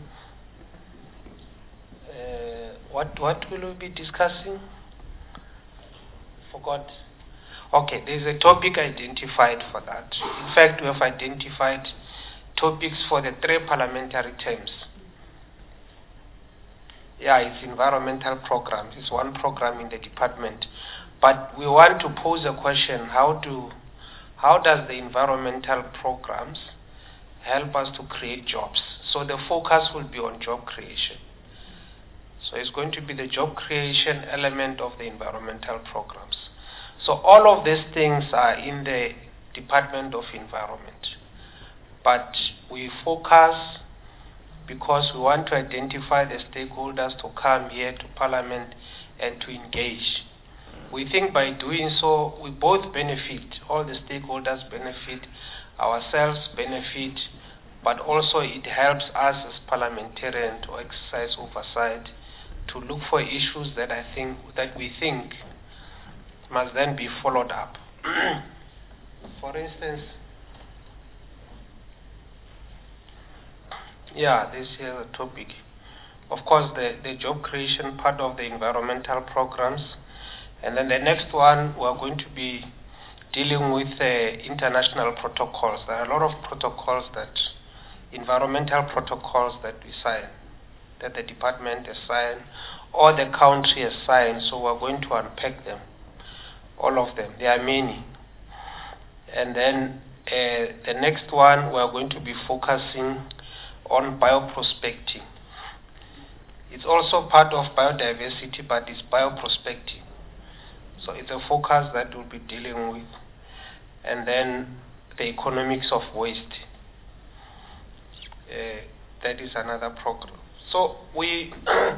what will we be discussing? Forgot. Okay, there's a topic identified for that. In fact, we have identified topics for the 3 parliamentary terms. Yeah, it's environmental programs. It's one program in the department. But we want to pose a question, how does the environmental programs help us to create jobs? So the focus will be on job creation. So it's going to be the job creation element of the environmental programs. So all of these things are in the Department of Environment. But we focus because we want to identify the stakeholders to come here to Parliament and to engage. We think by doing so, we both benefit, all the stakeholders benefit, ourselves benefit, but also it helps us as parliamentarians to exercise oversight, to look for issues that we think must then be followed up. For instance, this is a topic. Of course, the job creation part of the environmental programs. And then the next one, we're going to be dealing with international protocols. There are a lot of protocols environmental protocols that we sign, that the department has signed, or the country has signed. So we're going to unpack them, all of them. There are many. And then the next one, we're going to be focusing on bioprospecting. It's also part of biodiversity, but it's bioprospecting. So it's a focus that we'll be dealing with. And then the economics of waste. That is another program. So we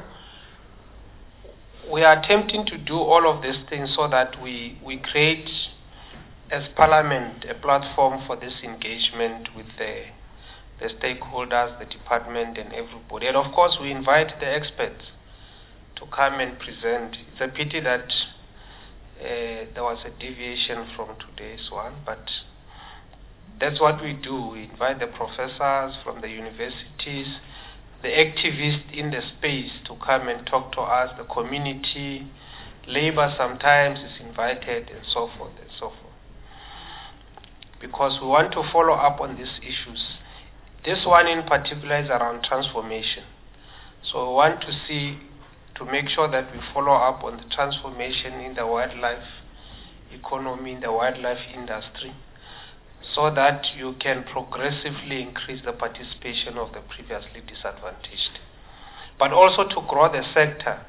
are attempting to do all of these things so that we create, as Parliament, a platform for this engagement with the stakeholders, the department, and everybody. And of course, we invite the experts to come and present. It's a pity that there was a deviation from today's one, but that's what we do. We invite the professors from the universities, the activists in the space to come and talk to us, the community, labor sometimes is invited, and so forth and so forth. Because we want to follow up on these issues. This one in particular is around transformation. So we want to make sure that we follow up on the transformation in the wildlife economy, in the wildlife industry, so that you can progressively increase the participation of the previously disadvantaged. But also to grow the sector,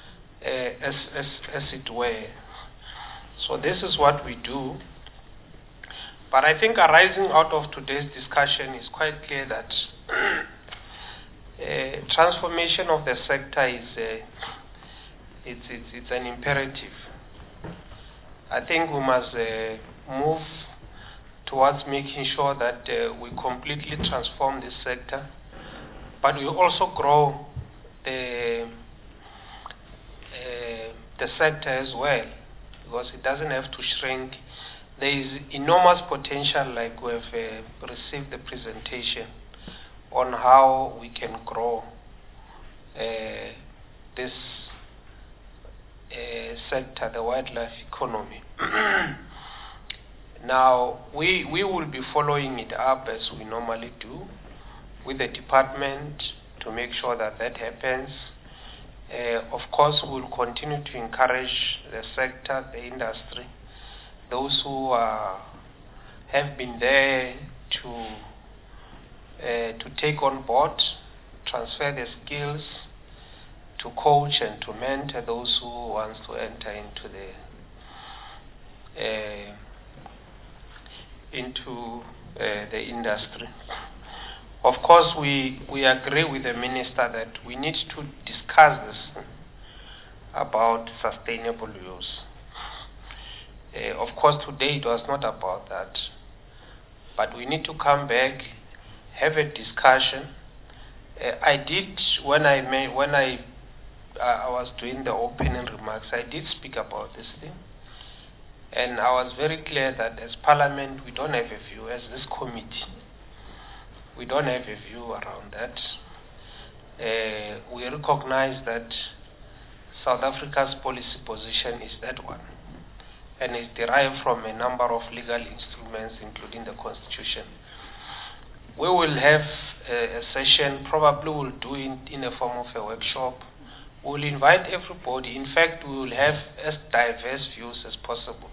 as it were. So this is what we do. But I think arising out of today's discussion is quite clear that transformation of the sector is it's an imperative. I think we must move towards making sure that we completely transform this sector, but we also grow the sector as well, because it doesn't have to shrink. There is enormous potential, like we have received the presentation on how we can grow this sector, the wildlife economy. Now, we will be following it up as we normally do. with the department to make sure that that happens. Of course, we will continue to encourage the sector, the industry, those who have been there to take on board, transfer their skills, to coach and to mentor those who want to enter into the industry. Of course, we agree with the minister that we need to discuss this about sustainable use. Of course, today it was not about that, but we need to come back, have a discussion. I did when I was doing the opening remarks, I did speak about this thing, and I was very clear that as Parliament we don't have a view, as this committee we don't have a view around that. We recognize that South Africa's policy position is that one, and is derived from a number of legal instruments, including the Constitution. We will have a session, probably we'll do it in a form of a workshop. We'll invite everybody. In fact, we will have as diverse views as possible.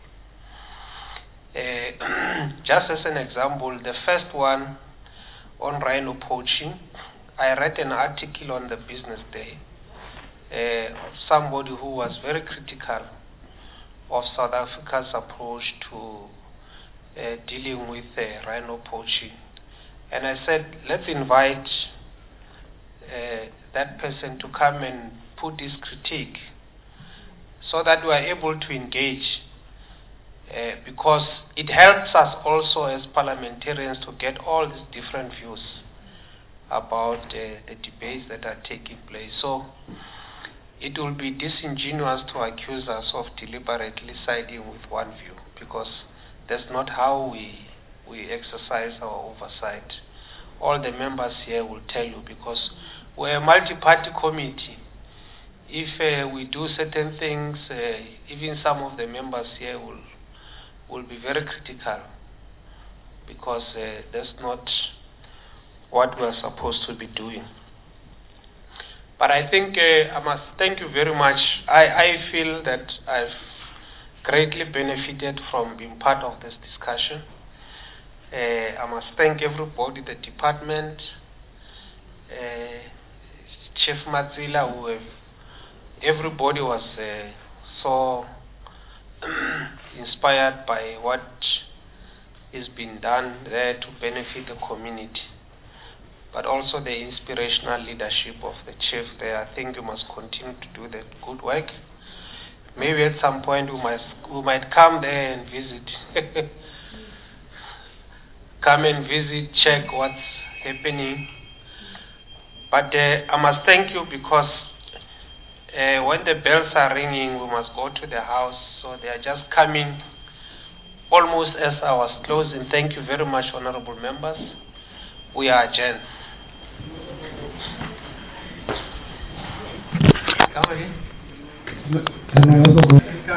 Just as an example, the first one on rhino poaching, I read an article on the Business Day of somebody who was very critical of South Africa's approach to dealing with rhino poaching. And I said, let's invite that person to come and put this critique so that we are able to engage, because it helps us also as parliamentarians to get all these different views about the debates that are taking place. So it will be disingenuous to accuse us of deliberately siding with one view, because that's not how we exercise our oversight. All the members here will tell you, because we're a multi-party committee. If we do certain things, even some of the members here will be very critical, because that's not what we're supposed to be doing. But I think I must thank you very much. I feel that I've greatly benefited from being part of this discussion. I must thank everybody, the department, Chief Matsila, everybody was so inspired by what is being done there to benefit the community, but also the inspirational leadership of the chief there. I think we must continue to do that good work. Maybe at some point we might come there and visit. Come and visit, check what's happening. But I must thank you, because when the bells are ringing, we must go to the house. So they are just coming almost as I was closing. Thank you very much, honorable members. We are adjourned. Can I also go?